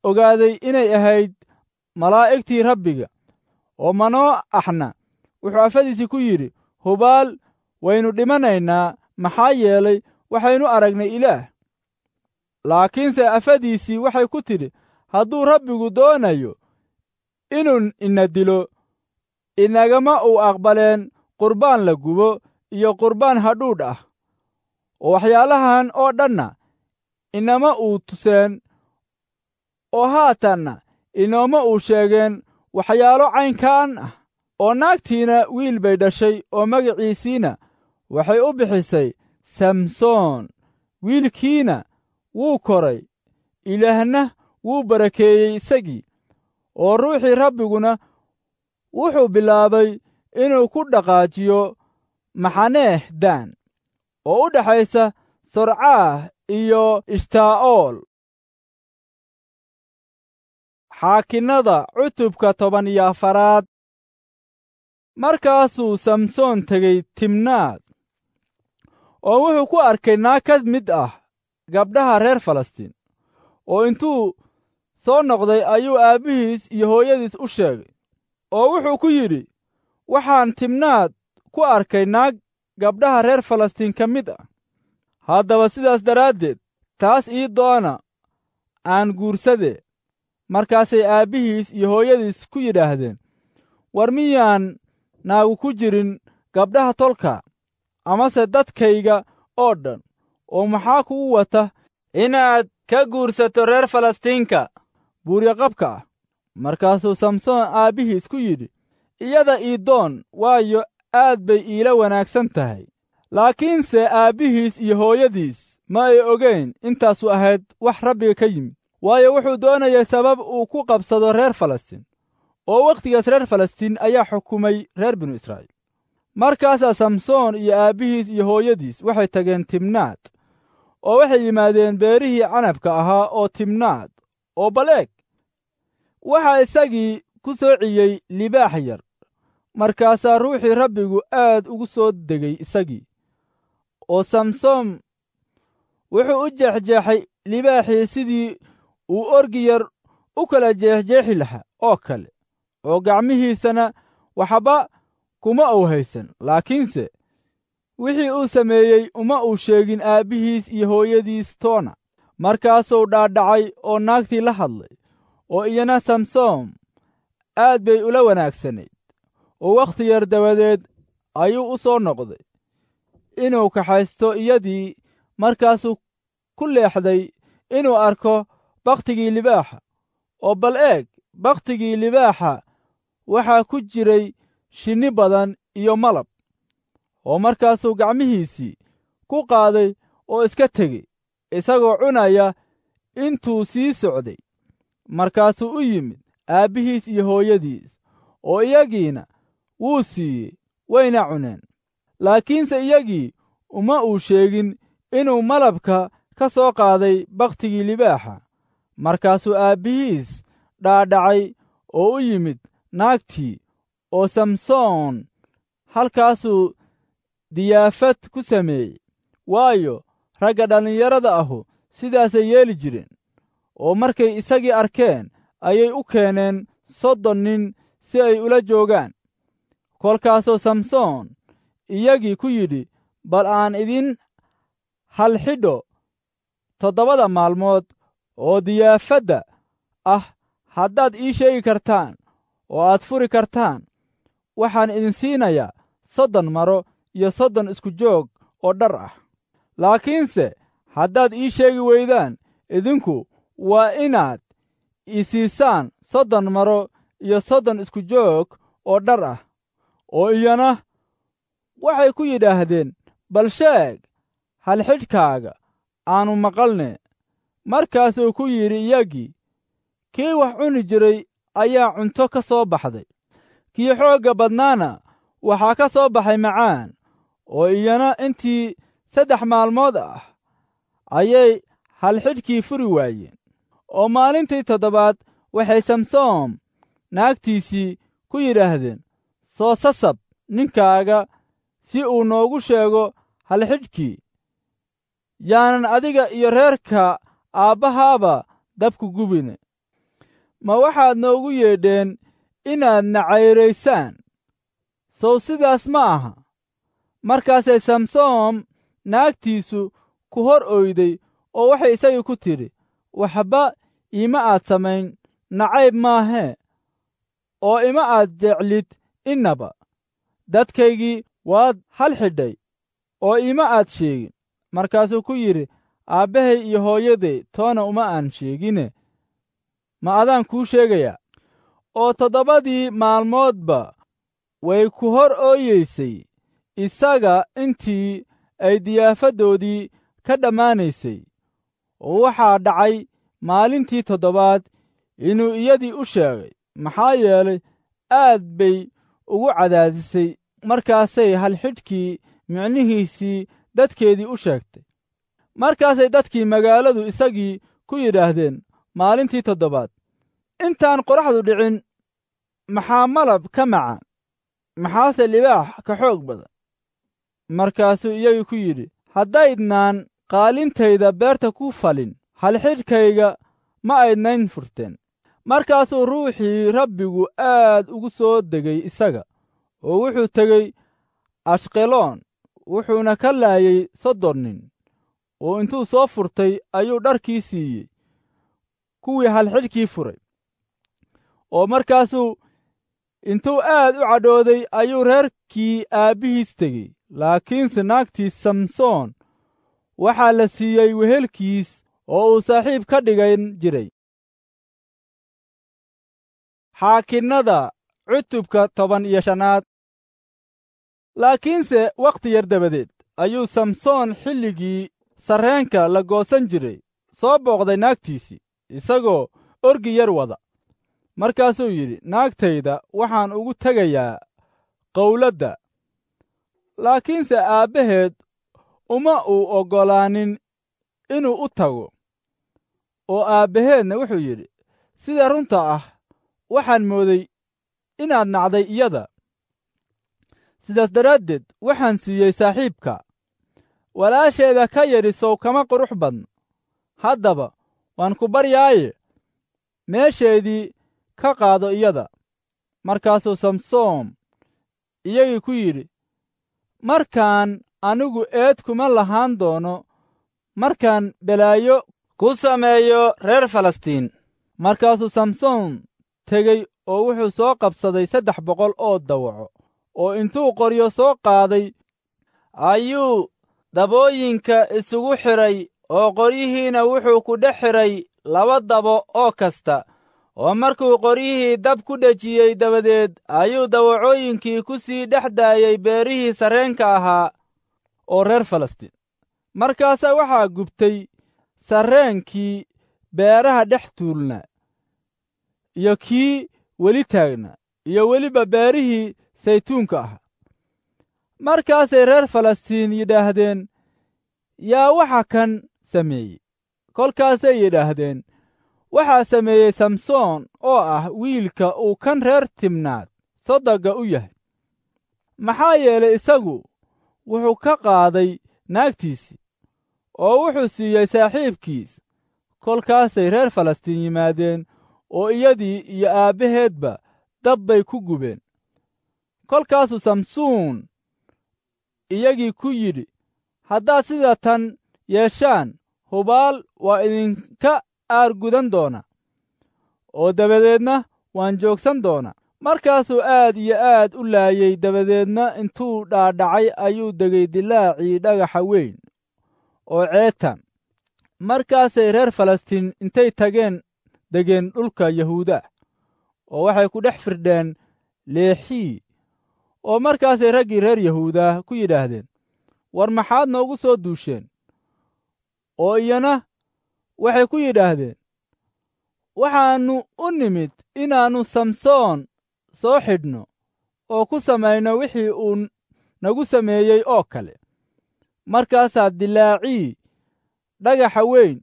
ogaaday inay ahayd malaa'igtii rabbiga. oo Manoo'axna wuxuu afadiisii ku yidhi, hubaal waynu dhimanaynaa, maxaa yeelay waxaynu aragnay Ilaah. laakiinse afadiisii waxay ku tidhi, hadduu rabbigu doonayo inuu ina dilo, inagama uu aqbaleen qurbaan la gubo iyo qurbaan hadhuudh ah. oo waxyaalahan oo dhanna inama uu tuseen, oo haatanna inooma uu sheegeen waxyaalo caynkan ah. oo naagtiina wiil bay dhashay, oo magaciisiina waxay u bixisay samsoon. wiilkiina wuu koray, ilaahna wuu barakeeyey isagii. oo ruuxii rabbiguna wuxuu bilaabay inuu ku dhaqaajiyo maxaneeh daan, oo u dhaxaysa sorcaah iyo ishtaa'ool. xaakinnada cutubka 14. markaasuu samsoon tegey timnaad, oo wuxuu ku arkay naag ka mid ah gabdhaha reer falastiin. oo intuu soo noqday ayuu aabbihiis iyo hooyadiis u sheegay, oo wuxuu ku yidhi, waxaan timnaad ku arkay naag gabdhaha reer falastiin ka mid ah. haddaba sidaas daraaddeed taas ii doona aan guursadee. markaasay aabbihiis iyo hooyadiis ku yidhaahdeen, war miyaan naagu ku jirin gabdhaha tolka amase dadkayga oo dhan? oo maxaa kugu wata inaad ka guursato reer falastiinka buuryoqabka ah? markaasuu samsoon aabbihiis ku yidhi, iyada ii doon, waayo aad bay iila wanaagsan tahay. laakiinse aabbihiis iyo hooyadiis ma ay ogayn intaasu ahayd wax rabbiga ka yimid, waayo wuxuu doonayay sabab uu ku qabsado reer falastiin. oo wakhtigaas reer falastiin ayaa xukumay reer binu israa'iil. markaasaa samsoon iyo aabbihiis iyo hooyadiis waxay tageen timnaad, oo waxay yimaadeen beerihii canabka ahaa oo timnaad. oo bal eeg, waxaa isagii ku soociyey libaax yar. markaasaa ruuxii rabbigu aad ugu soo degay isagii. oo samsoon wuxuu u jeexjeexay libaaxii sidii uu orgi yar u kala jeexjeexi lahaa oo kale, oo gacmihiisana waxba kuma uu haysan. laakiinse wixii uu sameeyey uma uu sheegin aabbihiis iyo hooyadiis toona. markaasuu dhaadhacay oo naagtii la hadlay, oo iyana samsoon aad bay ula wanaagsanayd. oo wakhti yar dabadeed ayuu u soo noqday inuu kaxaysto iyadii. markaasuu ku leexday inuu arko bakhtigii libaaxa. oo bal eeg, bakhtigii libaaxa waxaa ku jiray shinni badan iyo malab. oo markaasuu gacmihiisii ku qaaday oo iska tegey, isagoo cunaya intuu sii socday. markaasuu u yimid aabbihiis iyo hooyadiis, oo iyagiina wuu siiyey, wayna cuneen. laakiinse iyagii uma uu sheegin inuu malabka ka soo qaaday bakhtigii libaaxa. markaasuu aabbihiis dhaadhacay oo u yimid naagtii, oo samsoon halkaasuu diyaafad ku sameeyey, waayo ragga dhallinyarada ahu sidaasay yeeli jireen. oo markay isagii arkeen ayay u keeneen 30 nin si ay ula joogaan. kolkaasuu samsoon iyagii ku yidhi, bal aan idin halxidho 7 maalmood oo diyaafadda ah. haddaad ii sheegi kartaan oo aad furi kartaan, waxaan idin siinayaa 30 maro iyo 30 isku joog oo dhar ah. laakiinse haddaad ii sheegi weydaan, idinku waa inaad ii siisaan 30 maro iyo 30 isku joog oo dhar ah. oo iyana waxay ku yidhaahdeen, bal sheeg halxidhkaaga aanu maqalne. markaasuu ku yidhi iyagii, kii wax cuni jiray ayaa cunto ka soo baxday, kii xoogga badnaana waxaa ka soo baxay macaan. oo iyana intii 3 maalmood ah ayay halxidhkii furi waayeen. oo maalintii 7aad waxay samsoon naagtiisii ku yidhaahdeen, soo sasab ninkaaga si uu noogu sheego halxidhkii, yaanan adiga iyo reerka aabbahaaba dabku gubine. ma waxaad noogu yeedheen inaad na cayraysaan sow sidaas ma aha markaasay samsoon naagtiisu ku hor oyday oo waxay isagii ku tidhi waxba iima aad samayn nacayb maahee oo ima aad jeclid innaba dadkaygii waad hal xidhay oo iima aad sheegin markaasuu ku yidhi aabbahay iyo hooyaday toona uma aan sheegine ma adaan kuu sheegayaa oo 7 maalmoodba way ku hor ooyeysay isaga intii ay diyaafaddoodii ka dhammaanaysay oo waxaa dhacay maalintii 7aad inuu iyadii u sheegay maxaa yeelay aad bay ugu cadaadisay markaasay halxidhkii micnihiisii dadkeedii u sheegtay markaasay dadkii magaaladu isagii ku yidhaahdeen maalintii 7aad intaan qoraxdu dhicin maxaa malab ka macaan maxaase libaax ka xoog badan markaasuu iyagii ku yidhi haddaydnaan qaalintayda beerta ku falin halxidhkayga ma aydnayn furteen markaasuu ruuxii rabbigu aad ugu soo degay isaga oo wuxuu tegey ashqeloon wuxuuna ka laayay 30 nin oo intuu soo furtay ayuu dharkii siiyey kuwii halxidhkii furay oo markaasuu intuu aad u cadhooday ayuu reerkii aabbihiis tegey laakiinse naagtii samsoon waxaa la siiyey wehelkiis oo uu saaxiib ka dhigan jiray xaakinnada cutubka 15 laakiinse wakhti yar dabadeed ayuu samsoon xilligii sarreenka la goosan jiray soo booqday naagtiisii isagoo orgi yar wada markaasuu yidhi naagtayda waxaan ugu tegayaa qowladda laakiinse aabbaheed uma uu oggolaanin inuu u tago oo aabbaheedna wuxuu yidhi sida runta ah waxaan mooday inaad nacday iyada sidaas daraaddeed waxaan siiyey saaxiibka walaasheeda ka yadhi sow kama qurux badno haddaba waan ku baryaaye meesheedii ka qaado iyada markaasuu samsoon iyagii ku yidhi markaan anigu eed kuma lahaan doono markaan belaayo ku sameeyo reer falastiin markaasuu samsoon tegey oo wuxuu soo qabsaday 300 oo dawaco oo intuu qoryo soo qaaday ayuu dabooyinka isugu xidhay oo qoryihiina wuxuu ku dhex xidhay 2 dabo oo kasta oo markuu qoryihii dab ku dhejiyey dabadeed ayuu dawacooyinkii ku sii dhex daayey beerihii sarreenka ahaa oo reer falastiin markaasaa waxaa gubtay sarreenkii beeraha dhex tuulnaa iyo kii weli taagnaa iyo weliba beerihii saytuunka ahaa markaasay reer falastiin yidhaahdeen yaa waxa kan sameeyey kolkaasay yidhaahdeen waxaa sameeyey samsoon oo ah wiilka uu kan reer timnaad sodogga u yahay maxaa yeelay isagu wuxuu ka qaaday naagtiisii oo wuxuu siiyey saaxiibkiis kolkaasay reer falastiin yimaadeen oo iyadii iyo aabbaheedba dab bay ku gubeen kolkaasuu samsoon iyagii ku yidhi haddaad sida tan yeeshaan hubaal waa idinka aargudan doona oo dabadeedna waan joogsan doonaa markaasuu aad iyo aad u laayey dabadeedna intuu dhaadhacay ayuu degay dilaacii dhagaxa weyn oo ceetam markaasay reer falastiin intay degeen dhulka yahuuda oo waxay ku dhex firdheen leexii oo markaasay raggii reer yahuuda ku yidhaahdeen war maxaad noogu soo duusheen oo iyana waxay ku yidhaahdeen waxaannu u nimid inaannu samsoon soo xidhno oo ku samayno wixii uu nagu sameeyey oo kale markaasaa dilaacii dhagaxa weyn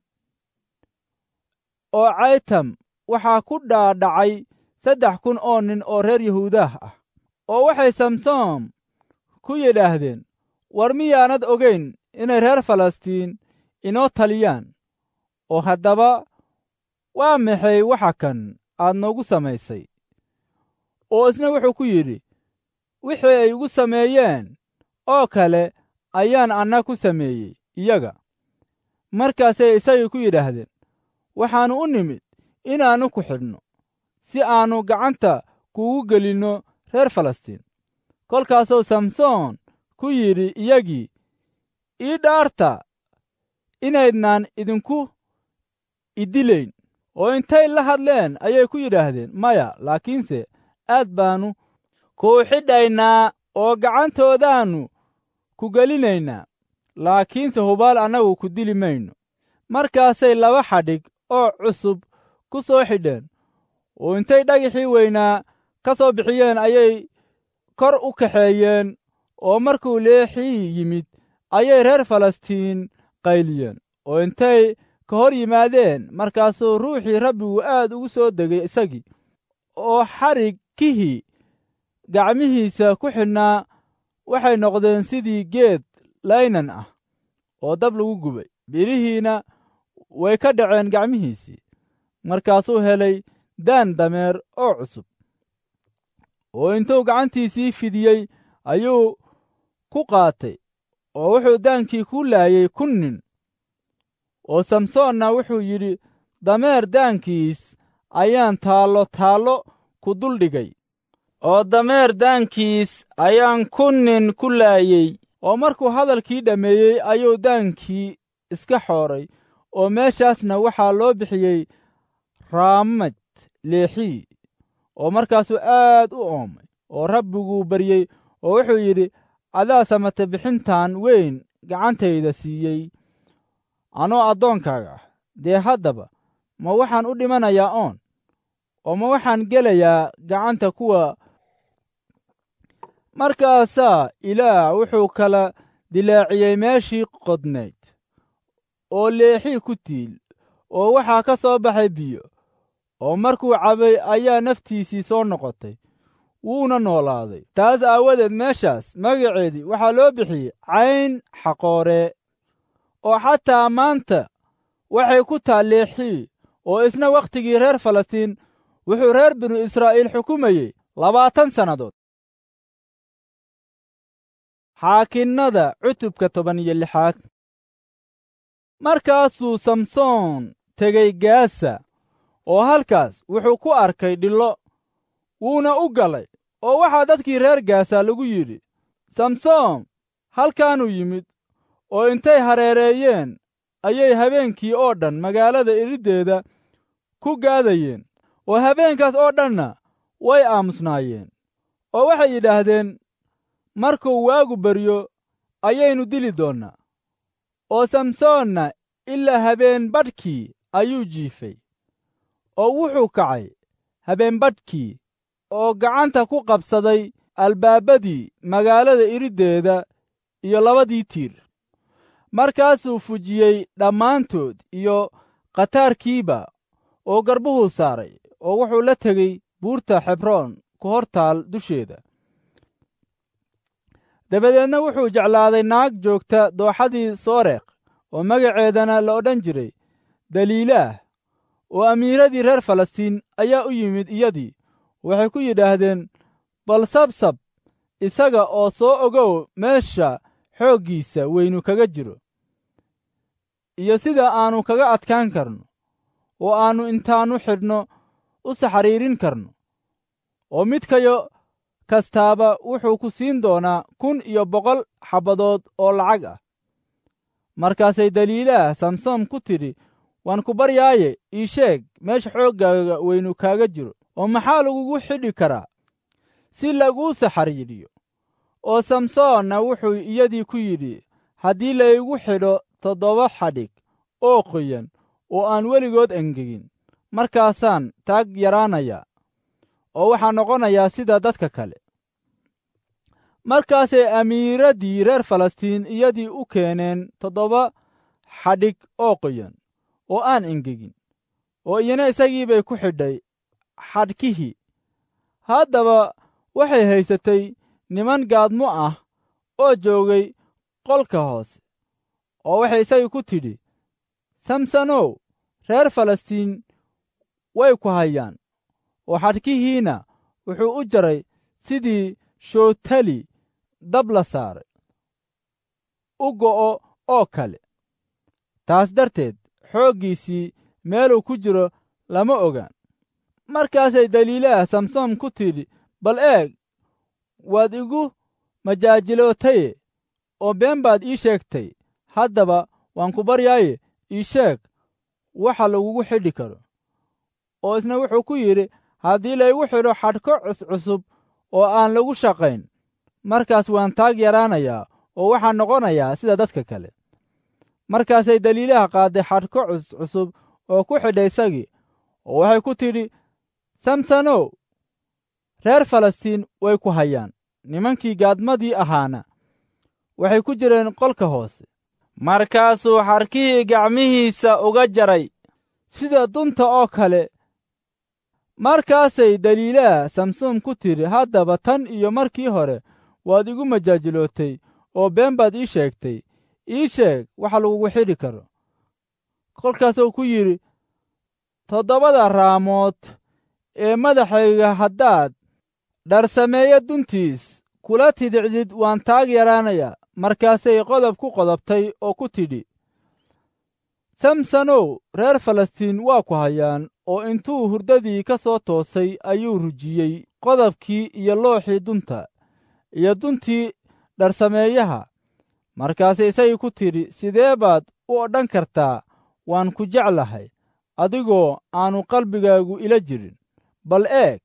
oo caytam waxaa ku dhaadhacay 3,000 oo nin oo reer yahuudah ah oo waxay samsoon ku yidhaahdeen war miyaanad ogayn inay reer falastiin inoo taliyaan oo haddaba waa maxay waxa kan aad noogu samaysay. oo isna wuxuu ku yidhi, wixii ay igu sameeyeen oo kale ayaan anna ku sameeyey iyaga. markaasay isagii ku yidhaahdeen, waxaannu u nimid inaannu ku xidhno, si aannu gacanta kuugu gelinno reer falastiin. kolkaasuu samsoon ku yidhi iyagii, ii dhaarta inaydnaan idinku idilayn. oo intay la hadleen ayay ku yidhaahdeen, maya, laakiinse aad baannu kuu xidhaynaa oo gacantoodaannu ku gelinaynaa, laakiinse hubaal annagu ku dili mayno. markaasay 2 xadhig oo cusub ku soo xidheen, oo intay dhagixii weynaa ka soo bixiyeen ayay kor u kaxeeyeen. oo markuu leexii yimid ayay reer falastiin qayliyeen. oo intay ka hor yimaadeen, markaasuu ruuxii rabbigu aad ugu soo degay isagii, oo xadhigkihii gacmihiisa ku xidhnaa waxay noqdeen sidii geed laynan ah oo dab lagu gubay, birihiina way ka dhaceen gacmihiisii. markaasuu helay daan dameer oo cusub, oo intuu gacantiisii fidiyey ayuu ku qaatay, oo wuxuu daankii ku laayay 1,000 nin. oo samsoonna wuxuu yidhi, dameer daankiis ayaan taallo ku duldhigay, oo dameer daankiis ayaan 1,000 nin ku laayey. oo markuu hadalkii dhammeeyey ayuu daankii iska xooray, oo meeshaasna waxaa loo bixiyey raamad leexii. oo markaasuu aad u oomay, oo rabbiguu baryey, oo wuxuu yidhi, adaa samate bixintan weyn gacantayda siiyey anoo addoonkaaga ah. dee haddaba ma waxaan u dhimanayaa oon, oo ma waxaan gelayaa gacanta kuwa. markaasaa ilaah wuxuu kala dilaaciyey meeshii qodnayd oo leexii ku tiil, oo waxaa ka soo baxay biyo. oo markuu cabay ayaa naftiisii soo noqotay, wuuna noolaaday. taas aawadeed meeshaas magaceedii waxaa loo bixiyey cayn xaqoore. oo xataa maanta waxay ku taal leexii. oo isna wakhtigii reer falastiin wuxuu reer binu israa'iil xukumayey 20 sannadood. xaakinnada cutubka 16. markaasuu samsoon tegey gaasa, oo halkaas wuxuu ku arkay dhillo, wuuna u galay. oo waxaa dadkii reer gaasa lagu yidhi, samsoon halkaanuu yimid. oo intay hareereeyeen ayay habeenkii oo dhan magaalada iriddeeda ku gaadayeen. oo habeenkaas oo dhanna way aamusnaayeen. oo waxay yidhaahdeen, markuu waagu baryo ayaynu dili doonnaa. oo samsoonna ilaa habeen badhkii ayuu jiifay. oo wuxuu kacay habeen badhkii, oo gacanta ku qabsaday albaabadii magaalada iriddeeda iyo 2 tiir. markaasuu fujiyey dhammaantood iyo qataarkiiba, oo garbuhuu saaray, oo wuxuu la tegey buurta xebroon ku hor taal dusheeda. dabadeedna wuxuu jeclaaday naag joogta dooxadii sooreeq, oo magaceedana la odhan jiray daliilaah. oo amiiradii reer falastiin ayaa u yimid iyadii. waxay ku yidhaahdeen, bal sabsab isaga oo soo ogow meesha xooggiisa weynu kaga jiro, iyo sida aannu kaga adkaan karno, oo aannu intaannu xidhno u saxariirin karno. oo midkayo kastaaba wuxuu ku siin doonaa 1,100 xabbadood oo lacag ah. markaasay daliilaah samsoon ku tidhi, waan ku baryaaye ii sheeg meesha xooggaaga weynu kaaga jiro, oo maxaa lagugu xidhi karaa si laguu saxariiriyo. oo samsoonna wuxuu iyadii ku yidhi, haddii laygu xidho 7 xadhig oo qoyan oo aan weligood engegin, markaasaan taag yaraanayaa, oo waxaa noqonayaa sida dadka kale. markaasay amiiraddii reer falastiin iyadii u keeneen 7 xadhig oo qoyan oo aan engegin, oo iyana isagii bay ku xidhay xadhkihii. haddaba waxay haysatay niman gaadmo ah oo joogay qolka hoose. oo waxay isagii ku tidhi, samsonow, reer falastiin way ku hayaan, oo xadhkihiina wuxuu u jaray sidii shootali dab la saaray u go'o oo kale. taas darteed xooggiisii meeluu ku jiro lama ogaan. markaasay daliilaha samsoon ku tidhi, bal eeg, waad igu majaajilootaye oo been baad ii sheegtay. haddaba waan ku baryaaye ii sheeg waxa lagugu xidhi karo. oo isna wuxuu ku yidhi, haddii laygu xidho xadhko cuscusub oo aan lagu shaqayn, markaas waan taag yaraanayaa oo waxaan noqonayaa sida dadka kale. markaasay daliilaha qaadday xadhko cuscusub oo ku xidhay isagii, oo waxay ku tidhi, samsonow, reer falastiin way ku hayaan. nimankii gaadmadii ahaana waxay ku jireen qolka hoose. markaasuu xadhkihii gacmihiisa uga jaray sida dunta oo kale. markaasay daliilaha samsoon ku tidhi, haddaba tan iyo markii hore waad igu majaajilootay oo been baad ii sheegtay. ii sheeg waxa lagugu xidhi karo. kolkaasuu ku yidhi, 7 raamood ee madaxayga haddaad dharsameeyo duntiis kula tidicdid waan taag yaraanayaa. markaasay qodob ku qodobtay oo ku tidhi, samsonow, reer falastiin waa ku hayaan. oo intuu hurdadii ka soo toosay ayuu rujiyey qodobkii iyo looxii dunta iyo duntii dharsameeyaha. markaasay isagii ku tidhi, sidee baad u odhan kartaa waan ku jeclahay adigoo aanu qalbigaagu ila jirin? bal eeg,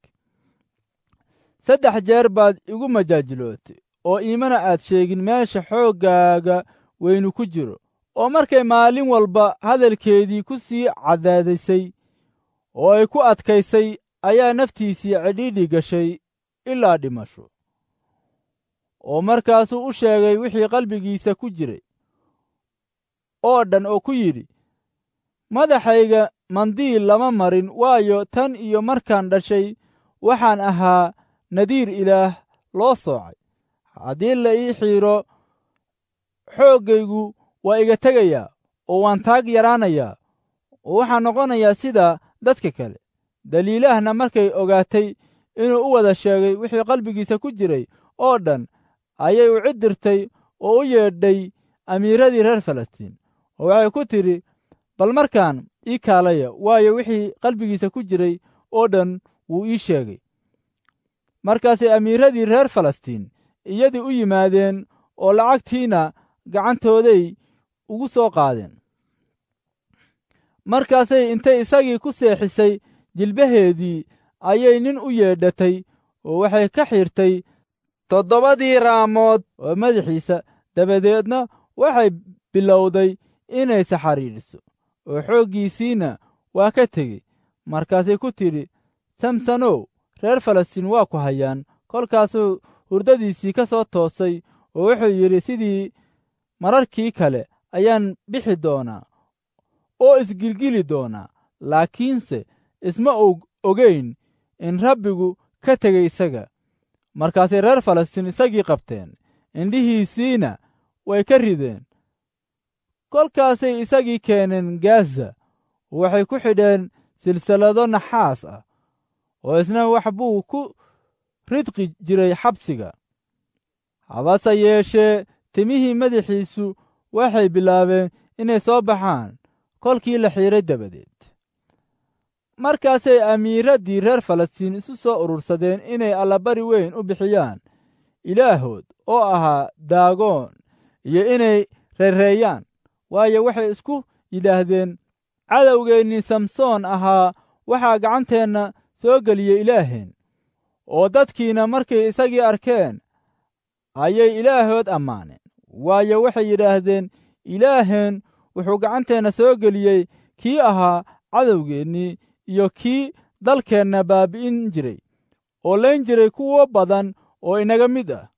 3 jeer baad igu majaajilootay oo iimana aad sheegin meesha xooggaaga weynu ku jiro. oo markay maalin walba hadalkeedii ku sii cadaadisay oo ay ku adkaysay, ayaa naftiisii cidhiidhi gashay ilaa dhimasho. oo markaasuu u sheegay wixii qalbigiisa ku jiray oo dhan, oo ku yidhi, madaxayga mandiil lama marin, waayo tan iyo markaan dhashay waxaan ahaa nadiir ilaah loo soocay. haddii la ii xiidho, xooggaygu waa iga tegayaa oo waan taag yaraanayaa oo waxaan noqonayaa sida dadka kale. daliilahna markay ogaatay inuu u wada sheegay wixii qalbigiisa ku jiray oo dhan, ayay u cidirtay oo u yeedhay amiiradii reer falastiin. oo waxay ku tidhi, bal markaan ii kaalaya, waayo wixii qalbigiisa ku jiray oo dhan wuu ii sheegay. markaasay amiiradii reer falastiin iyadii u yimaadeen oo lacagtiina gacantooday ugu soo qaadeen. markaasay intay isagii ku seexisay jilbaheedii ayay nin u yeedhatay oo waxay ka xirtay 7 raamood oo madaxiisa. dabadeedna waxay bilowday inay saxariiriso oo xooggiisiina waa ka tegey. markaasay ku tidhi, samsonow, reer falastiin waa ku hayaan. kolkaasuu hurdadiisii ka soo toosay oo wuxuu yidhi, sidii mararkii kale ayaan bixi doonaa oo isgilgili doonaa. laakiinse isma ogayn in rabbigu ka tegey isaga. markaasay reer falastiin isagii qabteen, indhihiisiina way ka rideen. kolkaasay isagii keeneen gaaza, waxay ku xidheen silsilado naxaas ah, oo isna wax buu ku ridqi jiray xabsiga. habase yeeshee timihii madaxiisu waxay bilaabeen inay soo baxaan kolkii la xiidhay dabadeed. markaasay amiiraddii reer falastiin isu soo urursadeen inay allabari weyn u bixiyaan ilaahood oo ahaa daagoon, iyo inay reereeyaan. waayo waxay isku yidhaahdeen, cadowgeennii samsoon ahaa waxaa gacanteenna soo geliyey ilaaheen. oo dadkiina markay isagii arkeen ayay ilaahood ammaaneen. waayo waxay yidhaahdeen, ilaaheen wuxuu gacanteenna soo geliyey kii ahaa cadowgeennii iyo kii dalkeenna baabi'in jiray oo layn jiray kuwo badan oo inaga mid ah.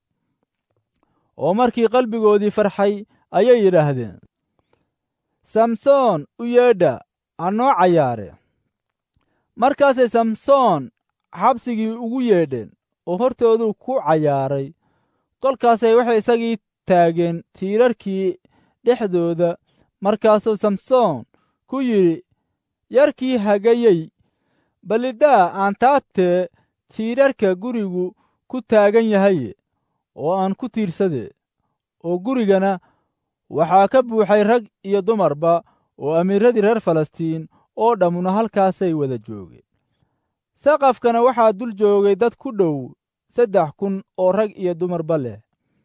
oo markii qalbigoodii farxay ayay yidhaahdeen, samsoon u yeedha ha noo cayaare. markaasay samsoon xabsigii ugu yeedheen oo hortooduu ku cayaaray. kolkaasay waxay isagii taageen tiirarkii dhexdooda. markaasuu samsoon ku yidhi, yarkii hagayey ballidaa aan taabtee tiirarka gurigu ku taagan yahaye oo aan ku tiirsadee oo gurigana waxaa ka buuxay rag iyo dumarba oo amiiradii reer falastiin oo dhammuna halkaasay wada joogeen saqafkana waxaa dul joogay dad ku dhow 3,000 oo rag iyo dumarba leh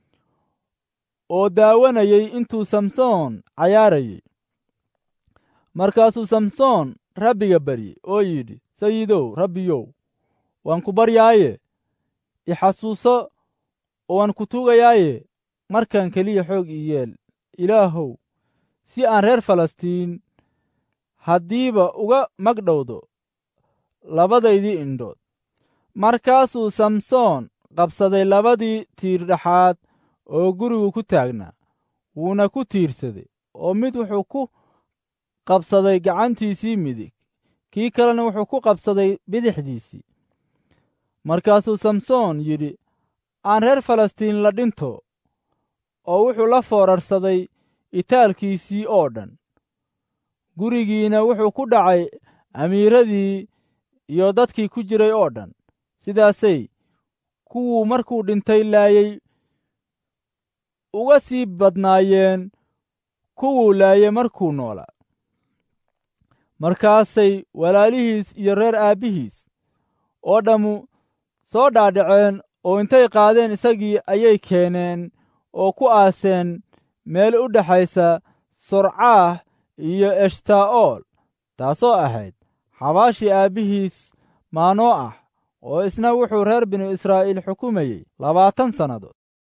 oo daawanayay intuu samsoon cayaarayay markaasuu samsoon rabbiga baryey oo yidhi sayidow rabbiyow waan ku baryaaye ixasuuso oo waan ku tuugayaaye markan keliya xoog ii yeel ilaahow si aan reer falastiin haddiiba uga magdhowdo labadaydii indhood markaasuu samsoon qabsaday labadii tiir dhexaad oo gurigu ku taagnaa wuuna ku tiirsaday oo mid wuxuu ku qabsaday gacantiisii midig kii kalena wuxuu ku qabsaday bidixdiisii markaasuu samsoon yidhi aan reer falastiin la dhinto oo wuxuu la foorarsaday itaalkiisii oo dhan gurigiina wuxuu ku dhacay amiiradii iyo dadkii ku jiray oo dhan sidaasay kuwuu markuu dhintay laayay uga sii badnaayeen kuwuu laayay markuu noolaa markaasay walaalihiis iyo reer aabbihiis oo dhammu soo dhaadhaceen oo intay qaadeen isagii ayay keeneen oo ku aaseen meel u dhaxaysa sorcaah iyo eshtaa'ool taasoo ahayd xabaashii aabbihiis maanoo ah oo isna wuxuu reer binu israa'iil xukumayey 20 sannadood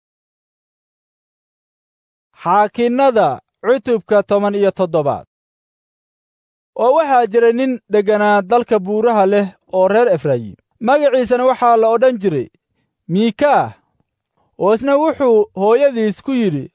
xaakinnada cutubka 17 oo waxaa jiray nin degganaa dalka buuraha leh oo reer efraayim magaciisana waxaa la odhan jiray miikaah oo isna wuxuu hooyadiis ku yidhi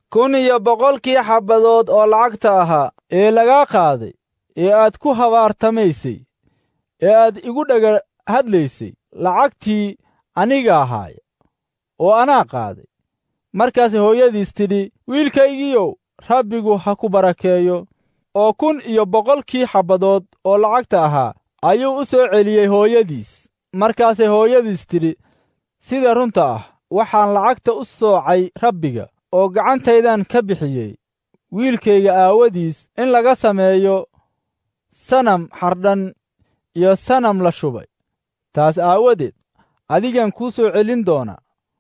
1,000 xabbadood oo lacagta ahaa ee lagaa qaaday ee aad ku habaartamaysay ee aad igu dhaga hadlaysay lacagtii aniga ahaaya oo anaa qaaday markaas hooyadiis tidhi wiilkaygiiyow rabbigu ha ku barakeeyo oo 1,000 xabbadood oo lacagta ahaa ayuu u soo celiyey hooyadiis markaasay hooyadiis tidhi sida runta ah waxaan lacagta u soocay rabbiga oo gacantaydan ka bixiyey wiilkayga aawadiis in laga sameeyo sanam xardhan iyo sanam la shubay taas aawadeed adigan kuu soo celin doona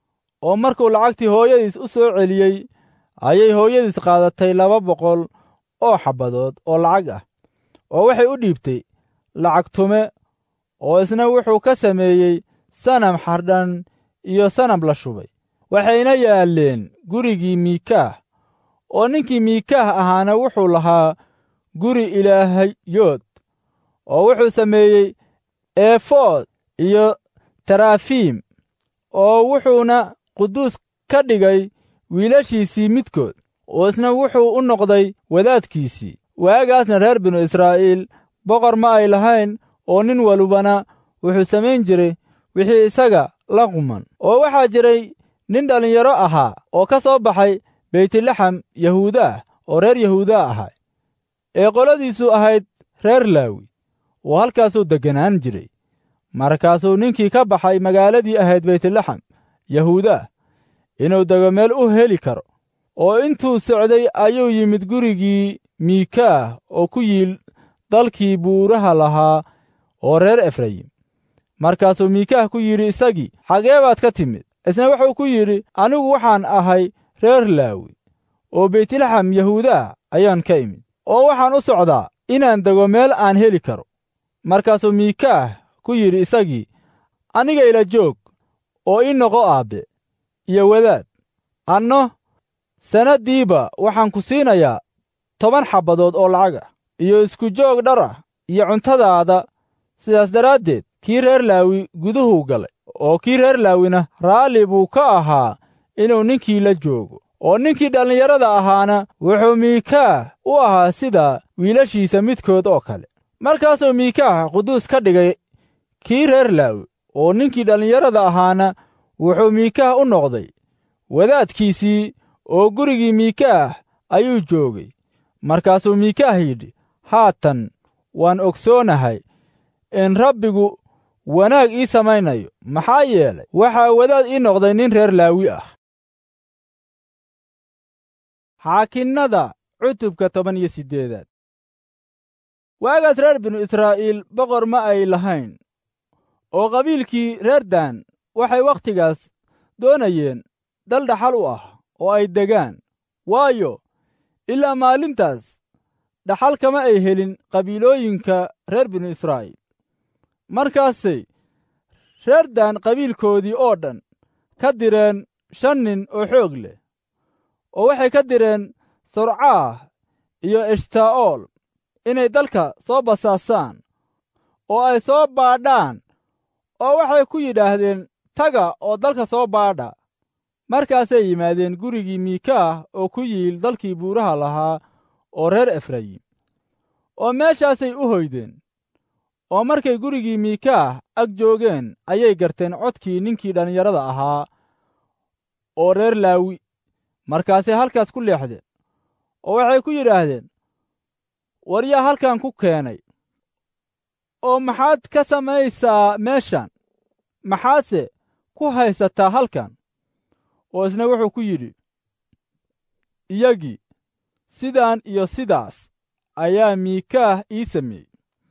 oo markuu lacagtii hooyadiis u soo celiyey ayay hooyadiis qaadatay 200 oo xabbadood oo lacag ah oo waxay u dhiibtay lacag tume oo isna wuxuu ka sameeyey sanam xardhan iyo sanam la shubay waxayna yaalleen gurigii miikaah oo ninkii miikaah ahaana wuxuu lahaa guri ilaahayood oo wuxuu sameeyey eefood iyo tarafiim oo wuxuuna quduus ka dhigay wiilashiisii midkood oo isna wuxuu u noqday wadaadkiisii waagaasna reer binu israa'iil boqor ma ay lahayn oo nin walbana wuxuu samayn jiray wixii isaga la quman oo waxaa jiray nin dhallinyaro ahaa oo ka soo baxay beytlaxam yahuudaah oo reer yahuudaa ahaa ee qoladiisu ahayd reer laawi oo halkaasuu degganaan jiray markaasuu ninkii ka baxay magaaladii ahayd beytlaxam yahuudaah inuu dego meel u heli karo oo intuu socday ayuu yimid gurigii miikaah oo ku yiil dalkii buuraha lahaa oo reer efrayim markaasuu miikaah ku yidhi isagii xagee baad ka timid isna wuxuu ku yidhi anigu waxaan ahay reer laawi oo beytlaxam yahuudaah ayaan ka imid oo waxaan u socdaa inaan dego meel aan heli karo markaasuu miikaah ku yidhi isagii aniga ila joog oo ii noqo aabbe iyo wadaad anno sannaddiiba waxaan ku siinayaa 10 xabbadood oo lacag ah iyo isku joog dhar ah iyo cuntadaada sidaas daraaddeed kii reer laawi guduhuu galay oo kii reer laawina raalli buu ka ahaa inuu ninkii la joogo oo ninkii dhallinyarada ahaana wuxuu miikaah u ahaa sida wiilashiisa midkood oo kale markaasuu miikaah quduus ka dhigay kii reer laawi oo ninkii dhallinyarada ahaana wuxuu miikaah u noqday wadaadkiisii oo gurigii miikaah ayuu joogay markaasuu miikaah yidhi haatan waan ogsoonahay in rabbigu wanaag ii samaynayo, maxaa yeelay waxaa wadaad ii noqday nin reer laawi ah. xaakinnada cutubka 18. waagaas reer binu israa'iil boqor ma ay lahayn, oo qabiilkii reer daan waxay wakhtigaas doonayeen dal dhaxal u ah oo ay degaan, waayo ilaa maalintaas dhaxal kama ay helin qabiilooyinka reer binu israa'iil. markaasay reer daan qabiilkoodii oo dhan ka direen 5 nin oo xoog leh, oo waxay ka direen sorcaah iyo eshtaa'ool inay dalka soo basaasaan oo ay soo baadhaan, oo waxay ku yidhaahdeen taga oo dalka soo baadha. markaasay yimaadeen gurigii miikaah oo ku yiil dalkii buuraha lahaa oo reer efrayim, oo meeshaasay u hoydeen. oo markay gurigii miikaah ag joogeen ayay garteen codkii ninkii dhallinyarada ahaa oo reer laawi. markaasay halkaas ku leexdeen, oo waxay ku yidhaahdeen, war yaa halkan ku keenay, oo maxaad ka samaysaa meeshan? maxaadse ku haysataa halkan? oo isna wuxuu ku yidhi iyagii, sidaan iyo sidaas ayaa miikaah ii sameeyey,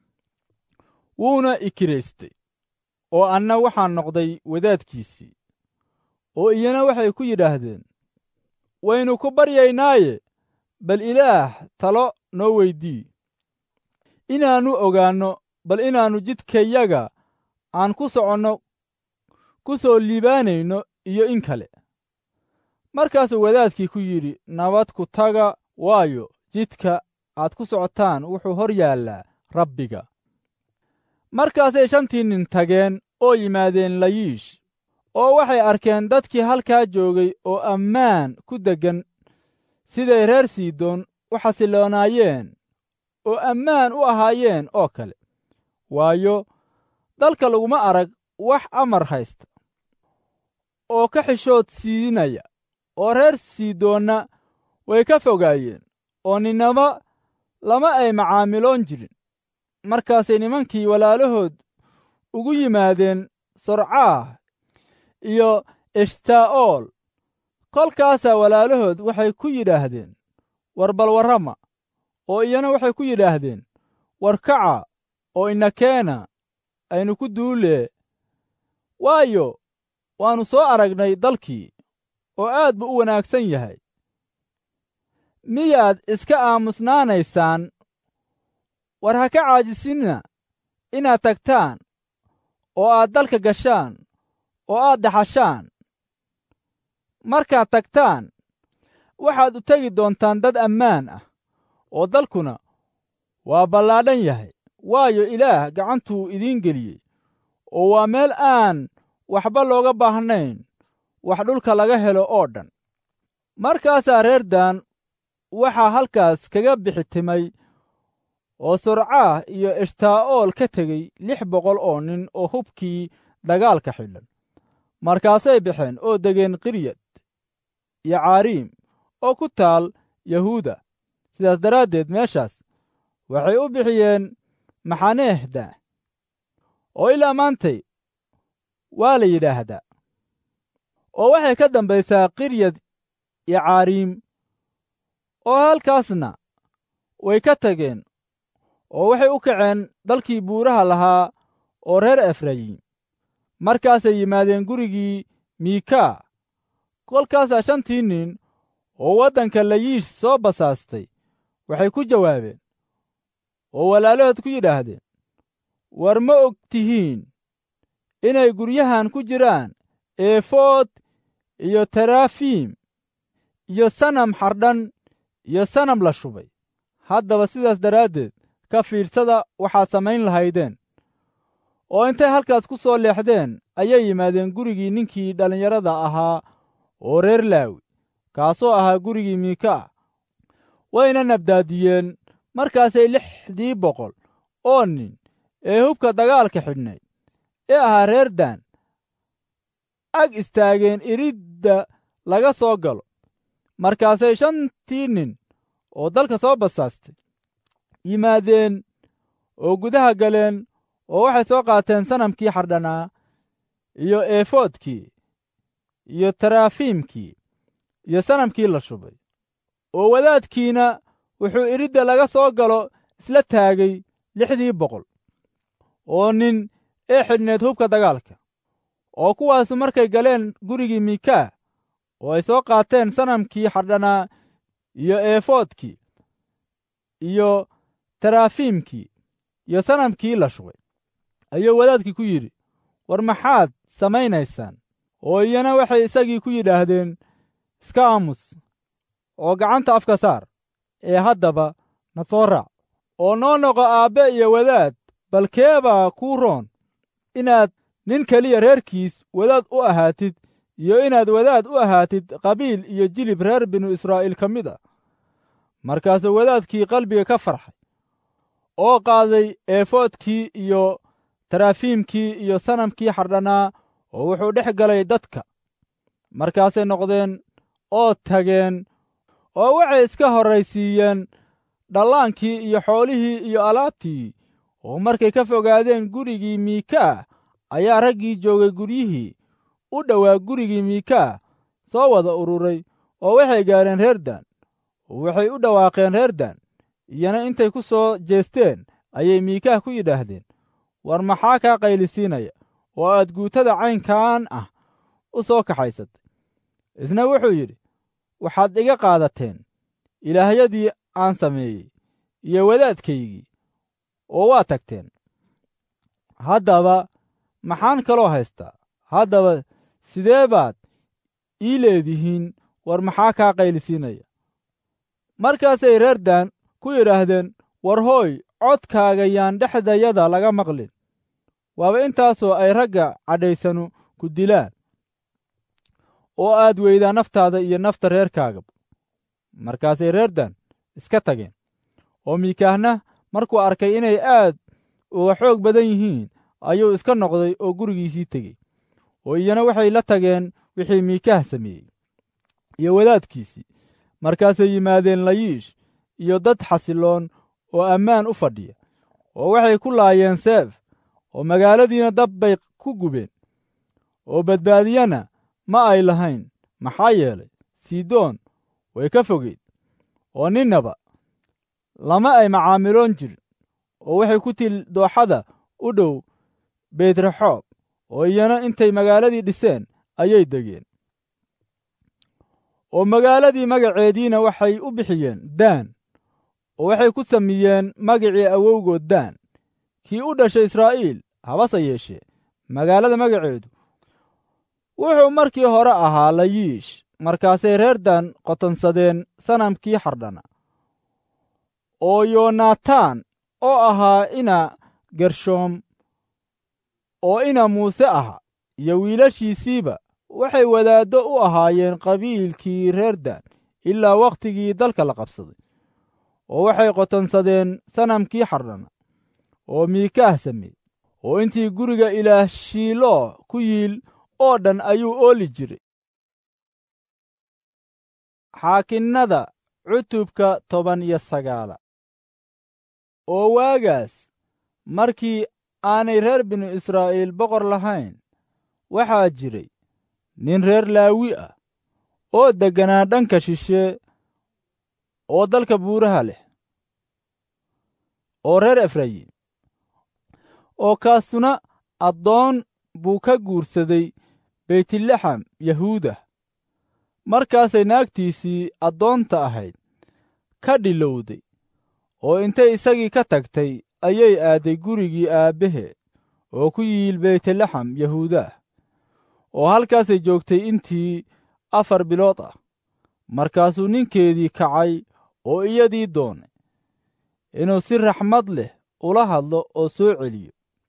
wuuna i kiraystay, oo anna waxaan noqday wadaadkiisii. oo iyana waxay ku yidhaahdeen, waynu ku baryaynaaye bal ilaah talo noo weydii, inaannu ogaanno bal inaannu jidkayaga aan ku soconno ku soo liibaanayno iyo in kale. markaasuu wadaadkii ku yidhi, nabad ku taga, waayo jidka aad ku socotaan wuxuu hor yaallaa rabbiga. markaasay 5 nin tageen oo yimaadeen layiish, oo waxay arkeen dadkii halkaa joogay oo ammaan ku deggan, siday reer siidoon u xasiloonaayeen oo ammaan u ahaayeen oo kale, waayo dalka laguma arag wax amar haysta oo ka xishood siinaya. oo reer siidoonna way ka fogaayeen, oo ninnaba lama ay macaamiloon jirin. markaasay nimankii walaalahood ugu yimaadeen sorcaah iyo eshtaa'ool. kolkaasaa walaalahood waxay ku yidhaahdeen, war bal warrama. oo iyana waxay ku yidhaahdeen, war kaca oo ina keena aynu ku duulee, waayo waannu soo aragnay dalkii, oo aad buu u wanaagsan yahay. miyaad iska aamusnaanaysaan? war ha ka caajisinna inaad tagtaan oo aad dalka gashaan oo aad dhaxashaan. markaad tagtaan waxaad u tegi doontaan dad ammaan ah, oo dalkuna waa ballaadhan yahay, waayo ilaah gacantuu idiin geliyey, oo waa meel aan waxba looga baahnayn wax dhulka laga helo oo dhan. markaasaa reer daan waxaa halkaas kaga bixitimay oo sorcaah iyo eshtaa'ool ka tegey 600 oo nin oo hubkii dagaalka xidhan. markaasay baxeen oo degeen qiryad iyo caariim oo ku taal yahuuda. sidaas daraaddeed meeshaas waxay u bixiyeen maxaneehda, oo ilaa maantay waa la yidhaahdaa. oo waxay ka dambaysaa qiryad iyo caariim, oo halkaasna way ka tageen, oo waxay u kaceen dalkii buuraha lahaa oo reer efrayim. markaasay yimaadeen gurigii miikaah. kolkaasaa 5 nin oo waddanka layiish soo basaastay waxay ku jawaabeen oo walaalahood ku yidhaahdeen, war ma og tihiin inay guryahan ku jiraan eefood iyo terafiim iyo sanam xardhan iyo sanam la shubay? haddaba sidaas daraaddeed ka fiirsada waxaad samayn lahaydeen. oo intay halkaas ku soo leexdeen ayay yimaadeen gurigii ninkii dhallinyarada ahaa oo reer laawi, kaasoo ahaa gurigii miikaah. wayna nabdaadiyeen. markaasay 600 oo nin ee hubka dagaalka xidhnay ee ahaa reer daan ag istaageen iridda laga soo galo. markaasay 5 nin oo dalka soo basaastay yimaadeen oo gudaha galeen oo waxay soo qaateen sanamkii xardhanaa iyo eefoodkii iyo taraafiimkii iyo sanamkii la shubay. oo wadaadkiina wuxuu iridda laga soo galo isla taagay 600 oo nin ee xidhneed hubka dagaalka. oo kuwaasu markay galeen gurigii miikaah oo ay soo qaateen sanamkii xardhanaa iyo eefoodkii iyo taraafiimkii iyo sanamkii la shubay, ayuu wadaadkii ku yidhi, war maxaad samaynaysaan? oo iyana waxay isagii ku yidhaahdeen, iska aamus oo gacanta afka saar, ee haddaba na soo raac oo noo noqo aabbe iyo wadaad. bal keebaa kuu roon, inaad nin keliya reerkiis wadaad u ahaatid, iyo inaad wadaad u ahaatid qabiil iyo jilib reer binu Israa'iil ka mid ah? markaasuu wadaadkii qalbiga ka farxay oo qaaday eefoodkii iyo taraafiimkii iyo sanamkii xardhanaa, oo wuxuu dhex galay dadka. markaasay noqdeen oo tageen oo waxay iska horraysiiyeen dhallaankii iyo xoolihii iyo alaabtii. oo markay ka fogaadeen gurigii miikaah ayaa raggii joogay guryihii u dhowaa gurigii miikaah soo wada ururay, oo waxay gaareen reer daan. oo waxay u dhawaaqeen reer daan, iyana intay ku soo jeesteen ayay miikaah ku yidhaahdeen, war maxaa kaa qaylisiinaya oo aad guutada caynkan ah u soo kaxaysatay? isna wuxuu yidhi, waxaad iga qaadateen ilaahyadii aan sameeyey iyo wadaadkaygii, oo waa tagteen. haddaba maxaan kaloo haystaa? haddaba sidee baad ii leedihiin, war maxaa kaa qaylisiinaya? markaasay reer daan ku yidhaahdeen, war hooy, codkaaga yaan dhexdayada laga maqlin, waaba intaasoo ay ragga cadhaysanu ku dilaan, oo aad weydaa naftaada iyo nafta reerkaagaba. markaasay reer daan iska tageen. oo miikaahna markuu arkay inay aad uga xoog badan yihiin, ayuu iska noqday oo gurigiisii tegey. oo iyana waxay la tageen wixii miikaah sameeyey iyo wadaadkiisii. markaasay yimaadeen layiish iyo dad xasiloon oo ammaan u fadhiya, oo waxay ku laayeen seef, oo magaaladiina dab bay ku gubeen, oo badbaadiyana ma ay lahayn, maxaa yeelay Sidoon way ka fogeyd, oo ninnaba lama ay macaamiloon jirin. oo waxay ku til dooxada u dhow Beytraxoob, oo iyana intay magaaladii dhiseen ayay degeen. oo magaaladii magaceediina waxay u bixiyeen daan, oo waxay ku samiyeen magacii awowgood daan, kii u dhashay Israa'iil. habase yeeshee magaalada magaceedu wuxuu markii hore ahaa layiish. markaasay reer daan qotonsadeen sanamkii xardhana. oo yonaataan oo ahaa ina gershoom oo ina muuse aha iyo wiilashiisiiba waxay wadaaddo u ahaayeen qabiilkii reer daan ilaa wakhtigii dalka la qabsaday. oo waxay qotonsadeen sanamkii xardhana oo miikaah sameeyey. oo intii guriga ilaah shiiloo ku yiil oo dhan ayuu ooli jiray. xaakinnada cutubka 19. oo waagaas markii aanay reer binu Israa'iil boqor lahayn, waxaa jiray nin reer Laawi ah oo degganaa dhanka shishe oo dalka buuraha leh, oo reer Efrayiim. oo kaasuna addoon buu ka guursaday Beytlaxam Yahuudah. markaasay naagtiisii addoonta ahayd ka dhilowday, oo intay isagii ka tagtay ayay aaday gurigii aabbaheed oo ku yiil Beytlaxam Yahuudah. oo halkaasay joogtay intii 4 bilood ah. markaasuu ninkeedii kacay oo iyadii doonay inuu si raxmad leh ula hadlo oo soo celiyo.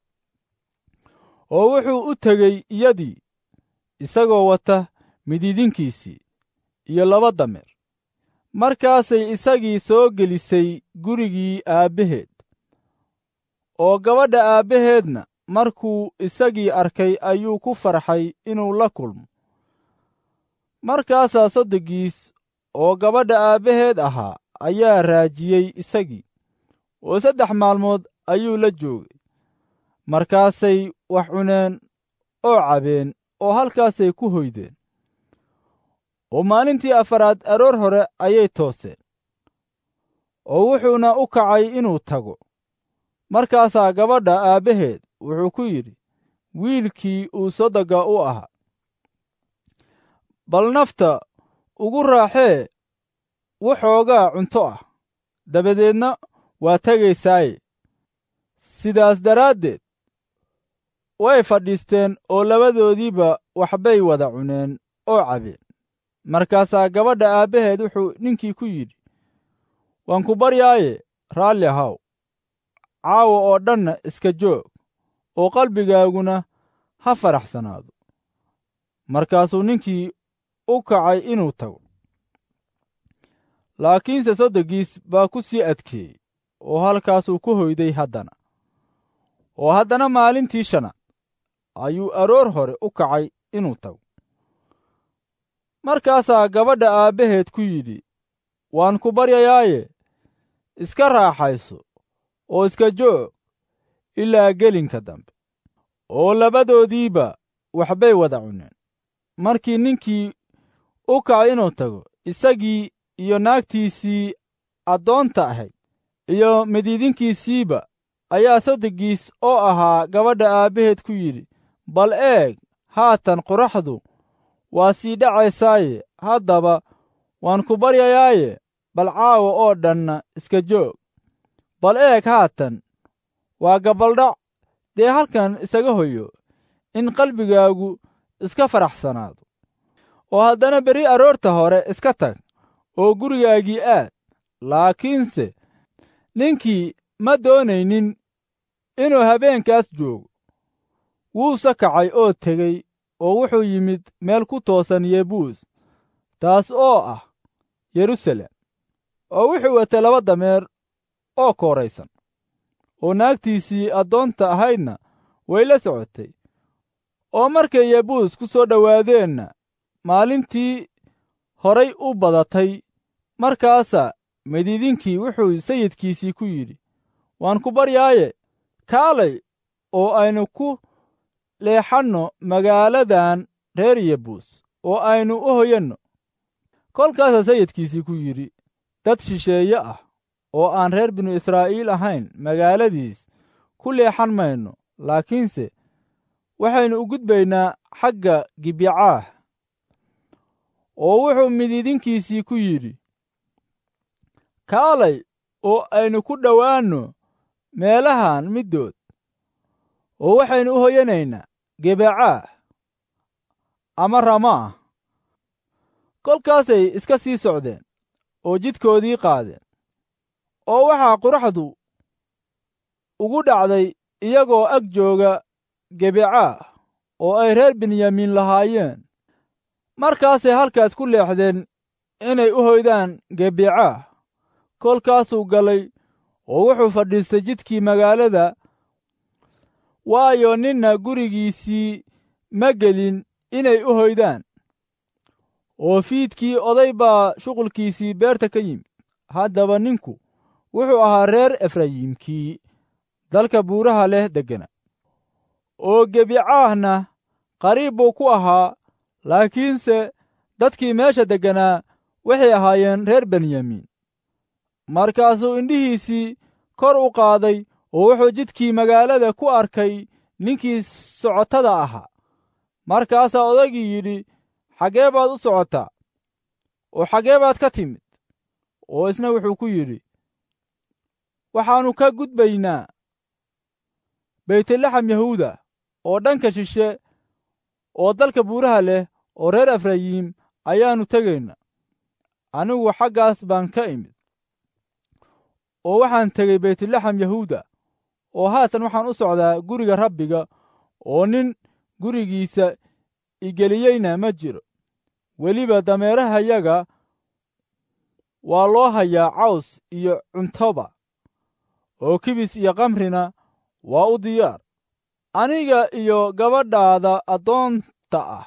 oo wuxuu u tegey iyadii isagoo wata mididinkiisii iyo 2 dameer. markaasay isagii soo gelisay gurigii aabbaheed. oo gabadha aabbaheedna markuu isagii arkay ayuu ku farxay inuu la kulmo. markaasaa soddogiis oo gabadha aabbaheed ahaa ayaa raajiyey isagii, oo 3 maalmood ayuu la joogay. markaasay wax cuneen oo cabeen oo halkaasay ku hoydeen. oo maalintii afaraad aroor hore ayay tooseen, oo wuxuuna u kacay inuu tago. markaasaa gabadha aabbaheed wuxuu ku yidhi wiilkii uu sodogga u ahaa, bal nafta ugu raaxee waxoogaa cunto ah, dabadeedna waa tegaysaaye. sidaas daraaddeed way fadhiisteen oo labadoodiiba waxbay wada cuneen oo cabeen. markaasaa gabadha aabbaheed wuxuu ninkii ku yidhi, waan ku baryaaye raalli ahaw, caawa oo dhanna iska joog, oo qalbigaaguna ha faraxsanaado. markaasuu ninkii u kacay inuu tago. laakiinse sodoggiis baa ku sii adkeeyey, oo halkaasuu ku hoyday haddana. oo haddana maalintii shanaad ayuu aroor hore u kacay inuu tago. markaasaa gabadha aabbaheed ku yidhi, waan ku baryayaaye iska raaxayso oo iska joog ilaa gelinka dambe. oo labadoodiiba waxbay wada cuneen. markii ninkii u kacay inuu tago, isagii iyo naagtiisii addoonta ahayd iyo midiidinkiisiiba ayaa sodoggiis oo ahaa gabadha aabbaheed ku yidhi, bal eeg, haatan qoraxdu waa sii dhacaysaaye, haddaba waan ku baryayaaye bal caawa oo dhanna iska joog. bal eeg, haatan waa gabaldhac, dee halkan isaga hoyo, in qalbigaagu iska faraxsanaado. oo haddana berri aroorta hore iska tag oo gurigaagii aad. laakiinse ninkii ma doonaynin inuu habeenkaas joogo. wuuse kacay oo tegey oo wuxuu yimid meel ku toosan yebuus, taas oo ah yerusalem. oo wuxuu watay 2 dameer oo kooraysan, oo naagtiisii addoonta ahaydna way la socotay. oo markay yebuus ku soo dhowaadeenna maalintii horay u badatay, markaasaa midiidinkii wuxuu sayidkiisii ku yidhi, waan ku baryaaye kaalay oo aynu ku leexanno magaaladan reer yebuus oo aynu u hoyanno. kolkaasaa sayidkiisii ku yidhi, dad shisheeye ah oo aan reer binu israa'iil ahayn magaaladiis ku leexan mayno, laakiinse waxaynu u gudbaynaa xagga Gibcaah. oo wuxuu midiidinkiisii ku yidhi, kaalay oo aynu ku dhowaanno meelahan middood, oo waxaynu u hoyanaynaa Gibcaah ama Ramaah. kolkaasay iska sii socdeen oo jidkoodii qaadeen. oo waxaa qoraxdu ugu dhacday iyagoo ag jooga Gibcaah oo ay reer Benyamiin lahaayeen. markaasay halkaas ku leexdeen inay u hoydaan Gibcaah. kolkaasuu galay oo wuxuu fadhiistay jidkii magaalada, waayo ninna gurigiisii ma gelin inay u hoydaan. oo fiidkii oday baa shuqulkiisii beerta ka yimid. haddaba ninku wuxuu ahaa reer Efrayiimkii dalka buuraha leh deggana. oo Gibcaahna qariib buu ku ahaa, laakiinse dadkii meesha degganaa waxay ahaayeen reer Benyamiin. markaasuu indhihiisii kor u qaaday oo wuxuu jidkii magaalada ku arkay ninkii socotada ahaa. markaasaa odaygii yidhi, xaggee baad u socotaa? oo xaggee baad ka timid? oo isna wuxuu ku yidhi, waxaannu ka gudbaynaa Baytlaxam Yahuuda oo dhanka shishe oo dalka buuraha leh oo reer Efrayiim ayaannu tegaynaa. anigu xaggaas baan ka imid oo waxaan tegey Baytlaxam Yahuuda, oo haatan waxaan u socdaa guriga Rabbiga, oo nin gurigiisa igeliyeyna ma jiro. weliba dameerahayaga waa loo hayaa caws iyo cuntoba, oo kibis iyo kamrina waa u diyaar. aniga iyo gabadhaada addoonta ah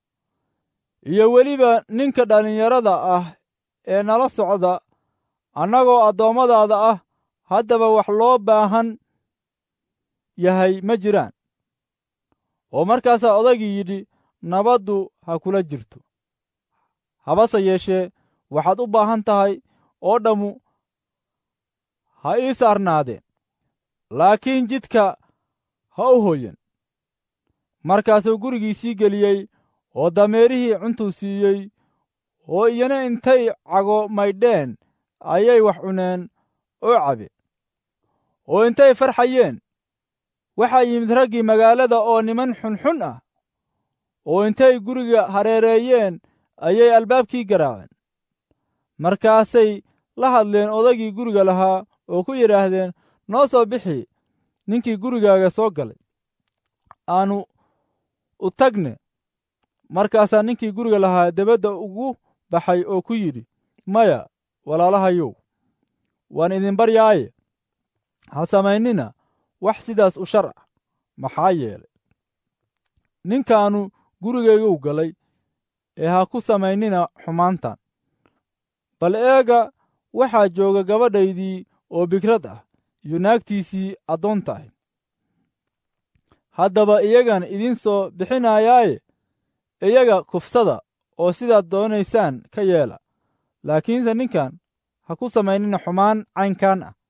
iyo weliba ninka dhallinyarada ah ee nala socda, annagoo addoommadaada ah. haddaba wax loo baahan yahay ma jiraan. oo markaasaa odaygii yidhi, nabaddu ha kula jirto. habase yeeshee waxaad u baahan tahay oo dhammu ha ii saarnaadeen, laakiin jidka ha u hoyan. markaasuu gurigiisii geliyey oo dameerihii cuntuu siiyey, oo iyana intay cago maydheen ayay wax cuneen oo cabeen. oo intay farxayeen waxaa yimid raggii magaalada oo niman xunxun ah, oo intay guriga hareereeyeen ayay albaabkii garaaceen. markaasay la hadleen odaygii guriga lahaa oo ku yidhaahdeen, noo soo bixi ninkii gurigaaga soo galay, aanu u tagne. markaasaa ninkii guriga lahaa debadda ugu baxay oo ku yidhi, maya walaalahayow, waan idin baryaaye ha samaynina wax sidaas u shar ah. maxaa yeelay ninkaanu gurigaygu galay ee ha ku samaynina xumaantan. bal eega, waxaa jooga gabadhaydii oo bikrad ah iyo naagtiisii addoonta ahayd. haddaba iyagan idin soo bixinayaaye iyaga kufsada oo sidaad doonaysaan ka yeela, laakiinse ninkan ha ku samaynina xumaan caynkan ah.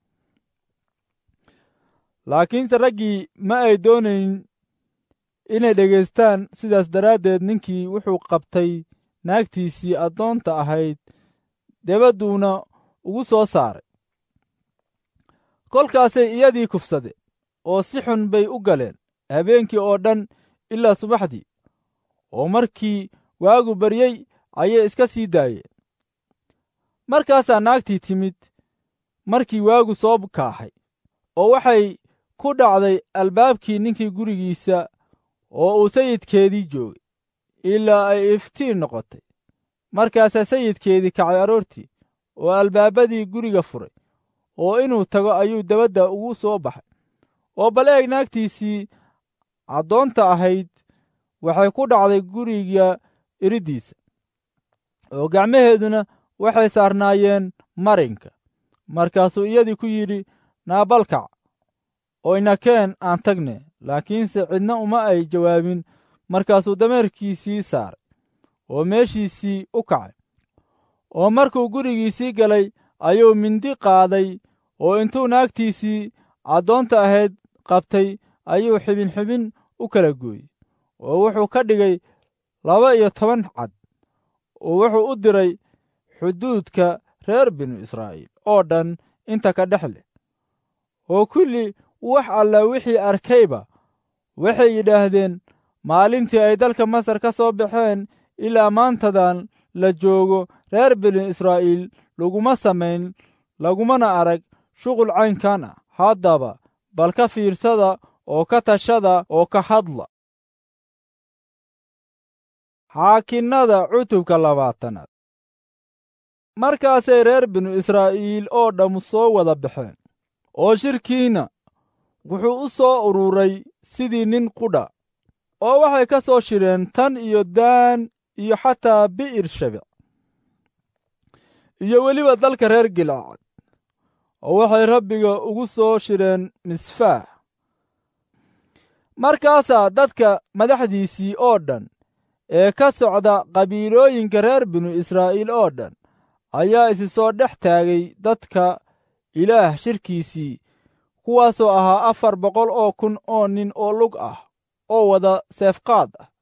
laakiinse raggii ma ay doonayn inay dhegaystaan, sidaas daraaddeed ninkii wuxuu qabtay naagtiisii addoonta ahayd, debadduuna ugu soo saaray. kolkaasay iyadii kufsadeen oo si xun bay u galeen habeenkii oo dhan ilaa subaxdii. oo markii waagu baryey ayay iska sii daayeen. markaasaa naagtii timid markii waagu soo kaaxay, oo waxay ku dhacday albaabkii ninkii gurigiisa oo uu sayidkeedii joogay, ilaa ay iftiin noqotay. markaasaa sayidkeedii kacay aroortii oo albaabadii guriga furay, oo inuu tago ayuu debadda ugu soo baxay. oo bal eeg, naagtiisii addoonta ahayd waxay ku dhacday guriga iriddiisa, oo gacmaheeduna waxay saarnaayeen marinka. markaasuu iyadii ku yidhi, naabalkac oo inakeen aan tagne. laakiinse cidna uma ay jawaabin. markaasuu dameerkiisii saaray oo meeshiisii u kacay. oo markuu gurigiisii galay ayuu mindi qaaday, oo intuu naagtiisii addoonta ahayd qabtay ayuu xibin u kala gooyey, oo wuxuu ka dhigay 12 cad. oo wuxuu u diray xuduudka reer binu israa'iil oo dhan inta ka dhex leh. oo kulli wax alla wixii arkayba waxay yidhaahdeen, maalintii ay dalka masar ka soo baxeen ilaa maantadan la joogo, reer binu israa'iil laguma samayn, lagumana arag shuqul caynkan ah. haddaba bal ka fiirsada oo ka tashada oo ka hadla. xaakinnada cutubka 20. markaasay reer binu israa'iil oo dhammu soo wada baxeen, oo shirkiina wuxuu u soo ururay sidii nin qudha. oo waxay ka soo shireen tan iyo daan iyo xataa bi'ir shabeec iyo weliba dalka reer gilcad. oo waxay rabbiga ugu soo shireen misfaah. markaasaa dadka madaxdiisii oo dhan ee ka socda qabiilooyinka reer binu israa'iil oo dhan ayaa isi soo dhex taagay dadka ilaah shirkiisii, kuwaasoo ahaa 400,000 oo nin oo lug ah oo wada seefqaad ah.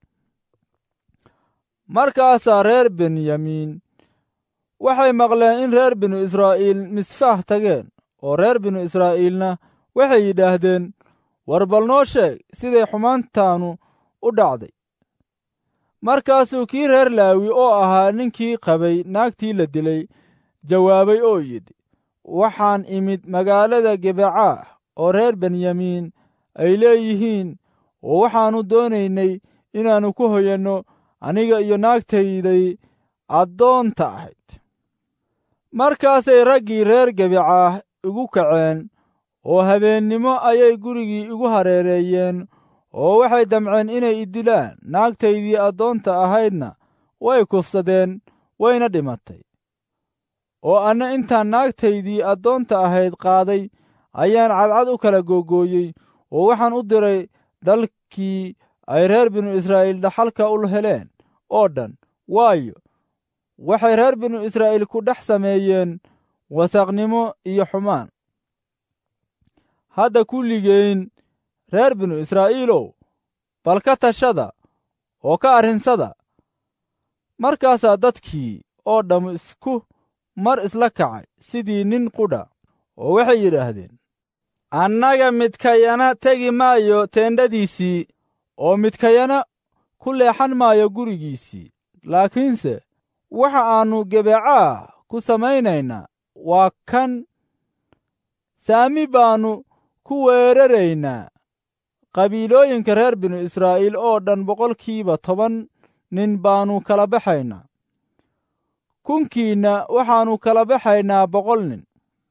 markaasaa reer benyamiin waxay maqleen in reer binu israa'iil misfaah tageen, oo reer binu israa'iilna waxay yidhaahdeen, war bal noo sheeg siday xumaantaanu u dhacday. markaasuu kii reer laawi oo ahaa ninkii qabay naagtii la dilay jawaabay oo yidhi, waxaan imid magaalada Gibecaah oo reer benyamiin ay leeyihiin, oo waxaannu doonaynay inaannu ku hoyanno aniga iyo naagtayday addoonta ahayd. markaasay raggii reer Gibecaah igu kaceen, oo habeennimo ayay gurigii igu hareereeyeen, oo waxay damceen inay i dilaan. naagtaydii addoonta ahaydna way kufsadeen, wayna dhimatay. oo anna intaan naagtaydii addoonta ahayd qaaday ayaan cadcad u kala googooyey, oo waxaan u diray dalkii ay reer binu israa'iil dhaxalka u heleen oo dhan, waayo waxay reer binu israa'iil ku dhex sameeyeen wasaaqnimo iyo xumaan. hadda kulligeyn reer binu israa'iilow, bal ka tashada oo ka arrinsada. markaasaa dadkii oo dhammu isku mar isla kacay sidii nin qudha, oo waxay yidhaahdeen, annaga midkayana tegi maayo teendhadiisii, oo midkayana ku leexan maayo gurigiisii, laakiinse waxa aannu Gibecaah ku samaynaynaa waa kan saami baannu ku weeraraynaa qabiilooyinka reer binu israa'iil oo dhan 10 nin baannu kala baxaynaa. kunkiinna waxaannu kala baxaynaa 100 nin,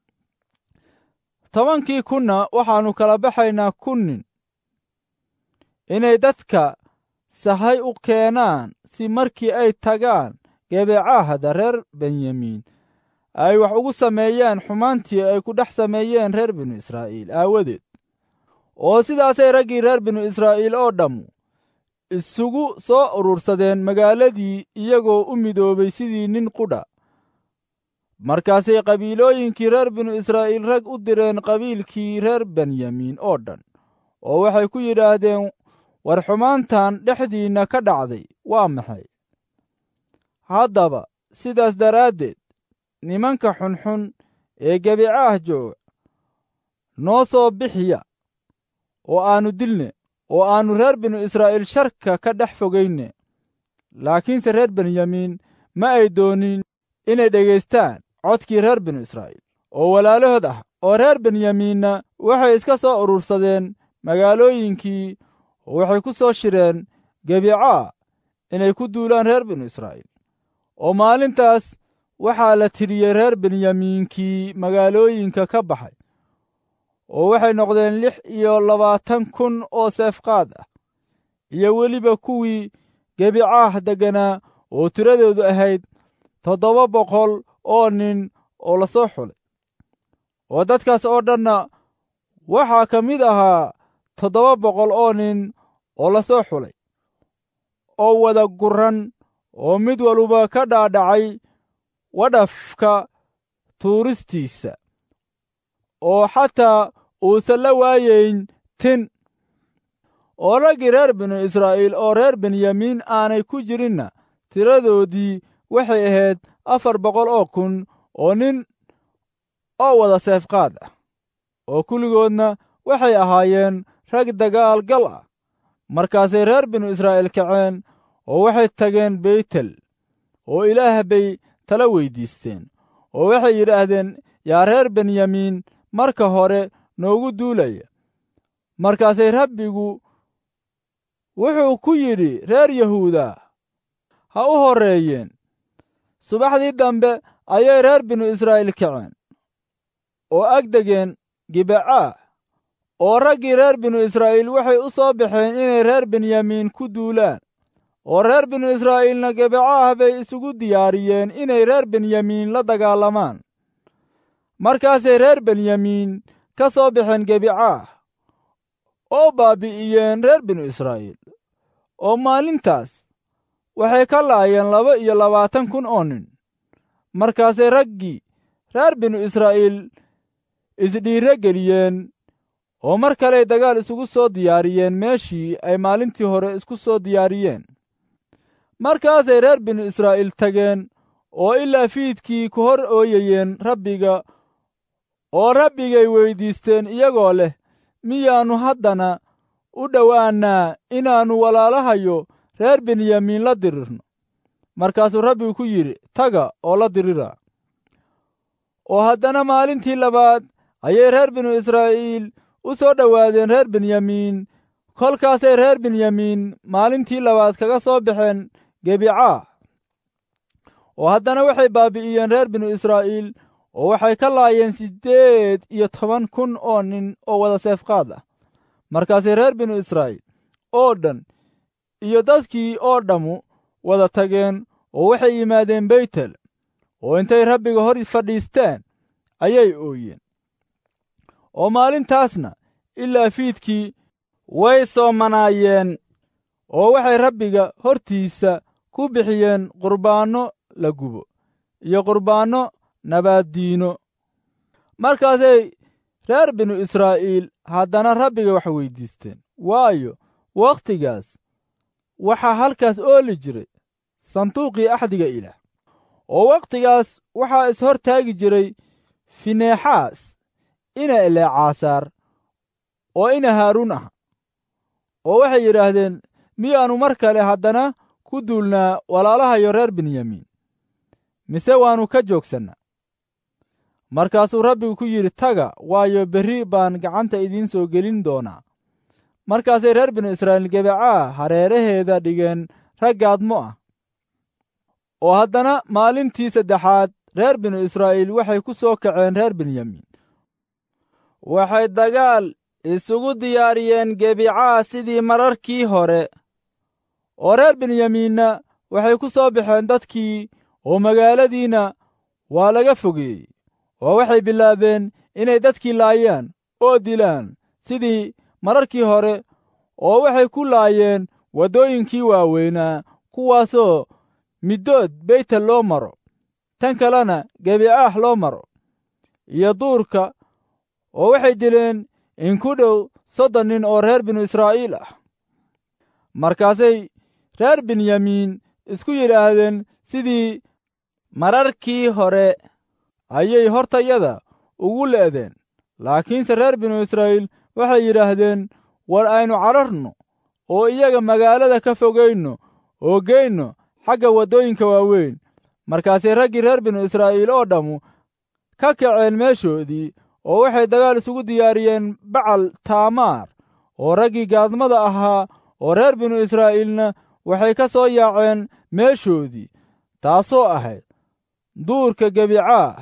10 kunna waxaannu kala baxaynaa 1,000 nin, inay dadka sahay u keenaan si markii ay tagaan Gibecaahda reer Benyamiin ay wax ugu sameeyaan xumaantii ay ku dhex sameeyeen reer binu israa'iil aawadeed. oo sidaasay raggii reer binu israa'iil oo dhammu isugu soo urursadeen magaaladii iyagoo u midoobay sidii nin qudha. markaasay qabiilooyinkii reer binu israa'iil rag u direen qabiilkii reer Benyamiin oo dhan, oo waxay ku yidhaahdeen, war xumaantan dhexdiinna ka dhacday waa maxay? haddaba sidaas daraaddeed nimanka xunxun ee Gibecaah jooga noo soo bixiya oo aannu dilne, oo aannu reer binu israa'iil sharka ka dhex fogayne. laakiinse reer Benyamiin ma ay doonin inay dhegaystaan codkii reer binu israa'iil oo walaalahood ah, oo reer Benyamiinna waxay iska soo urursadeen magaalooyinkii oo waxay ku soo shireen Gibecaah inay ku duulaan reer binu israa'iil. oo maalintaas waxaa la tiriyey reer Benyamiinkii magaalooyinka ka baxay, oo waxay noqdeen 26,000 oo seefqaad ah, iyo weliba kuwii Gibecaah degganaa oo tiradoodu ahayd 700 oo nin oo la soo xulay. oo dadkaas oo dhanna waxaa ka mid ahaa 700 oo nin oo la soo xulay, oo wada gurran, oo mid waluba ka dhaadhacay wadhafka tuuristiisa, oo xataa uusan la waayayn tin. oo raggii reer binu israa'iil oo reer Benyamiin aanay ku jirinna tiradoodii waxay ahayd 400,000 oo nin oo wada seefqaad ah, oo kulligoodna waxay ahaayeen rag dagaalgal ah. markaasay reer binu israa'iil kaceen oo waxay tageen Beytel, oo Ilaah bay tala weydiisteen, oo waxay yidhaahdeen, yaa reer Benyamiin marka hore noogu duulaya. markaasay Rabbigu wuxuu ku yidhi reer Yahuuda ha u horreeyeen. subaxdii dambe ayay reer binu israa'iil kaceen oo agdegeen Gibecaah, oo raggii reer binu israa'iil waxay u soo baxeen inay reer Benyamiin ku duulaan. oo reer binu israa'iilna Gibecaah bay isugu diyaariyeen inay reer Benyamiin la dagaalamaan. markaasay reer Benyamiin ka soo baxeen Gibecaah oo baabi'iyeen reer binu israa'iil. oo maalintaas waxay ka laayeen 22,000 oo nin. markaasay raggii reer binu israa'iil isdhiirra geliyeen, oo mar kaley dagaal isugu soo diyaariyeen meeshii ay maalintii hore isku soo diyaariyeen. markaasay reer binu israa'iil tageen oo ilaa fiidkii ku hor ooyayeen Rabbiga, oo Rabbigay weyddiisteen iyagoo leh, miyaannu haddana u dhowaannaa inaannu walaalahayo reer Benyamiin la dirirno? markaasuu Rabbigu ku yidhi, taga oo la dirira. oo haddana maalintii labaad ayay reer binu israa'iil u soo dhowaadeen reer Benyamiin. kolkaasay reer Benyamiin maalintii labaad kaga soo baxeen Gibecaah. oo haddana waxay baabi'iyeen reer binu israa'iil, oo waxay ka laayeen 18,000 oo nin oo wada seefqaad ah. markaasay reer binu israa'iil oo dhan iyo dadkii oo dhammu wada tageen, oo waxay yimaadeen Beytel, oo intay Rabbiga hor fadhiisteen ayay ooyeen. oo maalintaasna ilaa fiidkii way soomanaayeen oo waxay rabbiga hortiisa ku bixiyeen qurbaanno la gubo iyo qurbaanno nabaaddiino. markaasay reer binu israa'iil haddana rabbiga wax weyddiisteen, waayo wakhtigaas waxaa halkaas ooli jiray sanduuqii axdiga ilaah. oo wakhtigaas waxaa is-hor taagi jiray fineexaas ina eleecaasaar oo ina haaruun ah. oo waxay yidhaahdeen, miyaannu mar kale haddana ku duulnaa walaalahayo reer benyamiin, mise waannu ka joogsannaa? markaasuu rabbigu ku yidhi, taga, waayo berri baan gacanta idiin soo gelin doonaa. markaasay reer binu israa'iil gebecaa hareeraheeda dhigeen rag gaadmo ah. oo haddana maalintii saddexaad reer binu israa'iil waxay ku soo kaceen reer benyamiin. waxay dagaal isugu diyaariyeen gebicaa sidii mararkii hore. oo reer benyamiinna waxay ku soo baxeen dadkii, oo magaaladiina waa laga fogeeyey. oo waxay bilaabeen inay dadkii laayaan oo dilaan sidii mararkii hore, oo waxay ku laayeen waddooyinkii waaweynaa, kuwaasoo middood beytel loo maro, tan kalena gebicaah loo maro, iyo duurka. oo waxay dileen in ku dhow 30 nin oo reer binu israa'iil ah. markaasay reer benyamiin isku yidhaahdeen, sidii mararkii hore ayay hortayada ugu le'deen. laakiinse reer binu israa'iil waxay yidhaahdeen, war aynu cararno oo iyaga magaalada ka fogayno oo geyno xagga waddooyinka waaweyn. markaasay raggii reer binu israa'iil oo dhammu ka kaceen meeshoodii, oo waxay dagaal isugu diyaariyeen bacal taamaar. oo raggii gaadmada ahaa oo reer binu israa'iilna waxay ka soo yaaceen meeshoodii, taasoo ahayd duurka gebicaah.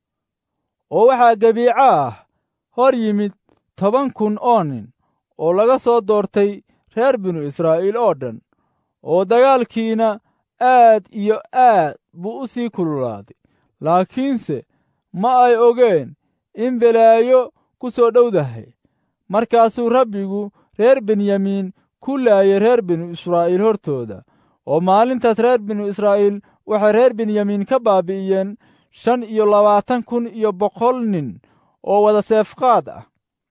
oo waxaa gebicaah hor yimid 10,000 oo nin oo laga soo doortay reer binu israa'iil oo dhan. oo dagaalkiina aad iyo aad buu u sii kululaaday. laakiinse ma ay ogeen in belaayo ku soo dhowdahay. markaasuu rabbigu reer benyamiin ku laayay reer binu israa'iil hortooda. oo maalintaas reer binu israa'iil waxay reer benyamiin ka baabi'iyeen 25,100 nin oo wada seefqaad ah.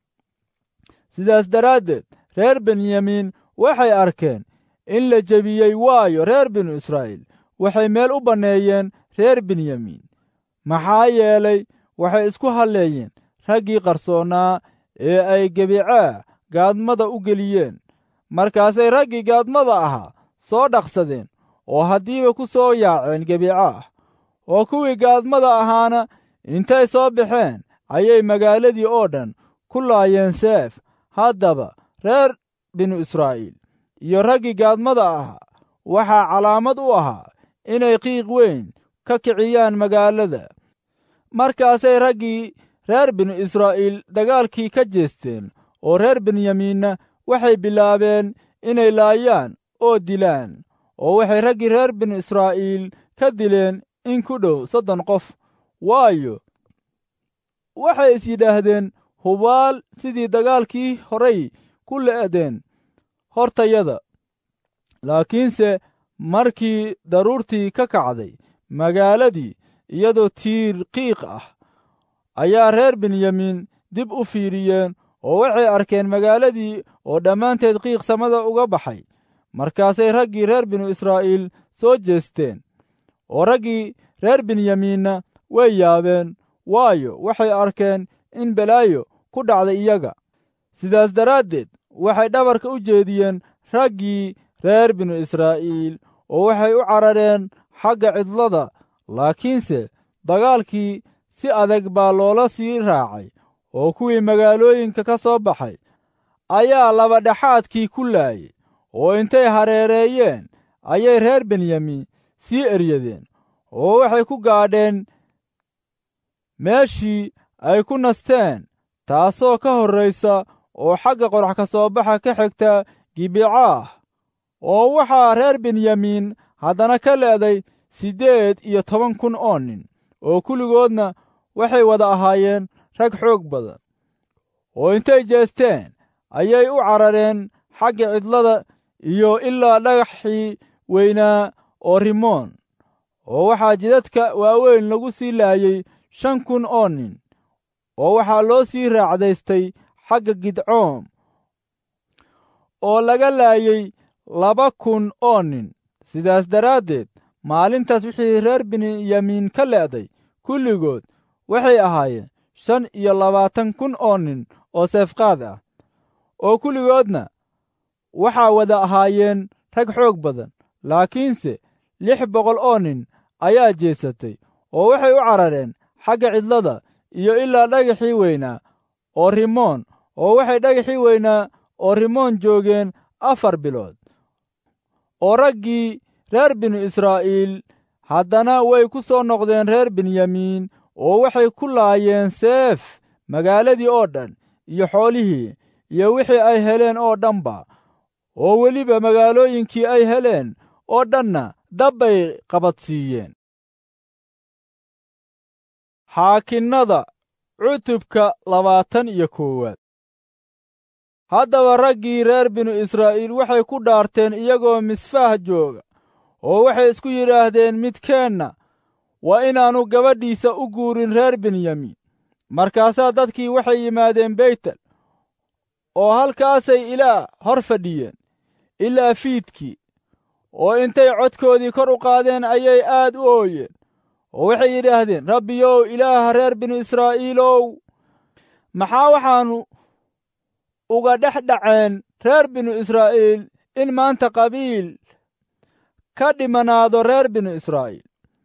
sidaas daraaddeed reer benyamiin waxay arkeen in la jebiyey, waayo reer binu israa'iil waxay meel u banneeyeen reer benyamiin. maxaa yeelay waxay isku halleeyeen raggii qarsoonnaa ee ay gebicaa gaadmada u geliyeen. markaasay raggii gaadmada ahaa soo dhaqsadeen oo haddiiba ku soo yaaceen gebicaah. oo kuwii gaadmada ahaana intay soo baxeen ayay magaaladii oo dhan ku laayeen seef. haddaba reer binu israa'iil iyo raggii gaadmada ahaa waxaa calaamad u ahaa inay qiiq weyn ka kiciyaan magaalada. markaasay raggii reer binu israa'iil dagaalkii ka jeesteen, oo reer benyamiinna waxay bilaabeen inay laayaan oo dilaan. oo waxay raggii reer binu israa'iil ka dileen in ku dhow 30 qof, waayo waxay is yidhaahdeen, hubaal sidii dagaalkii horay ku le'deen hortayada. laakiinse markii daruurtii ka kacday magaaladii iyadoo tiir qiiq ah, ayaa reer benyamiin dib u fiiriyeen, oo waxay arkeen magaaladii oo dhammaanteed qiiq samada uga baxay. markaasay raggii reer binu israa'iil soo jeesteen. oo raggii reer benyamiinna way yaabeen, waayo waxay arkeen in balaayo ku dhacday iyaga. sidaas daraaddeed waxay dhabarka u jeediyeen raggii reer binu israa'iil, oo waxay u carareen xagga cidlada. laakiinse dagaalkii si adag baa loola sii raacay, oo kuwii magaalooyinka ka soo baxay ayaa labadhaxaadkii ku laayay. oo intay hareereeyeen ayay reer benyamiin sii eryadeen. oo waxay ku gaadheen meeshii ay ku nasteen, taasoo ka horraysa oo xagga qorax ka soo baxa ka xigta gibecaah. oo waxaa reer benyamiin haddana ka leeday 18,000 oo nin, oo kulligoodna waxay wada ahaayeen rag xoog badan. oo intay jeesteen ayay u carareen xagga cidlada iyo ilaa dhagaxii weynaa oo Rimoon, oo waxaa jidadka waaweyn lagu sii laayay 5,000 oo nin, oo waxaa loo sii raacdaystay xagga Gidcoom oo laga laayay 2,000 oo nin. sidaas daraaddeed maalintaas wixii reer Benyamiin ka le'day kulligood waxay ahaayeen 25,000 oo nin oo seefqaad ah, oo kulligoodna waxaa wada ahaayeen rag xoog badan. laakiinse 600 oo nin ayaa jeesatay oo waxay u carareen xagga cidlada iyo ilaa dhagaxii weynaa oo Rimoon, oo waxay dhagaxii weynaa oo Rimoon joogeen 4 bilood. oo raggii reer binu Israa'iil haddana way ku soo noqdeen reer Benyamiin, oo waxay ku laayeen seef magaaladii oo dhan iyo xoolihii iyo wixii ay heleen oo dhanba, oo weliba magaalooyinkii ay heleen oo dhanna dabbay qabadsiiyeen. xaakinnada cutubka 21. haddaba raggii reer binu Israa'iil waxay ku dhaarteen iyagoo Misfaah jooga, oo waxay isku yidhaahdeen midkeenna waa inaannu gabadhiisa u guurin reer Benyamiin. markaasaa dadkii waxay yimaadeen Beytel, oo halkaasay Ilaah hor fadhiyeen ilaa fiidkii, oo intay codkoodii kor u qaadeen ayay aad u ooyeen, oo waxay yidhaahdeen, Rabbiyow Ilaaha reer binu Israa'iilow, maxaa waxaannu uga dhex dhaceen reer binu Israa'iil in maanta qabiil ka dhimanaado reer binu Israa'iil?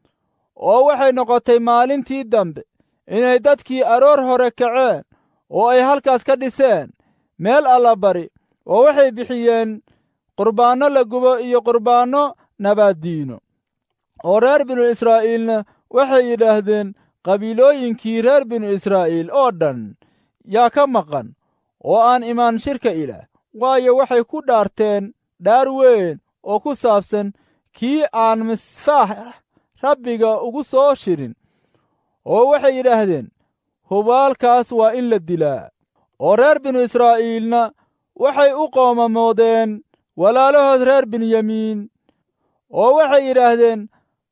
oo waxay noqotay maalintii dambe inay dadkii aroor hore kaceen oo ay halkaas ka dhiseen meel allabari, oo waxay bixiyeen qurbaanno la gubo iyo qurbaanno nabaaddiino. oo reer binu Israa'iilna waxay yidhaahdeen, qabiilooyinkii reer binu Israa'iil oo dhan yaa ka maqan oo aan imaan shirka Ilaah, waayo waxay ku dhaarteen dhaar weyn oo ku saabsan kii aan Misfaah Rabbiga ugu soo shirin, oo waxay yidhaahdeen, hubaalkaas waa in la dilaa. oo reer binu Israa'iilna waxay u qoomamoodeen walaalahood reer Benyamiin, oo waxay yidhaahdeen,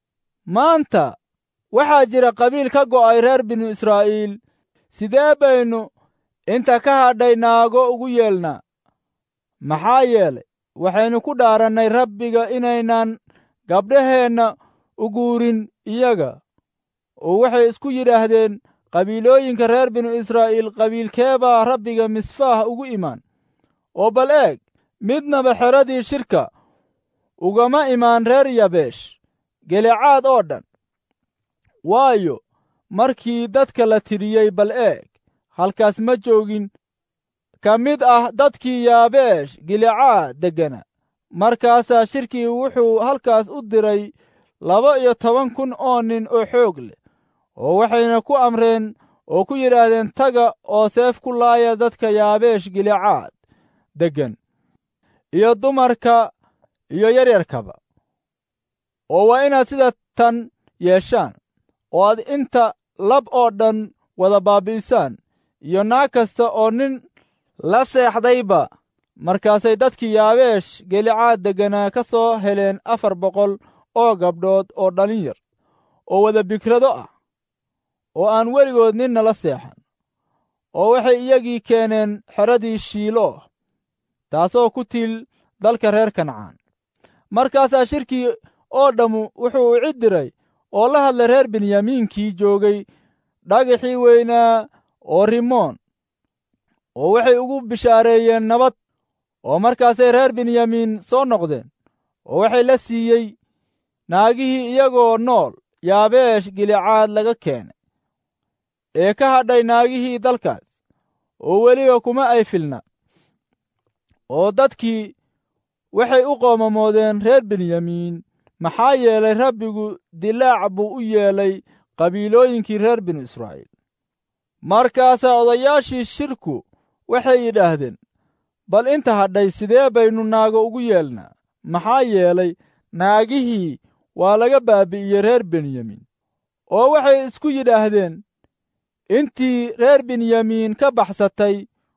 maanta waxaa jira qabiil ka go'ay reer binu Israa'iil, sidee baynu inta ka hadhay naago ugu yeelnaa? maxaa yeelay waxaynu ku dhaarannay Rabbiga inaynan gabdhaheenna u guurin iyaga. oo waxay isku yidhaahdeen, qabiilooyinka reer binu Israa'iil qabiilkee baa Rabbiga Misfaah ugu imaan? oo bal eeg, midnaba xeradii shirka ugama imaan reer Yabeesh Gilicaad oo dhan. waayo markii dadka la tiriyey, bal eeg, halkaas ma joogin ka mid ah dadkii Yabeesh Gilicaad deggana. markaasaa shirkii wuxuu halkaas u diray 12,000 oo nin oo xoog leh, oo waxayna ku amreen oo ku yidhaahdeen, taga oo seef ku laaya dadka Yabeesh Gilicaad deggan, iyo dumarka iyo yaryarkaba. oo waa inaad sida tan yeeshaan, oo aad inta lab oo dhan wada baabi'isaan, iyo naag kasta oo nin la seexdayba. markaasay dadkii Yabeesh Gilicaad degganaa ka soo heleen 400 oo gabdhood oo dhalin yar, oo wada bikrado ah, oo aan weligood ninna la seexan. oo waxay iyagii keeneen xeradii Shiilo, taasoo ku tiil dalka reer Kancaan. markaasaa shirkii oo dhammu wuxuu u cid diray oo la hadlay reer Benyamiinkii joogay dhagaxii weynaa oo Rimoon, oo waxay ugu bishaareeyeen nabad. oo markaasay reer Benyamiin soo noqdeen, oo waxay la siiyey naagihii iyagoo nool Yabeesh Gilicaad laga keenay, ee ka hadhay naagihii dalkaas, oo weliba kuma ay filna. oo dadkii waxay u qoomamoodeen reer Benyamiin, maxaa yeelay Rabbigu dilaac buu u yeelay qabiilooyinkii reer binu Israa'iil. markaasaa odayaashii shirku waxay yidhaahdeen, bal inta hadhay sidee baynu naago ugu yeelnaa? maxaa yeelay naagihii waa laga baabi'iyey reer Benyamiin. oo waxay isku yidhaahdeen, intii reer Benyamiin ka baxsatay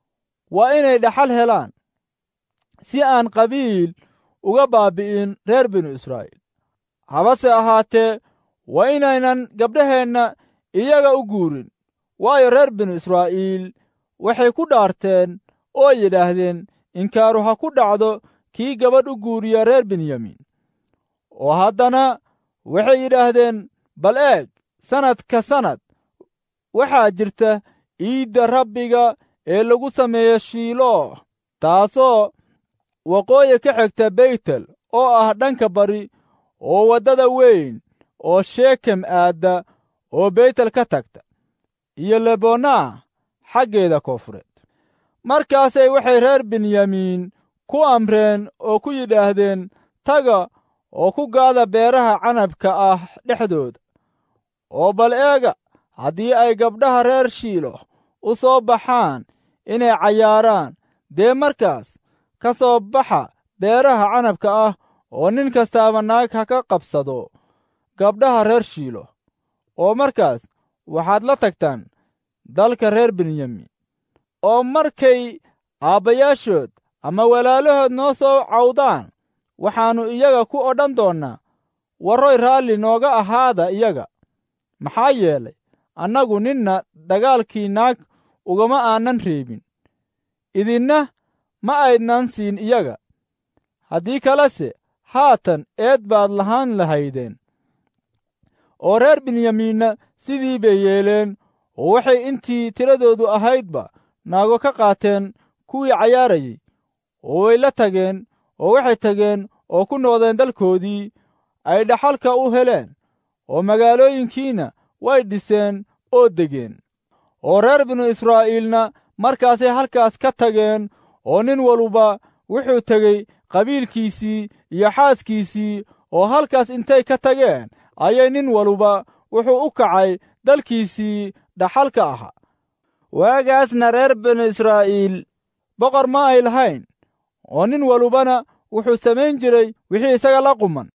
waa inay dhaxal helaan si aan qabiil uga baabi'in reer binu israa'iil. habase ahaatee waa inaynan gabdhaheenna iyaga u guurin, waayo reer binu israa'iil waxay ku dhaarteen oo yidhaahdeen, inkaaru ha ku dhacdo kii gabadh u guuriya reer benyamiin. oo haddana waxay yidhaahdeen, bal eeg, sannad ka sannad waxaa jirta iidda rabbiga ee lagu sameeyo shiilooh, taasoo waqooyi ka xigta beytel oo ah dhanka bari, oo waddada weyn oo sheekem aadda oo beytel ka tagta, iyo lebonaa xaggeeda koonfureed. markaasay waxay reer benyamiin ku amreen oo ku yidhaahdeen, taga oo ku gaada beeraha canabka ah dhexdooda, oo bal eega, haddii ay gabdhaha reer shiilo u soo baxaan inay cayaaraan, dee markaas ka soo baxa beeraha canabka ah, oo nin kastaaba naag ha ka qabsado gabdhaha reer shiilo, oo markaas waxaad la tagtaan dalka reer benyamiin. oo markay aabbayaashood ama walaalahood noo soo cawdaan, waxaannu iyaga ku odhan doonnaa, warroy raalli nooga ahaada iyaga, maxaa yeelay annagu ninna dagaalkii naag ugama aanan reebin, idinna ma aydnan siin iyaga. haddii kalese haatan eed baad lahaan lahaydeen. oo reer benyamiinna sidii bay yeeleen, oo waxay intii tiradoodu ahaydba naago ka qaateen kuwii cayaarayey, oo way la tageen, oo waxay tageen oo ku noqdeen dalkoodii ay dhaxalka u heleen, oo magaalooyinkiina way dhiseen oo degeen. oo reer binu israa'iilna markaasay halkaas ka tageen, oo nin waluba wuxuu tegey qabiilkiisii iyo xaaskiisii, oo halkaas intay ka tageen ayay nin waluba wuxuu u kacay dalkiisii dhaxalka ahaa. waagaasna reer binu israa'iil boqor ma ay lahayn, oo nin walubana wuxuu samayn jiray wixii isaga la quman.